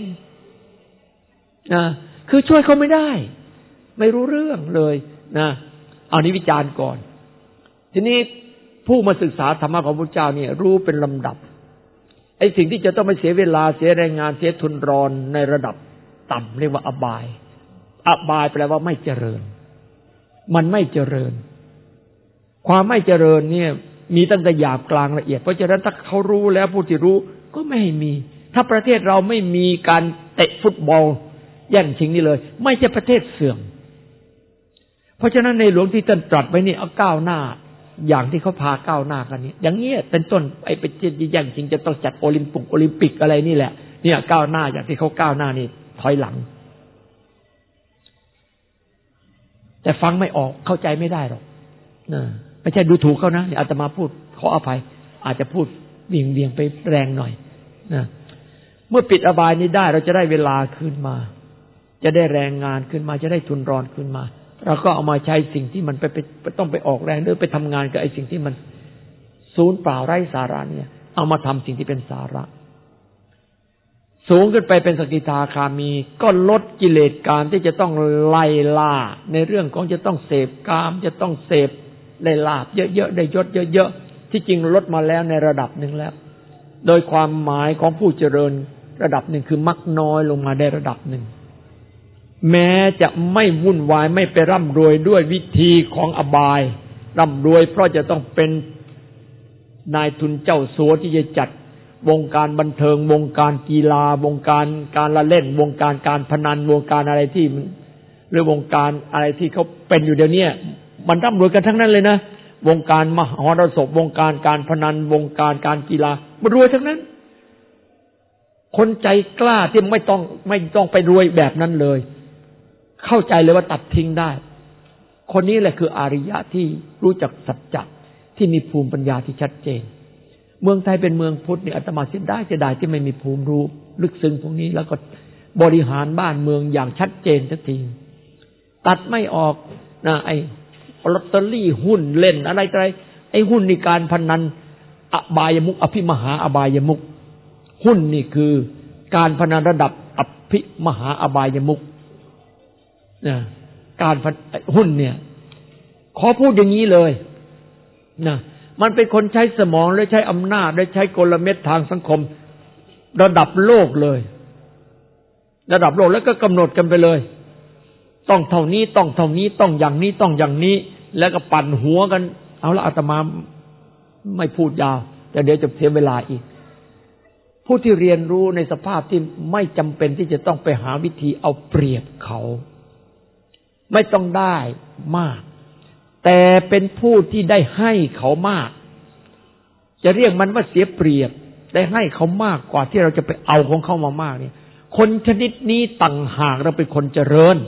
คือช่วยเขาไม่ได้ไม่รู้เรื่องเลยนะเอานี้วิจารณ์ก่อนทีนี้ผู้มาศึกษาธรรมะของพระพุทธเจ้าเนี่ยรู้เป็นลำดับไอ้สิ่งที่จะต้องไปเสียเวลาเสียแรงงานเสียทุนรอนในระดับต่ำเรียกว่าอบายแปลว่าไม่เจริญมันไม่เจริญความไม่เจริญเนี่ยมีตั้งแต่หยาบกลางละเอียดเพราะฉะนั้นถ้าเขารู้แล้วผู้ที่รู้ก็ไม่มีถ้าประเทศเราไม่มีการเตะฟุตบอลแย่งชิงนี่เลยไม่ใช่ประเทศเสื่อมเพราะฉะนั้นในหลวงที่ท่านตรัสไว้นี่เอาก้าวหน้าอย่างที่เขาพาก้าวหน้ากันนี่อย่างเงี้ยเป็นต้นไอ้ประเทศที่แย่งชิงจะต้องจัดโอลิมปิกอะไรนี่แหละเนี่ยก้าวหน้าอย่างที่เขาก้าวหน้านี่ถอยหลังแต่ฟังไม่ออกเข้าใจไม่ได้หรอกไม่ใช่ดูถูกเขานะอาตมาพูดขออภัยอาจจะพูดเบี่ยงไปแรงหน่อยนะเมื่อปิดอบายนี้ได้เราจะได้เวลาขึ้นมาจะได้แรงงานขึ้นมาจะได้ทุนรอนขึ้นมาเราก็เอามาใช้สิ่งที่มันไปต้องไปออกแรงหรือไปทำงานกับไอ้สิ่งที่มันสูญเปล่าไร้สาระเนี่ยเอามาทำสิ่งที่เป็นสาระสูงขึ้นไปเป็นสกิทาคามีก็ลดกิเลสกามที่จะต้องไล่ล่าในเรื่องของจะต้องเสพกามจะต้องเสพได้ลาภเยอะๆได้ยศเยอะๆที่จริงลดมาแล้วในระดับหนึ่งแล้วโดยความหมายของผู้เจริญระดับหนึ่งคือมักน้อยลงมาได้ระดับหนึ่งแม้จะไม่วุ่นวายไม่ไปร่ำรวยด้วยวิธีของอบายร่ำรวยเพราะจะต้องเป็นนายทุนเจ้าสัวที่จะจัดวงการบันเทิงวงการกีฬาวงการการละเล่นวงการการพนันวงการอะไรที่หรือวงการอะไรที่เขาเป็นอยู่เดี๋ยวนี้มันร่ำรวยกันทั้งนั้นเลยนะวงการมหรสพวงการการพนันวงการการกีฬามันรวยทั้งนั้นคนใจกล้าที่ไม่ต้องไปรวยแบบนั้นเลยเข้าใจเลยว่าตัดทิ้งได้คนนี้แหละคืออาริยะที่รู้จักสัจจะที่มีภูมิปัญญาที่ชัดเจนเมืองไทยเป็นเมืองพุทธเนี่ยอาตมาเสียดายที่ไม่มีภูมิรู้ลึกซึ้งพวกนี้แล้วก็บริหารบ้านเมืองอย่างชัดเจนสักทีตัดไม่ออกนะไอ้ลอตเตอรี่หุ้นเล่นอะไรไอ้หุ้นในการพนันอบายมุขอภิมหาอบายมุขหุ้นนี่คือการพนันระดับอภิมหาอบายมุขนะการหุ้นเนี่ยขอพูดอย่างนี้เลยนะมันเป็นคนใช้สมองและใช้อำนาจและใช้กลเม็ดทางสังคมระดับโลกเลยระดับโลกแล้วก็กำหนดกันไปเลยต้องเท่านี้ต้องเท่านี้ต้องอย่างนี้ต้องอย่างนี้แล้วก็ปั่นหัวกันเอาละอาตมาไม่พูดยาวแต่เดี๋ยวจะเสียเวลาอีกผู้ที่เรียนรู้ในสภาพที่ไม่จำเป็นที่จะต้องไปหาวิธีเอาเปรียบเขาไม่ต้องได้มากแต่เป็นผู้ที่ได้ให้เขามากจะเรียกมันว่าเสียเปรียบได้ให้เขามากกว่าที่เราจะไปเอาของเขามามากเนี่ยคนชนิดนี้ต่างหากเราเป็นคนเจริญ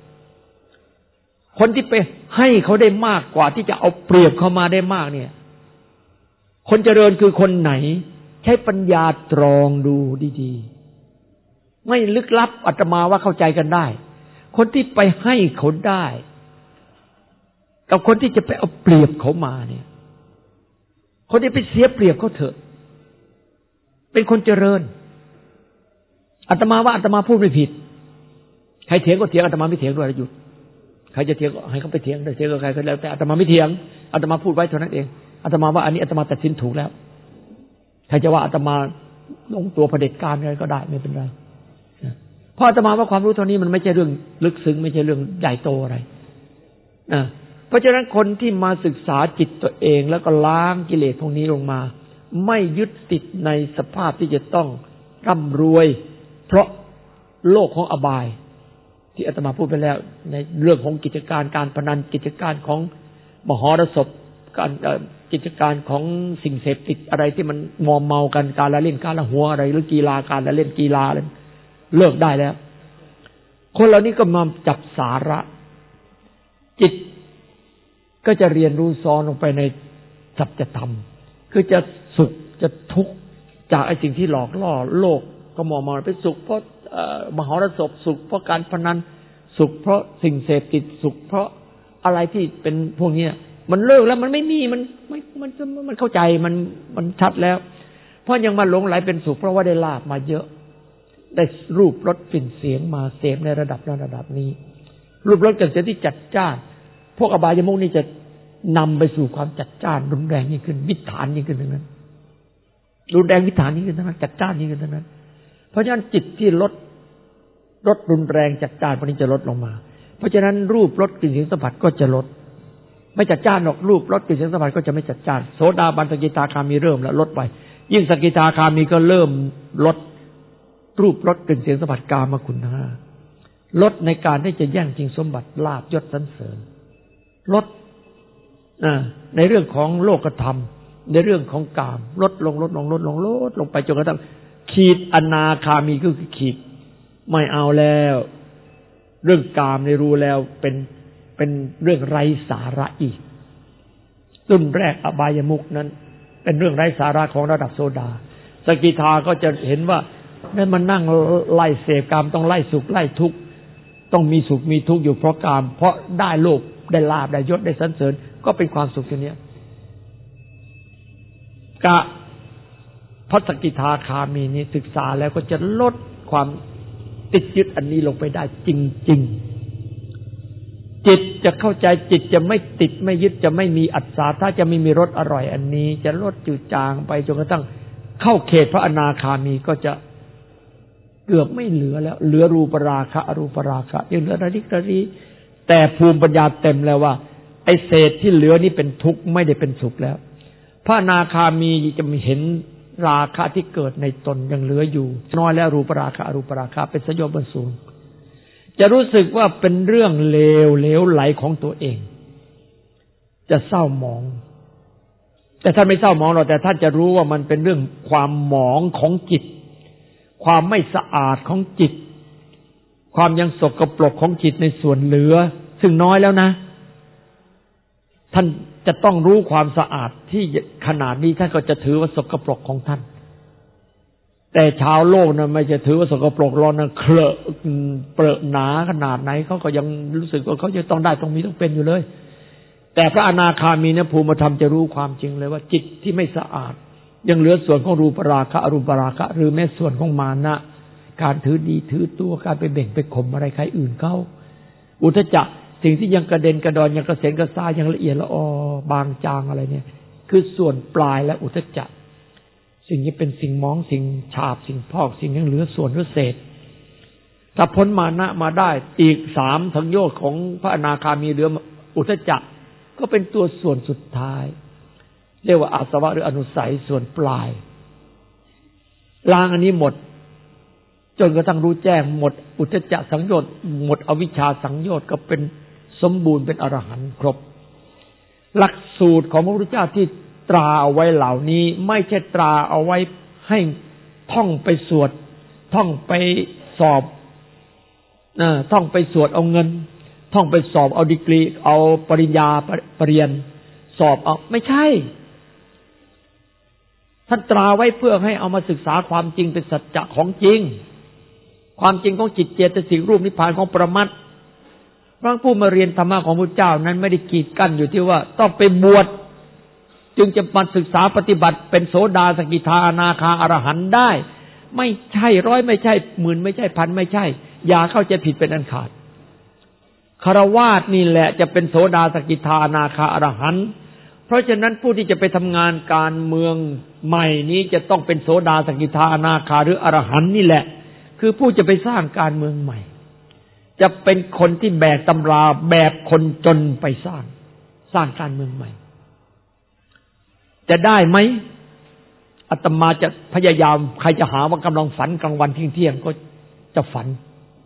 คนที่ไปให้เขาได้มากกว่าที่จะเอาเปรียบเขามาได้มากเนี่ยคนเจริญคือคนไหนใช้ปัญญาตรองดูดีๆไม่ลึกลับอาตมาว่าเข้าใจกันได้คนที่ไปให้เขาได้กับคนที่จะไปเอาเปรียบเขามาเนี่ยคนที่ไปเสียเปรียบเขาเถอะเป็นคนเจริญอาตมาว่าอาตมาพูดไม่ผิดใครเถียงก็เถียงอาตมาไม่เถียงด้วยหยุดใครจะเถียงก็ให้เขาไปเถียงได้เถียงกับใครก็แล้วแต่อาตมาไม่เถียงอาตมาพูดไว้เท่านั้นเองอาตมาว่าอันนี้อาตมาตัดสินถูกแล้วใครจะว่าอาตมาลงตัวเผด็จการอะไรก็ได้ไม่เป็นไรเพราะอาตมาว่าความรู้เท่านี้มันไม่ใช่เรื่องลึกซึ้งไม่ใช่เรื่องใหญ่โตอะไรเพราะฉะนั้นคนที่มาศึกษาจิตตัวเองแล้วก็ล้างกิเลสพวกนี้ลงมาไม่ยึดติดในสภาพที่จะต้องร่ำรวยเพราะโลกของอบายที่อาตมาพูดไปแล้วในเรื่องของกิจการการพนันกิจการของมหรสพการกิจการของสิ่งเสพติดอะไรที่มันมอมเมากันการละเล่นการละหัวอะไรหรือกีฬาการละเล่นกีฬาอะไรเลิกได้แล้วคนเหล่านี้ก็มาจับสาระจิตก็จะเรียนรู้ซ้อนลงไปในสัจธรรมคือจะสุขจะทุกข์จากไอ้สิ่งที่หลอกล่อโลกก็มองมาเป็นสุขเพราะมหรสพสุขเพราะการพนันสุขเพราะสิ่งเสพติดสุขเพราะอะไรที่เป็นพวกนี้มันเลิกแล้วมันไม่มีมันเข้าใจมันชัดแล้วเพราะยังมาหลงไหลเป็นสุขเพราะว่าได้ลาภมาเยอะได้รูปรสกลิ่นเสียงมาเสพในระดับนี้รูปรสกลิ่นเสียงที่จัดจ้านพวกอบายมุขนี่จะนำไปสู่ความจัดจ้านรุนแรงยิ่งขึ้นวิถานยิ่งขึ้นทั้งนั้นรุนแรงวิถานยิ่งขึ้นทั้งนั้นจัดจ้านยิ่งขึ้นทั้งนั้นเพราะฉะนั้นจิตที่ลดรุนแรงจัดจ้านพวกนี้จะลดลงมาเพราะฉะนั้นรูปรสกลิ่นเสียงสัมผัสก็จะลดไม่จัดจ้านหรอกรูปรสกลิ่นเสียงสัมผัสก็จะไม่จัดจ้านโสดาบันสกิทาคามีเริ่มแล้วลดไปยิ่งสกิทาคามีก็เริ่มลดรูปรสกลิ่นเสียงสัมผัสกามคุณ5ลดในการที่จะแย่งชิงสมบัติลาภยศสรรเสริญลดในเรื่องของโลกธรรมในเรื่องของกามลดลงไปจนกระทั่งขีดอนาคามีก็คือขีดไม่เอาแล้วเรื่องกามในรู้แล้วเป็นเรื่องไร้สาระอีกรุ่นแรกอบายมุขนั้นเป็นเรื่องไร้สาระของระดับโสดาสกิทาก็จะเห็นว่านั่นมันนั่งไล่เสพกามต้องไล่สุขไล่ทุกข์ต้องมีสุขมีทุกข์อยู่เพราะกามเพราะได้โลภได้ลาภได้ยศได้สรรเสริญก็เป็นความสุขอย่างนี้กะพระสกิทาคามีนี้ศึกษาแล้วก็จะลดความติดยึดอันนี้ลงไปได้จริงๆจิตจะเข้าใจจิตจะไม่ติดไม่ยึดจะไม่มีอัตตาถ้าจะไม่มีรสอร่อยอันนี้จะลดจืดจางไปจนกระทั่งเข้าเขตพระอนาคามีก็จะเกือบไม่เหลือแล้วเหลือรูปราคะอรูปราคะยังเหลือระดิกระดีแต่ภูมิปัญญาเต็มแล้วว่าไอ้เศษที่เหลือนี่เป็นทุกข์ไม่ได้เป็นสุขแล้วพระอนาคามีจะมีเห็นราคะที่เกิดในตนยังเหลืออยู่น้อยแล้วรูปราคะอรูปราคะเป็นสยบสูงจะรู้สึกว่าเป็นเรื่องเลวไหลของตัวเองจะเศร้าหมองแต่ท่านไม่เศร้าหมองหรอกแต่ท่านจะรู้ว่ามันเป็นเรื่องความหมองของจิตความไม่สะอาดของจิตความยังสกปรกของจิตในส่วนเหลือซึ่งน้อยแล้วนะท่านจะต้องรู้ความสะอาดที่ขนาดนี้ท่านก็จะถือว่าสกปรกของท่านแต่ชาวโลกนะไม่จะถือว่าสกปรกเรานะเคลอะเปรอะหนาขนาดไหนเขาก็ยังรู้สึกว่าเขาจะต้องได้ต้องมีต้องเป็นอยู่เลยแต่พระอนาคามีเนี่ยภูมิธรรมจะรู้ความจริงเลยว่าจิตที่ไม่สะอาดยังเหลือส่วนของรูปราคะอรูปราคะหรือแม้ส่วนของมานะการถือดีถือตัวการไปเบ่งไปข่มอะไรใครอื่นเขาอุทธัจจะสิ่งที่ยังกระเด็นกระดอนยังกระเซ็นกระซ่ายยังละเอียดละออบางจางอะไรเนี่ยคือส่วนปลายและอุทธัจจะสิ่งนี้เป็นสิ่งมองสิ่งฉาบสิ่งพอกสิ่งยังเหลือส่วนหรือเศษถ้าพ้นมานะมาได้อีก3สังโยชน์ของพระอนาคามีเหลืออุทธัจจะก็เป็นตัวส่วนสุดท้ายเรียกว่าอาสวะหรืออนุสัยส่วนปลายล้างอันนี้หมดจนกระทั่งรู้แจ้งหมดอุทธัจจะสังโยชน์หมดอวิชชาสังโยชน์ก็เป็นสมบูรณ์เป็นอรหันต์ครบหลักสูตรของพระพุทธเจ้าที่ตราเอาไว้เหล่านี้ไม่ใช่ตราเอาไว้ให้ท่องไปสวดท่องไปสอบท่องไปสวดเอาเงินท่องไปสอบเอาดีกรีเอาปริญญาปริญญาสอบเอาไม่ใช่ท่านตราไว้เพื่อให้เอามาศึกษาความจริงเป็นสัจจะของจริงความจริงของจิตเจตสิกรูปนิพพานของปรมัตถ์พระผู้มาเรียนธรรมะของพระเจ้านั้นไม่ได้กีดกั้นอยู่ที่ว่าต้องไปบวชจึงจะมาศึกษาปฏิบัติเป็นโสดาสกิทาอนาคาอรหันต์ได้ไม่ใช่ร้อยไม่ใช่หมื่นไม่ใช่พันไม่ใช่อย่าเข้าใจผิดเป็นอันขาดฆราวาสนี่แหละจะเป็นโสดาสกิทาอนาคาอรหันต์เพราะฉะนั้นผู้ที่จะไปทำงานการเมืองใหม่นี้จะต้องเป็นโสดาสกิทาอนาคาหรืออรหันต์นี่แหละคือผู้จะไปสร้างการเมืองใหม่จะเป็นคนที่แบกตำราแบบคนจนไปสร้างการเมืองใหม่จะได้ไหมอาตมาจะพยายามใครจะหาว่ากำลังฝันกลางวันเที่ยงก็จะฝัน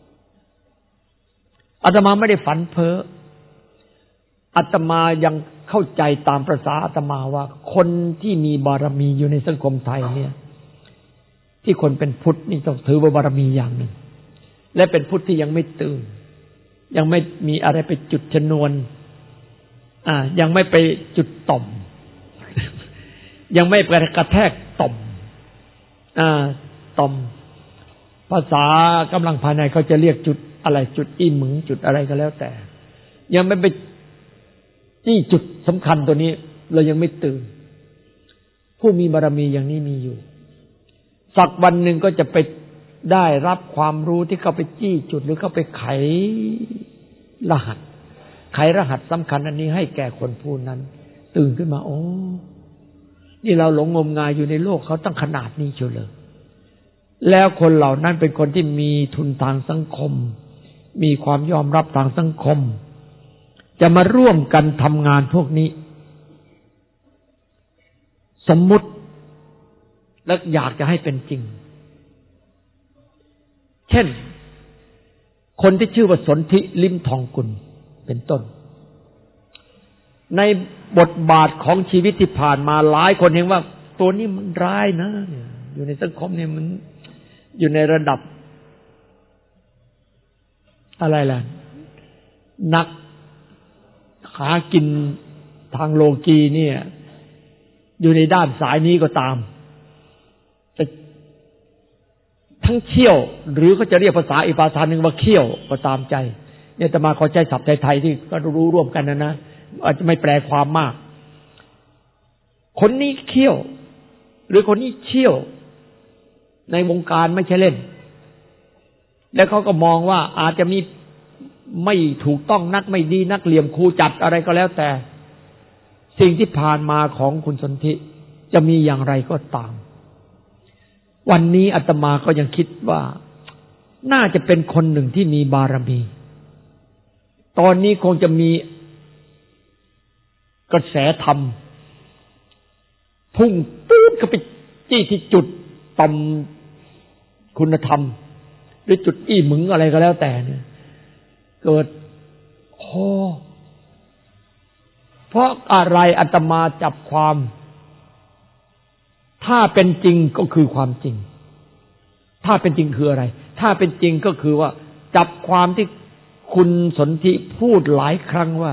อาตมาไม่ได้ฝันเพ้ออาตมายังเข้าใจตามประสาอาตมาว่าคนที่มีบารมีอยู่ในสังคมไทยเนี่ยที่คนเป็นพุทธนี่ต้องถือว่าบารมีอย่างหนึ่งและเป็นพุทธที่ยังไม่ตื่นยังไม่มีอะไรไปจุดชนวนยังไม่ไปจุดต่อมยังไม่ไปกระแทกต่อมต่อมภาษากำลังภายในเขาจะเรียกจุดอะไรจุดอี้หมึงจุดอะไรก็แล้วแต่ยังไม่ไปนี่จุดสำคัญตัวนี้เรายังไม่ตื่นผู้มีบารมีอย่างนี้มีอยู่สักวันหนึ่งก็จะไปได้รับความรู้ที่เข้าไปจี้จุดหรือเข้าไปไขรหัสสำคัญอันนี้ให้แก่คนผู้นั้นตื่นขึ้นมาโอ้นี่เราหลงงมงายอยู่ในโลกเขาตั้งขนาดนี้เชียวเลยแล้วคนเหล่านั้นเป็นคนที่มีทุนทางสังคมมีความยอมรับทางสังคมจะมาร่วมกันทำงานพวกนี้สมมุติและอยากจะให้เป็นจริงเช่นคนที่ชื่อว่าสนธิลิ้มทองกุลเป็นต้นในบทบาทของชีวิตที่ผ่านมาหลายคนเห็นว่าตัวนี้มันร้ายนะอยู่ในสังคมเนี่ยมันอยู่ในระดับอะไรล่ะนักหากินทางโลกีเนี่ยอยู่ในด้านสายนี้ก็ตามแต่ทั้งเขี้ยวหรือเขาจะเรียกภาษาอีกภาษาหนึ่งว่าเขี้ยวก็ตามใจเนี่ยแต่มาขอใช้ศัพท์ไทยๆที่ก็รู้ร่วมกันนะอาจจะไม่แปลความมากคนนี้เขี้ยวหรือคนนี้เชี่ยวในวงการไม่ใช่เล่นแล้วเขาก็มองว่าอาจจะมีไม่ถูกต้องนักไม่ดีนักเหลี่ยมครูจัดอะไรก็แล้วแต่สิ่งที่ผ่านมาของคุณสนธิจะมีอย่างไรก็ตามวันนี้อาตมาก็ยังคิดว่าน่าจะเป็นคนหนึ่งที่มีบารมีตอนนี้คงจะมีกระแสธรรมพุ่งตื้นเข้าไปจี้ที่จุดต่ำคุณธรรมหรือจุดอี้หมึงอะไรก็แล้วแต่เนี่ยเกิดเพราะอะไรอาตมาจับความถ้าเป็นจริงก็คือความจริงถ้าเป็นจริงคืออะไรถ้าเป็นจริงก็คือว่าจับความที่คุณสนธิพูดหลายครั้งว่า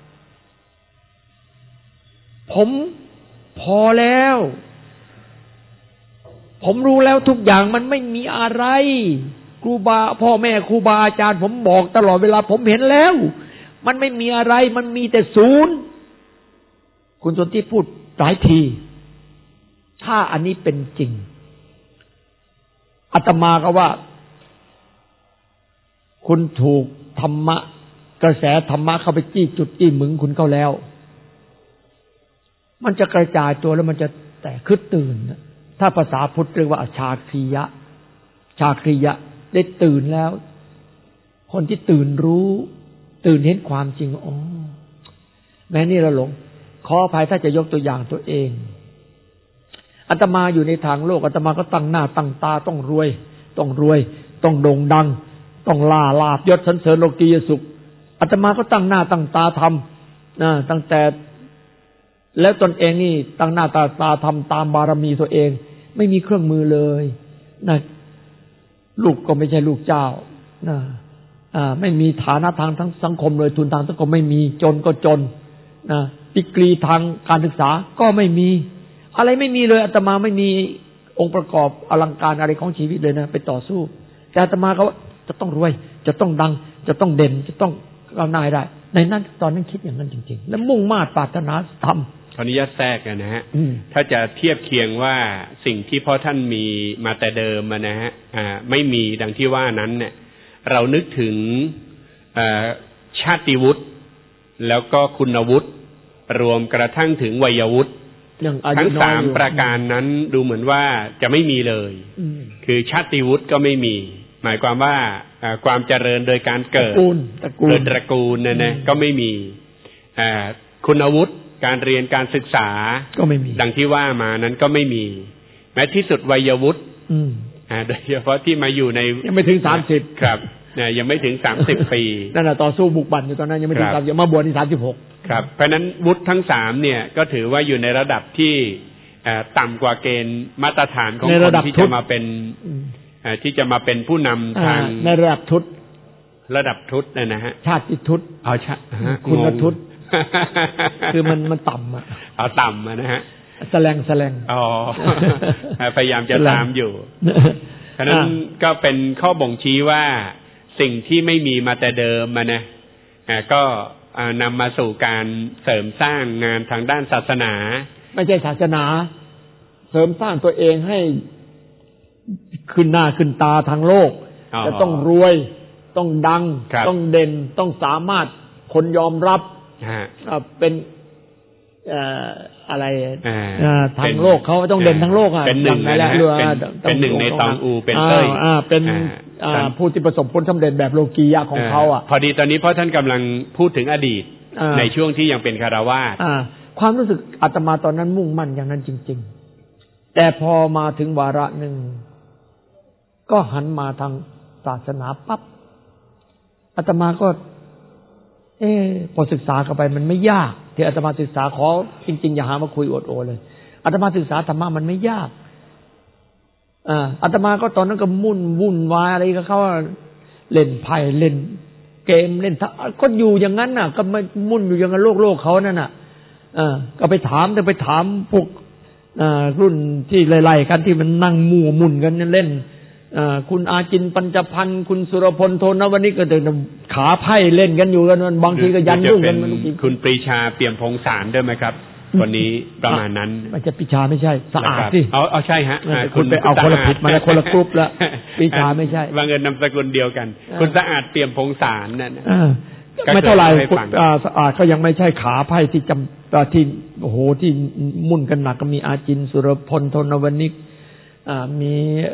ผมพอแล้วผมรู้แล้วทุกอย่างมันไม่มีอะไรครูบาพ่อแม่ครูบาอาจารย์ผมบอกตลอดเวลาผมเห็นแล้วมันไม่มีอะไรมันมีแต่ศูนย์คุณสนธิพูดหลายทีถ้าอันนี้เป็นจริงอาตมาก็ว่าคุณถูกธรรมะกระแสธรรมะเข้าไปจี้จุดจี้หมึงคุณเข้าแล้วมันจะกระจายตัวแล้วมันจะแตกขึ้นตื่นถ้าภาษาพุทธเรียกว่าชาคริยะได้ตื่นแล้วคนที่ตื่นรู้ตื่นเห็นความจริงอ๋อแม้นี่เราหลงขออภัยถ้าจะยกตัวอย่างตัวเองอาตมาอยู่ในทางโลกอาตมาก็ตั้งหน้าตั้งตาต้องรวยต้องโด่งดังต้องลาบยศสรรเสริญโลกียสุขอาตมาก็ตั้งหน้าตั้งตาทำนะตั้งแต่แล้วตนเองนี่ตั้งหน้าตั้งตาทำตามบารมีตัวเองไม่มีเครื่องมือเลยนะลูกก็ไม่ใช่ลูกเจ้านะไม่มีฐานะทางทั้งสังคมเลยทุนทางสังคมไม่มีจนก็จนนะดีกรีทางการศึกษาก็ไม่มีอะไรไม่มีเลยอาตมาไม่มีองค์ประกอบอลังการอะไรของชีวิตเลยนะไปต่อสู้แต่อาตมาก็จะต้องรวยจะต้องดังจะต้องเด่นจะต้องก้าวหน้าได้ในนั้นตอนนั้นคิดอย่างนั้นจริงๆและมุ่งมา่ปรารถนาทำขออนุญาตแทรกนะฮะถ้าจะเทียบเคียงว่าสิ่งที่พ่อท่านมีมาแต่เดิมนะฮะไม่มีดังที่ว่านั้นเนี่ยเรานึกถึงชาติวุฒิแล้วก็คุณวุฒิรวมกระทั่งถึงวัยวุฒิทั้งสามประการนั้นดูเหมือนว่าจะไม่มีเลยคือชาติวุฒิก็ไม่มีหมายความว่าความเจริญโดยการเกิดโดยตระกูลเนี่ยนะก็ไม่มีคุณวุฒิการเรียนการศึกษาก็ไม่มีดังที่ว่ามานั้นก็ไม่มีแม้ที่สุดวัยวุฒิโดยเฉพาะที่มาอยู่ในยังไม่ถึง30 ครับยังไม่ถึง30 ปีนั่นแหละต่อสู้บุกบั่นอยู่ตอนนั้นยังไม่ถึง30ยังมาบวชที่36 ครับเพราะนั้นวุฒิทั้ง3เนี่ยก็ถือว่าอยู่ในระดับที่ต่ำกว่าเกณฑ์มาตรฐานของคนที่จะมาเป็นผู้นำทางในระดับทุตนะฮะชาติทุตคุณทุตคือมันต่ำเอาต่ำนะฮะแสลงอ๋อพยายามจะตามอยู่ฉะนั้นก็เป็นข้อบ่งชี้ว่าสิ่งที่ไม่มีมาแต่เดิมนะก็นำมาสู่การเสริมสร้างงานทางด้านศาสนาไม่ใช่ศาสนาเสริมสร้างตัวเองให้ขึ้นหน้าขึ้นตาทางโลกจะต้องรวยต้องดังต้องเด่นต้องสามารถคนยอมรับเป็นอะไรทางโลกเขาต้องเด่นทั้งโลกเป็นหนึ่งเป็นหนึ่งในตองอูเป็นเต้ยเป็นผู้ที่ประสบผลสำเร็จแบบโลกียะของเขาพอดีตอนนี้พ่อท่านกำลังพูดถึงอดีตในช่วงที่ยังเป็นคฤหัสถ์ความรู้สึกอาตมาตอนนั้นมุ่งมั่นอย่างนั้นจริงๆแต่พอมาถึงวาระหนึ่งก็หันมาทางศาสนาปั๊บอาตมาก็พอศึกษาเข้าไปมันไม่ยากที่อาตมาศึกษาขอจริงๆอย่าหามาคุยอวดโอเลยอาตมาศึกษาธรรมะมันไม่ยากอาตมาก็ตอนนั้นก็วุ่นวายอะไรกับเขาเล่นไพ่เล่นเกมเล่นก็อยู่อย่างนั้นน่ะก็ไม่มุ่นอยู่อย่างนั้นโลกเขานั่นน่ะก็ไปถามพวกรุ่นที่ไล่ๆกันที่มันนั่งมั่วมุ่นกันเล่นคุณอาจินปัญจพันธ์คุณสุรพลโทนวันนี้ก็เดินขาไพ่เล่นกันอยู่กันบางทีก็ยันยุ่งกันคุณปรีชาเปี่ยมพงษ์สารด้วยไหมครับวันนี้ประมาณนั้นมันจะปรีชาไม่ใช่สะอาดสิเอาใช่ฮะคุณไปเอาคนละผิดมาแล้วคนละกรุ๊ปแล้วปรีชาไม่ใช่บางเอิญนามสกุลเดียวกันคุณสะอาดเปี่ยมพงษ์สารนั่นไม่เท่าไหร่สะอาดก็ยังไม่ใช่ขาไพ่ที่ที่โอ้โหที่มุ่นกันหนักก็มีอาจินสุรพลโทนวันนี้มี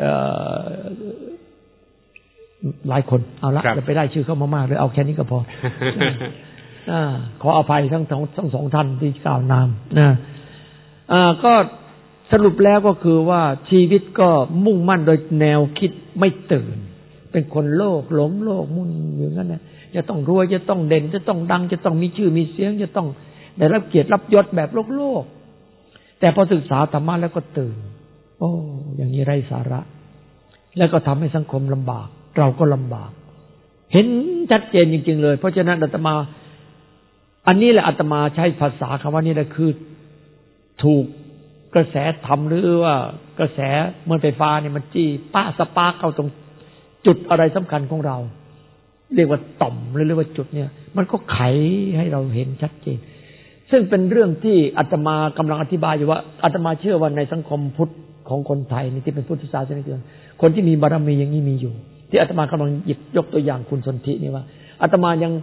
หลายคนเอาละจะไปได้ชื่อเข้ามามากเลยเอาแค่นี้ก็พอขออภัยทั้งสองท่านที่กล่าวนามก็สรุปแล้วก็คือว่าชีวิตก็มุ่งมั่นโดยแนวคิดไม่ตื่นเป็นคนโลกหลงโลกมุ่นอย่างนั้นเนี่ยจะต้องรวยจะต้องเด่นจะต้องดังจะต้องมีชื่อมีเสียงจะต้องได้รับเกียรติรับยศแบบโลกแต่พอศึกษาธรรมะแล้วก็ตื่นโอ้อย่างนี้ไร้สาระแล้วก็ทำให้สังคมลำบากเราก็ลำบากเห็นชัดเจนจริงๆเลยเพราะฉะนั้นอาตมาอันนี้แหละอาตมาใช้ภาษาคำว่านี่แหละคือถูกกระแสธรรมหรือว่ากระแสเหมือนไฟฟ้าเนี่ยมันจี้สปาร์คเข้าตรงจุดอะไรสำคัญของเราเรียกว่าต่อมหรือเรียกว่าจุดเนี่ยมันก็ไขให้เราเห็นชัดเจนซึ่งเป็นเรื่องที่อาตมากำลังอธิบายอยู่ว่าอาตมาเชื่อว่าในสังคมพุทธของคนไทยนี่ที่เป็นพุทธศาสนิกชนคนที่มีบารมีอย่างนี้มีอยู่ที่อาตมากำลังหยิบยกตัวอย่างคุณสนธินี่ว่าอาตมายัง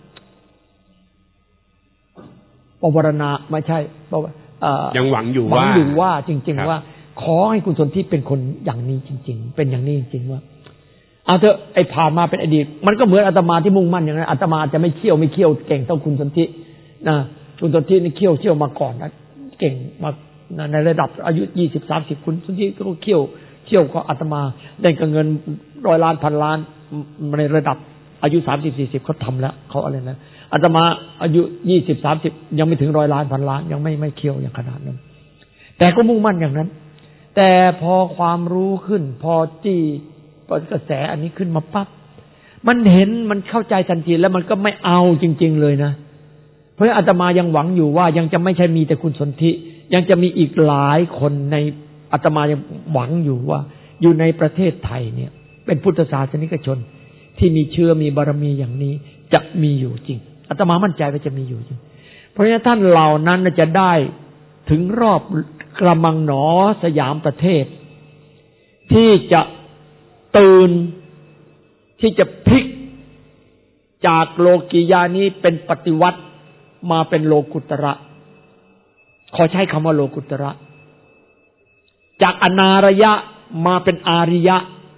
ปวารณาไม่ใช่ยังหวังอยู่ว่าจริงๆว่าขอให้คุณสนธิเป็นคนอย่างนี้จริงๆเป็นอย่างนี้จริงๆว่าเอาเถอะไอ้ผ่านมาเป็นอดีตมันก็เหมือนอาตมาที่มุ่งมั่นอย่างนั้นอาตมาจะไม่เคี่ยวเก่งเท่าคุณสนธินะคุณสนธินี่เคี่ยวมาก่อนนะเก่งมาในระดับอายุ20-30คุณสนธิก็เคี่ยวก็อาตมาได้กับเงิน100 ล้านพันล้านในระดับอายุ30-40เขาทำแล้วเขาอะไรนะอาตมาอายุ20-30ยังไม่ถึง100 ล้านพันล้านยังไม่เคี่ยวอย่างขนาดนั้นแต่ก็มุ่งมั่นอย่างนั้นแต่พอความรู้ขึ้นพอจี้กระแสอันนี้ขึ้นมาปั๊บมันเห็นมันเข้าใจทันทีแล้วมันก็ไม่เอาจริงๆเลยนะเพราะอาตมายังหวังอยู่ว่ายังจะไม่ใช่มีแต่คุณสนธิยังจะมีอีกหลายคนในอาตมายังหวังอยู่ว่าอยู่ในประเทศไทยเนี่ยเป็นพุทธศาสนิกชนที่มีเชื้อมีบารมีอย่างนี้จะมีอยู่จริงอาตมามั่นใจว่าจะมีอยู่จริงเพราะฉะนั้นท่านเหล่านั้นจะได้ถึงรอบกระมังหนอสยามประเทศที่จะตื่นที่จะพลิกจากโลกียานี้เป็นปฏิวัติมาเป็นโลกุตระขอใช้คำว่าโลกุตระจากอนารยะมาเป็นอาริยะ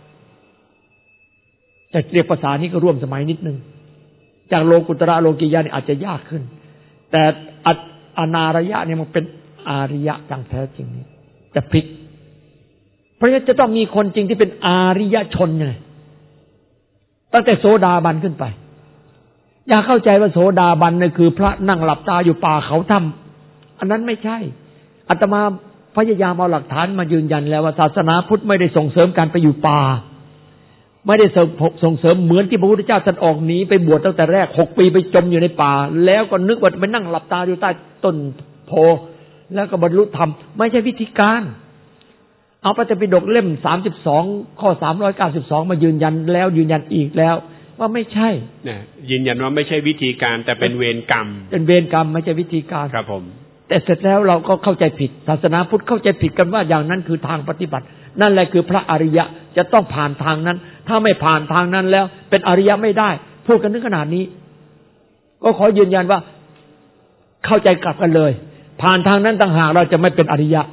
แต่เรียกภาษานี้ก็ร่วมสมัยนิดนึงจากโลกุตระโลกียะนี่อาจจะยากขึ้นแต่อนารยะเนี่ยมันเป็นอาริยะอย่างแท้จริงนี่จะพลิกเพราะฉะนั้นจะต้องมีคนจริงที่เป็นอาริยชนไงตั้งแต่โสดาบันขึ้นไปอย่าเข้าใจว่าโสดาบันนี่คือพระนั่งหลับตาอยู่ป่าเขาถ้ำอันนั้นไม่ใช่อาตมาพยายามเอาหลักฐานมายืนยันแล้วว่าศาสนาพุทธไม่ได้ส่งเสริมการไปอยู่ป่าไม่ได้ส่งเสริมเหมือนที่พระพุทธเจ้าท่านออกหนีไปบวชตั้งแต่แรก6 ปีไปจมอยู่ในป่าแล้วก็นึกว่าไปนั่งหลับตาอยู่ใต้ต้นโพแล้วก็บรรลุธรรมไม่ใช่วิธีการเอาพระไตรปิฎกเล่ม32ข้อ392มายืนยันแล้วยืนยันอีกแล้วว่าไม่ใช่เนี่ยยืนยันว่าไม่ใช่วิธีการแต่เป็นเวรกรรมเป็นเวรกรรมไม่ใช่วิธีการครับผมแต่เสร็จแล้วเราก็เข้าใจผิดศาสนาพุทธเข้าใจผิดกันว่าอย่างนั้นคือทางปฏิบัตินั่นแหละคือพระอริยะจะต้องผ่านทางนั้นถ้าไม่ผ่านทางนั้นแล้วเป็นอริยะไม่ได้พูดกันถึงขนาดนี้ก็ขอยืนยันว่าเข้าใจกลับกันเลยผ่านทางนั้นต่างหากเราจะไม่เป็นอริยะ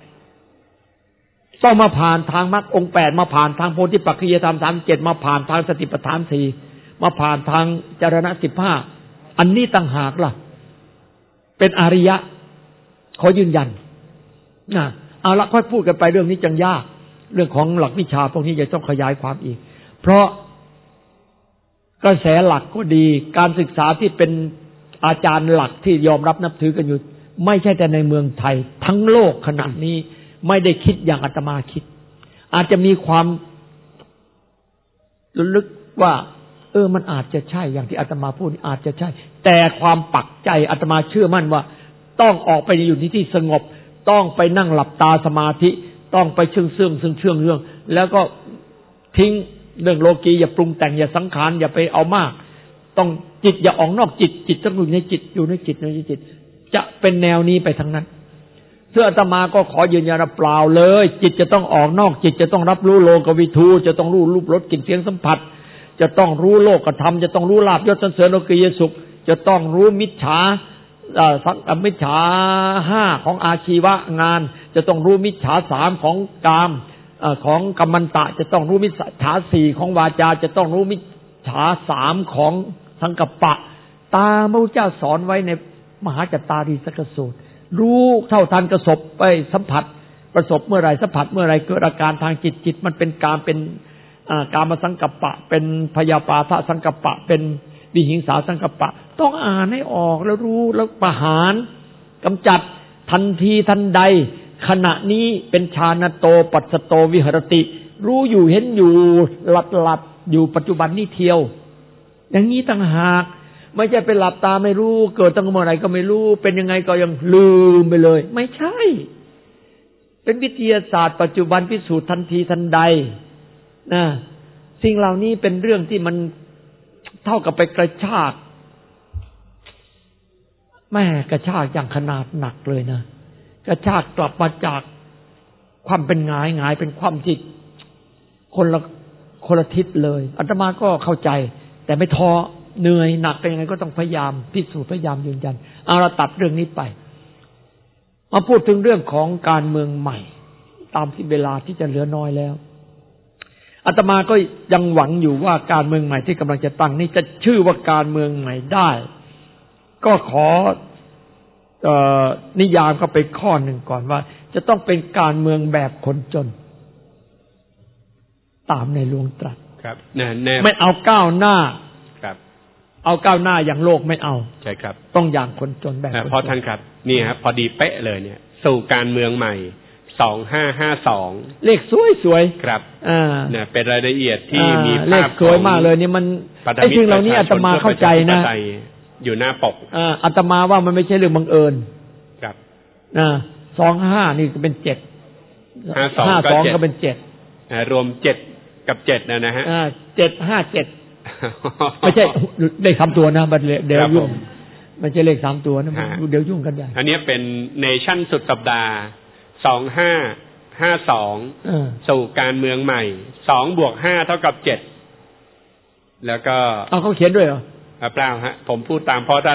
ต้องมาผ่านทางมรรคองค์8มาผ่านทางโพธิปักขิยธรรม37มาผ่านทางสติปัฏฐาน4มาผ่านทางจรณะ15อันนี้ต่างหากล่ะเป็นอริยะขอยืนยันนะเอาละค่อยพูดกันไปเรื่องนี้จังยากเรื่องของหลักวิชาพวกนี้จะต้องขยายความอีกเพราะกระแสหลักก็ดีการศึกษาที่เป็นอาจารย์หลักที่ยอมรับนับถือกันอยู่ไม่ใช่แต่ในเมืองไทยทั้งโลกขณะนี้ไม่ได้คิดอย่างอาตมาคิดอาจจะมีความลึกว่ามันอาจจะใช่อย่างที่อาตมาพูดอาจจะใช่แต่ความปักใจอาตมาเชื่อมั่นว่าต้องออกไปอยู่ในที่สงบต้องไปนั่งหลับตาสมาธิต้องไปเชื่องแล้วก็ทิ้งเรื่องโลกีอย่าปรุงแต่งอย่าสังขารอย่าไปเอามากต้องจิตอย่าออกนอกจิตต้องอยู่ในจิตจะเป็นแนวนี้ไปทั้งนั้นเพื่ออาตมาก็ขอยืนยันเปล่าเลยจิตจะต้องออกนอกจิตจะต้องรับรู้โลกวิทูจะต้องรู้รูปรสกลิ่นเสียงสัมผัสจะต้องรู้โลกธรรมจะต้องรู้ลาภยศสรรเสริญโลกียสุขจะต้องรู้มิจฉามิจฉา5ของอาชีวะงานจะต้องรู้มิจฉา3ของกามของกัมมันตะจะต้องรู้มิจฉา4ของวาจาจะต้องรู้มิจฉา3ของสังกัปปะตามพระพุทธเจ้าสอนไว้ในมหาจัตตารีสักสูตรรู้เท่าทันกระสบไปสัมผัสประสบเมื่อไรสัมผัสเมื่อไรเกิดอาการทางจิตมันเป็นกามเป็นกามสังกัปปะเป็นพยาปาทสังกัปปะเป็นวิหิงสาสังกัปปะต้องอ่านให้ออกแล้วรู้แล้วประหารกำจัดทันทีทันใดขณะนี้เป็นฌานโตปัสสโตวิหรติรู้อยู่เห็นอยู่หลับอยู่ปัจจุบันนี้เทียวอย่างนี้ต่างหากไม่ใช่เป็นหลับตาไม่รู้เกิดตั้งเมื่อไหร่ก็ไม่รู้เป็นยังไงก็ยังลืมไปเลยไม่ใช่เป็นวิทยาศาสตร์ปัจจุบันพิสูจน์ทันทีทันใดนะสิ่งเหล่านี้เป็นเรื่องที่มันเท่ากับไปกระชากแม่กระชากอย่างขนาดหนักเลยนะกระชากกลับมาจากความเป็นหงายเป็นความจิตคนละทิศเลยอาตมาก็เข้าใจแต่ไม่ท้อเหนื่อยหนักยังไงก็ต้องพยายามพิสูจน์พยายามยืนยันเอาเราตัดเรื่องนี้ไปมาพูดถึงเรื่องของการเมืองใหม่ตามที่เวลาที่จะเหลือน้อยแล้วอาตมาก็ยังหวังอยู่ว่าการเมืองใหม่ที่กำลังจะตั้งนี้จะชื่อว่าการเมืองใหม่ได้ก็ขอนิยามเข้าไปข้อหนึ่งก่อนว่าจะต้องเป็นการเมืองแบบคนจนตามในหลวงตรัสครับแน่ไม่เอาก้าวหน้าเอาก้าวหน้าอย่างโลกไม่เอาใช่ครับต้องอย่างคนจนแบบเพราะท่านครับนี่ครับพอดีเป๊ะเลยเนี่ยสู่การเมืองใหม่2552เลขสวยๆครับเนี่ยเป็นรายละเอียดที่มีภาพเลขสวยมากเลยนี่มันไอ้สิ่งเหล่านี้อาตมาเข้าใจนะอยู่หน้าปกอาตมาว่ามันไม่ใช่เรื่องบังเอิญครับ 25นี่ก็เป็น7 52ก็เป็น7 รวม7กับ7นะฮะ 757ไม่ใช่เลข3ตัวนะเดี๋ยวยุ่งไม่ใช่เลข3ตัวนะเดี๋ยวยุ่งกันใหญ่อันนี้เป็นเนชั่นสุดสัปดาห์2552สู่การเมืองใหม่2บวก5เท่ากับ7แล้วก็เขาเขียนด้วยเหรอเปล่าฮะผมพูดตามพ่อท่าน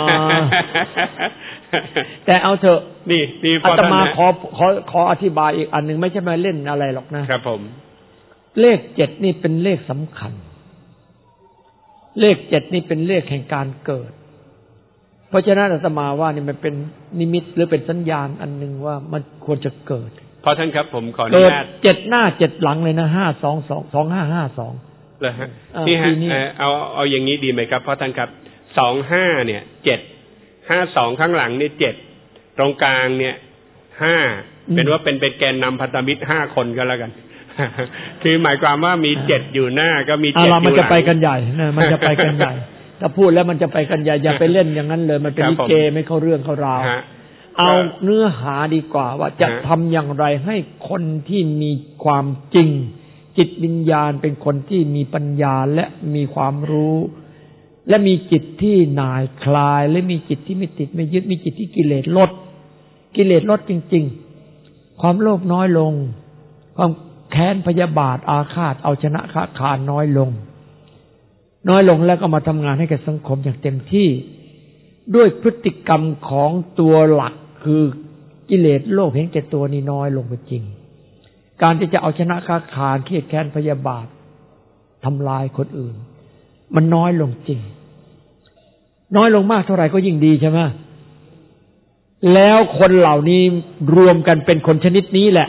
แต่เอาเถอะนี่อาตมาขออธิบายอีกอันนึงไม่ใช่มาเล่นอะไรหรอกนะครับผมเลข7นี่เป็นเลขสำคัญเลข7นี่เป็นเลขแห่งการเกิดเพราะฉะนั้นอาตมาว่านี่มันเป็นนิมิตหรือเป็นสัญญาณอันนึงว่ามันควรจะเกิดเพราะท่านครับผมขออนุญาต 7หน้า7หลังเลยนะ5222552 เลยฮะนี่ฮะเอาอย่างนี้ดีไหมครับเพราะท่านครับ25เนี่ย7 52ข้างหลังนี่7ตรงกลางเนี่ย5เป็นว่าเป็นแกนนำพันธมิตร5คนก็แล้วกันคือหมายความว่ามี7อยู่หน้าก็มี7อยู่หลังมันจะไปกันใหญ่นะมันจะไปกันใหญ่ถ้าพูดแล้วมันจะไปกันใหญ่อย่าไปเล่นอย่างนั้นเลยมันเป็นลิเกไม่เข้าเรื่องเข้าราวเอาเนื้อหาดีกว่าว่าจะทำอย่างไรให้คนที่มีความจริงจิตวิญญาณเป็นคนที่มีปัญญาและมีความรู้และมีจิตที่หน่ายคลายและมีจิตที่ไม่ติดไม่ยึดมีจิตที่กิเลสลดจริงๆความโลภน้อยลงความแค้นพยาบาทอาฆาตเอาชนะค้าคานน้อยลงแล้วก็มาทำงานให้กับสังคมอย่างเต็มที่ด้วยพฤติกรรมของตัวหลักคือกิเลสโลภเห็นแก่ตัวนี่น้อยลงไปจริงการที่จะเอาชนะค้าคานเครียดแค้นพยาบาททำลายคนอื่นมันน้อยลงจริงน้อยลงมากเท่าไหร่ก็ยิ่งดีใช่ไหมแล้วคนเหล่านี้รวมกันเป็นคนชนิดนี้แหละ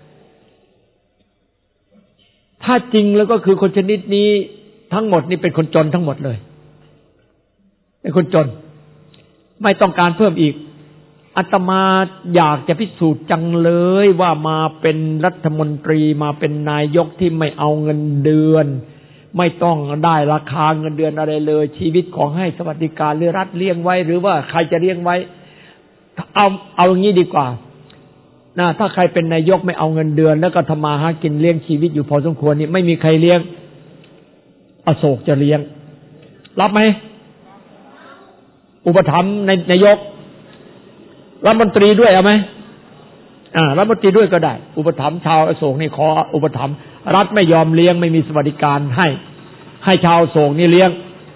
ถ้าจริงแล้วก็คือคนชนิดนี้ทั้งหมดนี่เป็นคนจนทั้งหมดเลยเป็นคนจนไม่ต้องการเพิ่มอีกอาตมาอยากจะพิสูจน์จังเลยว่ามาเป็นรัฐมนตรีมาเป็นนายกที่ไม่เอาเงินเดือนไม่ต้องได้ราคาเงินเดือนอะไรเลยชีวิตของให้สวัสดิการหรือรัฐเลี้ยงไว้หรือว่าใครจะเลี้ยงไว้เอาอย่างนี้ดีกว่านะถ้าใครเป็นนายกไม่เอาเงินเดือนแล้วก็ทำมาหากินเลี้ยงชีวิตอยู่พอสมควรนี่ไม่มีใครเลี้ยงอโศกจะเลี้ยงรับไหมอุปถัมภ์ในนายกรัฐมนตรีด้วยเอาไหมรัฐมนตรีด้วยก็ได้อุปถัมภ์ชาวอโศกนี่ขออุปถัมภ์รัฐไม่ยอมเลี้ยงไม่มีสวัสดิการให้ชาวอโศกนี่เลี้ยง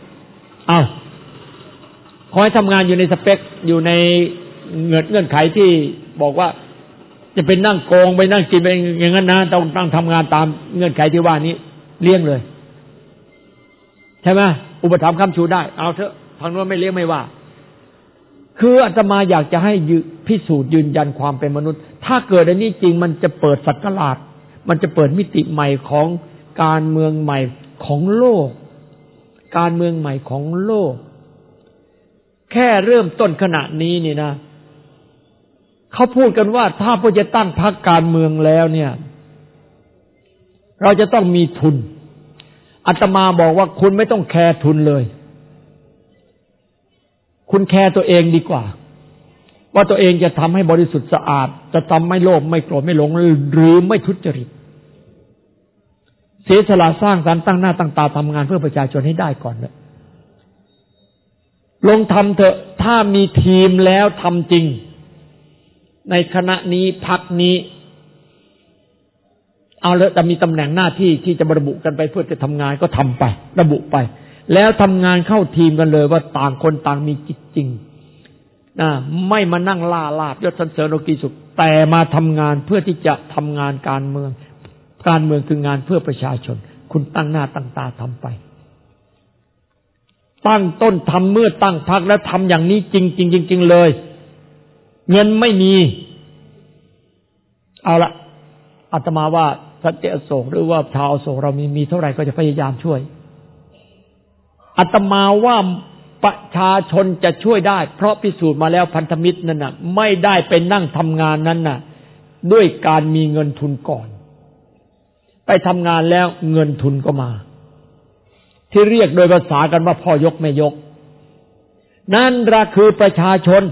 ขอให้ทำงานอยู่ในสเปคอยู่ในเงื่อนไขที่บอกว่าจะเป็นนั่งโกงไปนั่งกินไปอย่างนั้นนะต้องทำงานตามเงื่อนไขที่ว่านี้เลี้ยงเลยใช่ไหมอุปถัมภ์ค้ำชูได้เอาเถอะทางโน้นไม่เลี้ยงไม่ว่าคืออาตมาอยากจะให้พิสูจน์ยืนยันความเป็นมนุษย์ถ้าเกิดอันนี้จริงมันจะเปิดศักราชมันจะเปิดมิติใหม่ของการเมืองใหม่ของโลกการเมืองใหม่ของโลกแค่เริ่มต้นขณะนี้นี่นะเขาพูดกันว่าถ้าพวกจะตั้งพรรคการเมืองแล้วเนี่ยเราจะต้องมีทุนอาตมาบอกว่าคุณไม่ต้องแคร์ทุนเลยคุณแคร์ตัวเองดีกว่าว่าตัวเองจะทำให้บริสุทธิ์สะอาดจะทำไม่โลภไม่โกรธไม่หลงหรือไม่ทุจริตเสียสละสร้างสรรค์ตั้งหน้าตั้งตาทำงานเพื่อประชาชนให้ได้ก่อนเลยลงทำเถอะถ้ามีทีมแล้วทำจริงในคณะนี้พรรคนี้เอาแล้วจะมีตำแหน่งหน้าที่ที่จะระบุกันไปเพื่อจะทำงานก็ทำไประบุไปแล้วทำงานเข้าทีมกันเลยว่าต่างคนต่างมีจิตจริงไม่มานั่งล่าลาบยศสรรเสริญโลกีสุขแต่มาทำงานเพื่อที่จะทำงานการเมืองคืองานเพื่อประชาชนคุณตั้งหน้าตั้งตาทำไปตั้งต้นทำเมื่อตั้งพรรคแล้วทำอย่างนี้จริงๆเลยเงินไม่มีเอาละอาตมาว่าสันติอโศกหรือว่าชาวอโศกเรามีเท่าไหร่ก็จะพยายามช่วยอาตมาว่าประชาชนจะช่วยได้เพราะพิสูจน์มาแล้วพันธมิตรนั่นน่ะไม่ได้ไปนั่งทำงานนั้นน่ะด้วยการมีเงินทุนก่อนไปทำงานแล้วเงินทุนก็มาที่เรียกโดยภาษากันว่าพ่อยกแม่ยกนั่นละคือประชาชน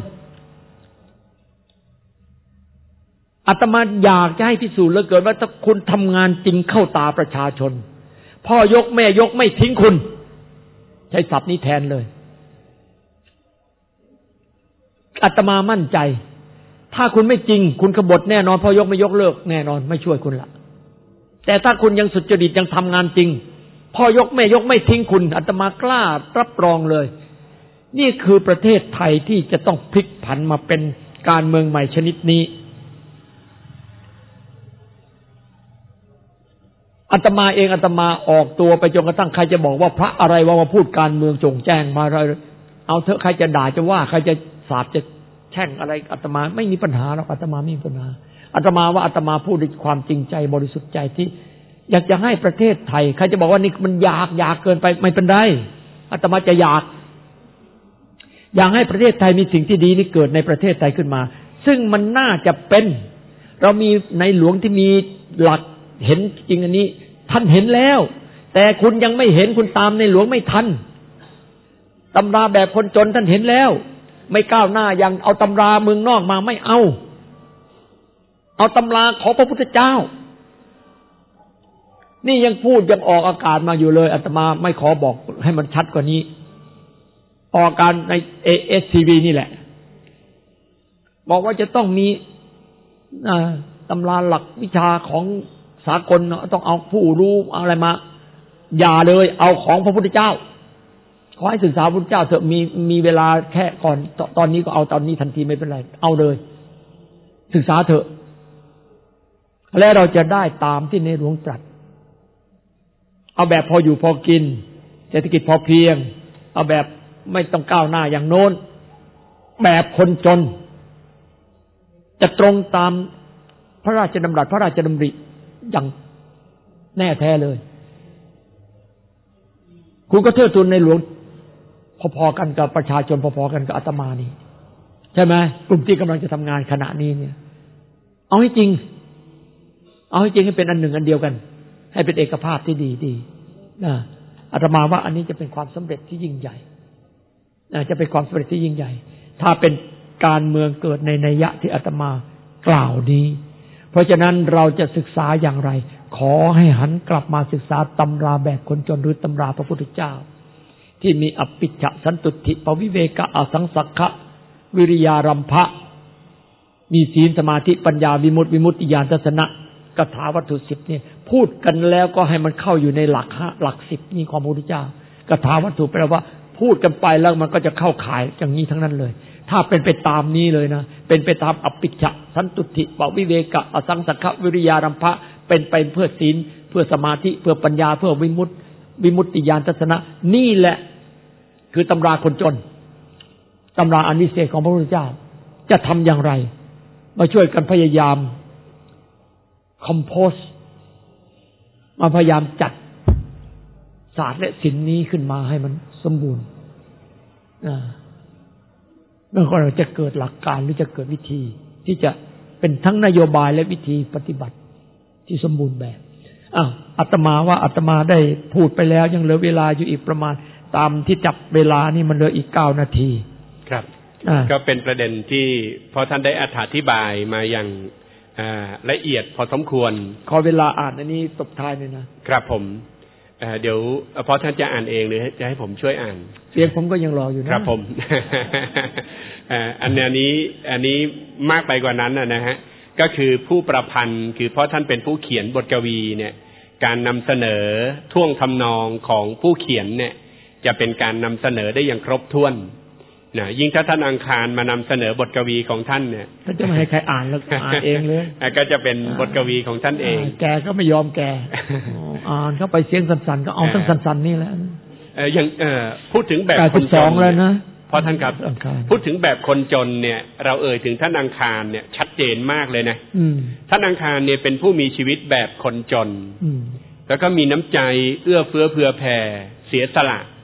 อาตมาอยากจะให้พิสูจน์เหลือเกินว่าถ้าคุณทำงานจริงเข้าตาประชาชนพ่อยกแม่ยกไม่ทิ้งคุณใช้ศัพท์นี้แทนเลยอาตมามั่นใจถ้าคุณไม่จริงคุณขบฏแน่นอนพ่อยกแม่ยกเลิกแน่นอนไม่ช่วยคุณละแต่ถ้าคุณยังสุจริตยังทำงานจริงพ่อยกแม่ยกไม่ทิ้งคุณอาตมากล้ารับรองเลยนี่คือประเทศไทยที่จะต้องพลิกผันมาเป็นการเมืองใหม่ชนิดนี้อาตมาเองอาตมาออกตัวไปจนกระทั่งใครจะบอกว่าพระอะไรว่ามาพูดการเมืองจงแจ้งมาเอาเถอะใครจะด่าจะว่าใครจะสาบจะแช่งอะไรอาตมาไม่มีปัญหาหรอกอาตมาไม่มีปัญหาอาตมาว่าอาตมาพูดด้วยความจริงใจบริสุทธิ์ใจที่อยากจะให้ประเทศไทยใครจะบอกว่านี่มันอยากเกินไปไม่เป็นไรอาตมาจะอยากให้ประเทศไทยมีสิ่งที่ดีนี่เกิดในประเทศไทยขึ้นมาซึ่งมันน่าจะเป็นเรามีในหลวงที่มีหลักเห็นจริงอันนี้ท่านเห็นแล้วแต่คุณยังไม่เห็นคุณตามในหลวงไม่ทันตำราแบบคนจนท่านเห็นแล้วไม่ก้าวหน้ายังเอาตำราเมืองนอกมาไม่เอาตำราของพระพุทธเจ้านี่ยังพูดยังออกอากาศมาอยู่เลยอาตมาไม่ขอบอกให้มันชัดกว่านี้ออกการใน ASTV นี่แหละบอกว่าจะต้องมีตำราหลักวิชาของสากลต้องเอาผู้รู้อะไรมาอย่าเลยเอาของพระพุทธเจ้าขอให้ศึกษาพระพุทธเจ้าเถอะมีเวลาแค่ก่อนตอนนี้ก็เอาตอนนี้ทันทีไม่เป็นไรเอาเลยศึกษาเถอะและเราจะได้ตามที่ในหลวงตรัสเอาแบบพออยู่พอกินเศรษฐกิจพอเพียงเอาแบบไม่ต้องก้าวหน้าอย่างโน้นแบบคนจนจะตรงตามพระราชดำรัสพระราชดำริอย่างแน่แท้เลยคุณก็เทิดทูนในหลวงพอๆกันกับประชาชนพอๆกันกับอาตมานี่ใช่ไหมกลุ่มที่กำลังจะทำงานขณะนี้เนี่ยเอาให้จริงให้เป็นอันหนึ่งอันเดียวกันให้เป็นเอกภาพที่ดีนะอาตมาว่าอันนี้จะเป็นความสำเร็จที่ยิ่งใหญ่จะเป็นความสำเร็จที่ยิ่งใหญ่ถ้าเป็นการเมืองเกิดในนัยยะที่อาตมากล่าวนี้เพราะฉะนั้นเราจะศึกษาอย่างไรขอให้หันกลับมาศึกษาตำราแบบคนจนหรือตำราพระพุทธเจ้าที่มีอภิชฌสันตุติปวิเวกะอสังสักขะวิริยารัมภะมีศีลสมาธิปัญญาวิมุตติญาณทัศนะกถาวัตถุ10เนี่ยพูดกันแล้วก็ให้มันเข้าอยู่ในหลัก5หลัก10นี่ของพระพุทธเจ้ากถาวัตถุแปลว่าพูดกันไปแล้วมันก็จะเข้าข่ายอย่างนี้ทั้งนั้นเลยถ้าเป็นไปตามนี้เลยนะเป็นไปตามอภิชฌสันตุติปวิเวกะอสังสักขะวิริยารัมภะเป็นไปเพื่อศีลเพื่อสมาธิเพื่อปัญญาเพื่อวิมุตติญาณทัศนะนี่แหละคือตำราคนจนตำราอันวิเศษของพระพุทธเจ้าจะทำอย่างไรมาช่วยกันพยายามคอมโพสมาพยายามจัดศาสตร์และศิลป์นี้ขึ้นมาให้มันสมบูรณ์เมื่อเราจะเกิดหลักการหรือจะเกิดวิธีที่จะเป็นทั้งนโยบายและวิธีปฏิบัติที่สมบูรณ์แบบอาตมาว่าอาตมาได้พูดไปแล้วยังเหลือเวลาอยู่อีกประมาณตามที่จับเวลานี่มันเหลืออีก9 นาทีครับก็เป็นประเด็นที่พอท่านได้อธิบายมาอย่างละเอียดพอสมควรขอเวลาอ่านอันนี้ตบท้ายเลยนะครับผมเดี๋ยวพอท่านจะอ่านเองหรือจะให้ผมช่วยอ่านเสียงผมก็ยังรออยู่นะครับผมอันนี้มากไปกว่านั้นนะฮะก็คือผู้ประพันธ์คือเพราะท่านเป็นผู้เขียนบทกวีเนี่ยการนำเสนอท่วงทำนองของผู้เขียนเนี่ยจะเป็นการนำเสนอได้อย่างครบถ้วนนะยิ่งถ้าท่านอังคารมานำเสนอบทกวีของท่านเนี่ยท่านจะไม่ให้ใครอ่านแล้วอ่านเองเลยก็จะเป็นบทกวีของท่านเองแกก็ไม่ยอมแกอ่านเข้าไปเสียงสั่นๆก็เอาทั้งสั่นๆนี่แหละอย่างพูดถึงแบบคนจนแล้วนะพอท่านครับพูดถึงแบบคนจนเนี่ยเราถึงท่านอังคารเนี่ยชัดเจนมากเลยนะท่านอังคารเนี่ยเป็นผู้มีชีวิตแบบคนจนแล้วก็มีน้ำใจเอื้อเฟื้อเผื่อแผ่เสียสละ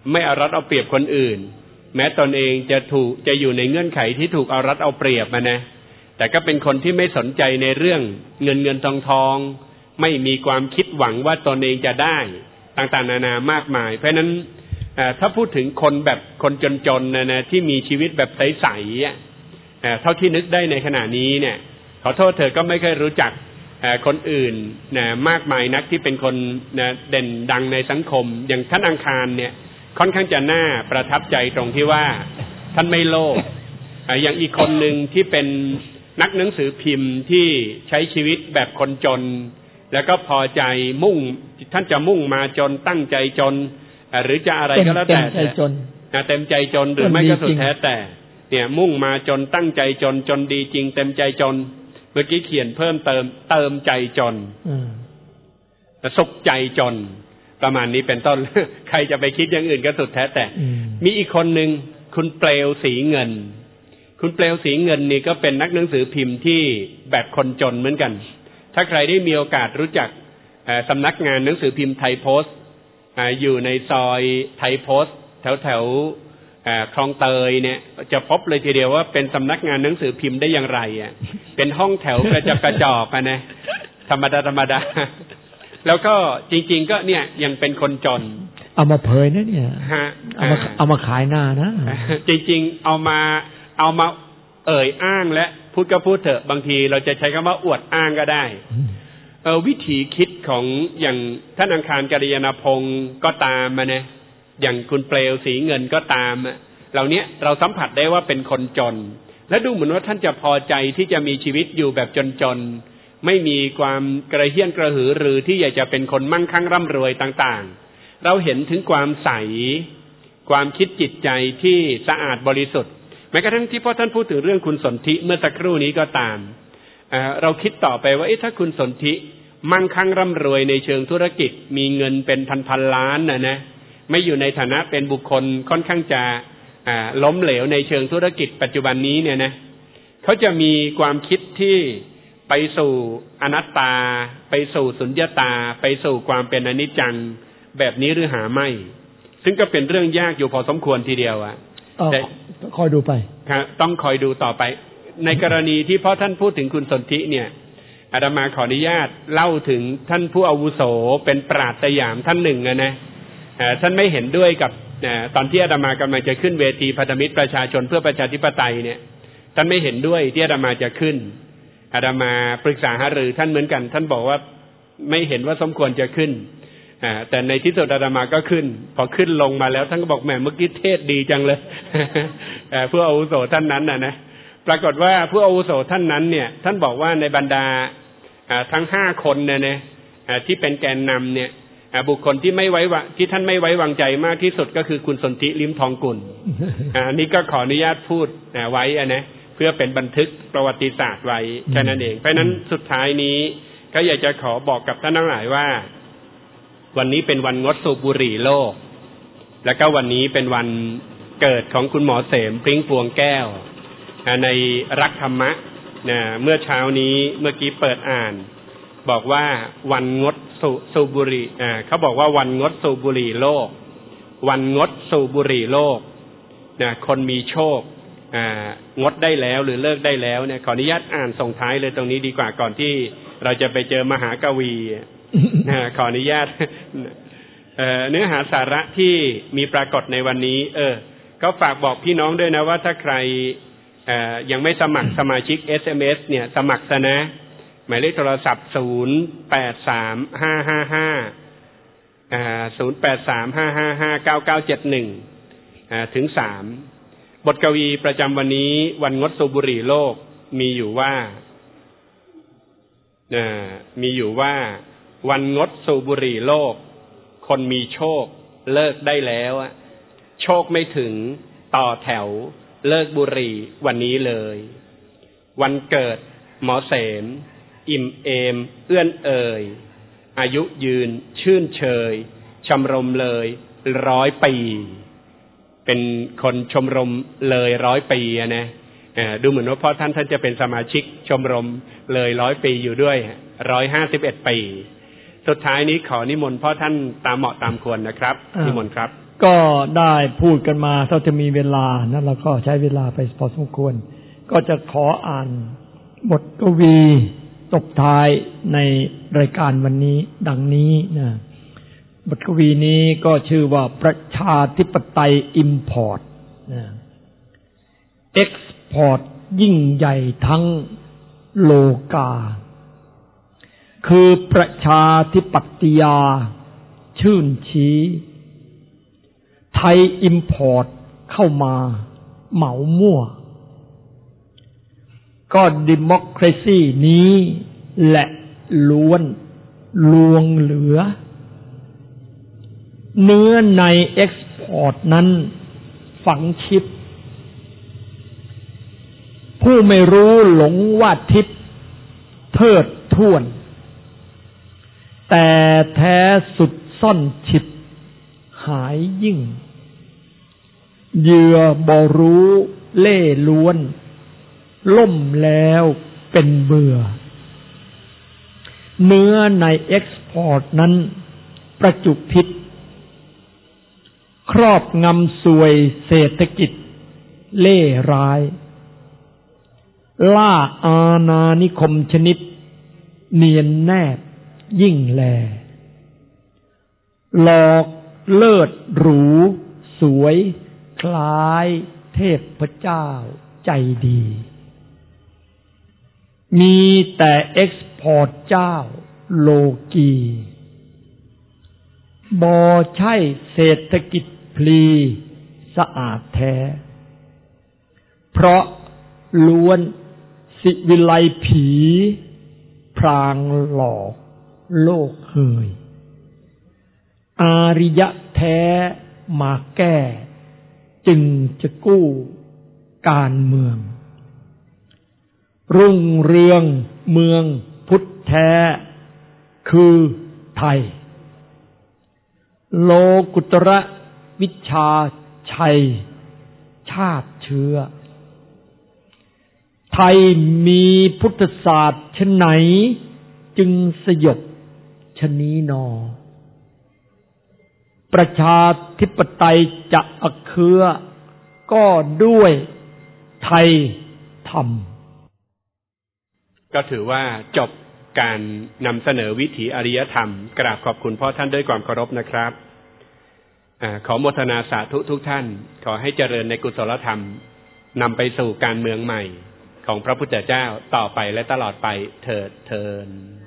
ไม่เอารัดเอาเปรียบคนอื่นแม้ตนเองจะอยู่ในเงื่อนไขที่ถูกเอารัดเอาเปรียบมานะแต่ก็เป็นคนที่ไม่สนใจในเรื่องเงินทองไม่มีความคิดหวังว่าตนเองจะได้ต่างๆนานามากมายเพราะนั้นถ้าพูดถึงคนแบบคนจนๆนะที่มีชีวิตแบบใสๆเท่าที่นึกได้ในขณะนี้เนี่ยขอโทษเธอก็ไม่เคยรู้จักคนอื่นนะมากมายนักที่เป็นคนนะเด่นดังในสังคมอย่างท่านอังคารเนี่ยค่อนข้างจะน่าประทับใจตรงที่ว่าท่านไม่โลภอย่างอีกคนหนึ่งที่เป็นนักหนังสือพิมพ์ที่ใช้ชีวิตแบบคนจนแล้วก็พอใจท่านจะมุ่งมาจนตั้งใจจนหรือจะอะไรก็แล้วแต่เต็มใจจนหรือไม่ก็สุดแท้แต่เนี่ยมุ่งมาจนตั้งใจจนดีจริงเต็มใจจนเมื่อกี้เขียนเพิ่มเติมใจจนสุขใจจนประมาณนี้เป็นต้น ใครจะไปคิดอย่างอื่นก็สุดแท้แต่มีอีกคนหนึ่งคุณเปลวสีเงินคุณเปลวสีเงินนี่ก็เป็นนักหนังสือพิมพ์ที่แบบคนจนเหมือนกันถ้าใครได้มีโอกาสรู้จักสำนักงานหนังสือพิมพ์ไทยโพสต์อยู่ในซอยไทยโพสต์แถวคลองเตยเนี่ยจะพบเลยทีเดียวว่าเป็นสำนักงานหนังสือพิมพ์ได้อย่างไรเป็นห้องแถวกระจอกนะธรรมดาแล้วก็จริงๆก็เนี่ยยังเป็นคนจนเอามาเผยนะเนี่ยเอามาขายหน้านะจริงๆเอามาอ้างและพูดก็พูดเถอะบางทีเราจะใช้คำว่าอวดอ้างก็ได้วิธีคิดของอย่างท่านอังคารกัลยาณพงศ์ก็ตามมาเนี่ยอย่างคุณเปลวสีเงินก็ตามเหล่านี้เราสัมผัสได้ว่าเป็นคนจนและดูเหมือนว่าท่านจะพอใจที่จะมีชีวิตอยู่แบบจนไม่มีความกระเฮี้ยนกระหือรือที่อยากจะเป็นคนมั่งคั่งร่ำรวยต่างๆเราเห็นถึงความใสความคิดจิตใจที่สะอาดบริสุทธิ์แม้กระทั่งที่พ่อท่านพูดถึงเรื่องคุณสนธิเมื่อสักครู่นี้ก็ตามเราคิดต่อไปว่าถ้าคุณสนธิมั่งคั่งร่ำรวยในเชิงธุรกิจมีเงินเป็นพันล้านนะไม่อยู่ในฐานะเป็นบุคคลค่อนข้างจะล้มเหลวในเชิงธุรกิจปัจจุบันนี้เนี่ยนะเขาจะมีความคิดที่ไปสู่อนัตตาไปสู่สุญญตาไปสู่ความเป็นอนิจจังแบบนี้หรือหาไม่ซึ่งก็เป็นเรื่องยากอยู่พอสมควรทีเดียวแต่คอยดูไปต้องคอยดูต่อไปในกรณีที่พ่อท่านพูดถึงคุณสนธิเนี่ยอาตมาขออนุญาตเล่าถึงท่านผู้อาวุโสเป็นปราชญ์สยามท่านหนึ่งนะท่านไม่เห็นด้วยกับตอนที่อาตมากำลังจะขึ้นเวทีพันธมิตรประชาชนเพื่อประชาธิปไตยเนี่ยท่านไม่เห็นด้วยที่อาตมาจะขึ้นอาตมาปรึกษาหารือท่านเหมือนกันท่านบอกว่าไม่เห็นว่าสมควรจะขึ้นแต่ในที่สุดอาตมาก็ขึ้นพอขึ้นลงมาแล้วท่านก็บอกแหมเมื่อกี้เทศดีจังเลย ผู้อาวุโสท่านนั้นนะปรากฏว่าผู้อาวุโสท่านนั้นเนี่ยท่านบอกว่าในบรรดาทั้ง5คนเนี่ยที่เป็นแกนนำเนี่ยบุคคลที่ท่านไม่ไว้วางใจมากที่สุดก็คือคุณสนธิลิ้มทองกุลนี่ก็ขออนุญาตพูดไว้นะเพื่อเป็นบันทึกประวัติศาสตร์ไว้แค่นั้นเองเพราะนั้นสุดท้ายนี้ก็อยากจะขอบอกกับท่านทั้งหลายว่าวันนี้เป็นวันงดสูบบุหรี่โลกแล้วก็วันนี้เป็นวันเกิดของคุณหมอเสมพริ้งพวงแก้วในรักธรรมะเมื่อเช้านี้เมื่อกี้เปิดอ่านบอกว่าวันงดสูบบุหรี่เขาบอกว่าวันงดสูบบุหรี่โลกวันงดสูบบุหรี่โลกคนมีโชคงดได้แล้วหรือเลิกได้แล้วเนี่ยขออนุญาตอ่านส่งท้ายเลยตรงนี้ดีกว่าก่อนที่เราจะไปเจอมหากวีขออนุญาตเนื้อหาสาระที่มีปรากฏในวันนี้ก็ฝากบอกพี่น้องด้วยนะว่าถ้าใครยังไม่สมัครสมาชิก SMS เนี่ยสมัครซะนะหมายเลขโทรศัพท์083555 ถึง3บทกวีประจำวันนี้วันงดสูบบุหรี่โลกมีอยู่ว่าวันงดสูบบุหรี่โลกคนมีโชคเลิกได้แล้วโชคไม่ถึงต่อแถวเลิกบุหรี่วันนี้เลยวันเกิดหมอเสมอิ่มเอมเอื้อนเอ่ยอายุยืนชื่นเชยชมรมเลย100 ปีเป็นคนชมรมเลย100 ปีนะดูเหมือนว่าพ่อท่านจะเป็นสมาชิกชมรมเลย100 ปีอยู่ด้วย151 ปีสุดท้ายนี้ขอนิมนต์พ่อท่านตามเหมาะตามควรนะครับนิมนต์ครับก็ได้พูดกันมาถ้าจะมีเวลานะเราก็ใช้เวลาไปพอสมควรก็จะขออ่านบทกวีตบท้ายในรายการวันนี้ดังนี้นะบทกวีนี้ก็ชื่อว่าประชาธิปไตยอิมพอร์ตนะเอ็กซ์พอร์ตยิ่งใหญ่ทั้งโลกาคือประชาธิปัตยาชื่นชี้ไทยอิมพอร์ตเข้ามาเหมามั่วก็ดิโมคราซีนี้แหละล้วนลวงเหลือเนื้อในเอ็กซ์พอร์ตนั้นฝังชิปผู้ไม่รู้หลงว่าทิพย์เทิดท่วนแต่แท้สุดซ่อนฉิบหายยิ่งเหยื่อบ่รู้เล่ล้วนล่มแล้วเป็นเบื่อเนื้อในเอ็กซ์พอร์ตนั้นประจุพิษครอบงำสวยเศรษฐกิจเล่ร้ายล่าอาณานิคมชนิดเนียนแนบยิ่งแลหลอกเลิศหรูสวยคล้ายเทพเจ้าใจดีมีแต่เอ็กซ์พอร์ตเจ้าโลกีบ่ใช่เศรษฐกิจพลีสะอาดแท้เพราะล้วนสิวิไลผีพรางหลอกโลกเฮยอาริยะแท้มาแก้จึงจะกู้การเมืองรุ่งเรืองเมืองพุทธแท้คือไทยโลกุตระวิชาชัยชาติเชื้อไทยมีพุทธศาสตร์ชะไหนจึงสยบชะนี้นอประชาธิปไตยจะอักเคือก็ด้วยไทยธรรมก็ถือว่าจบการนำเสนอวิถีอริยธรรมกราบขอบคุณพ่อท่านด้วยความเคารพนะครับขอโมทนาสาธุทุกท่านขอให้เจริญในกุศลธรรมนำไปสู่การเมืองใหม่ของพระพุทธเจ้าต่อไปและตลอดไปเถิด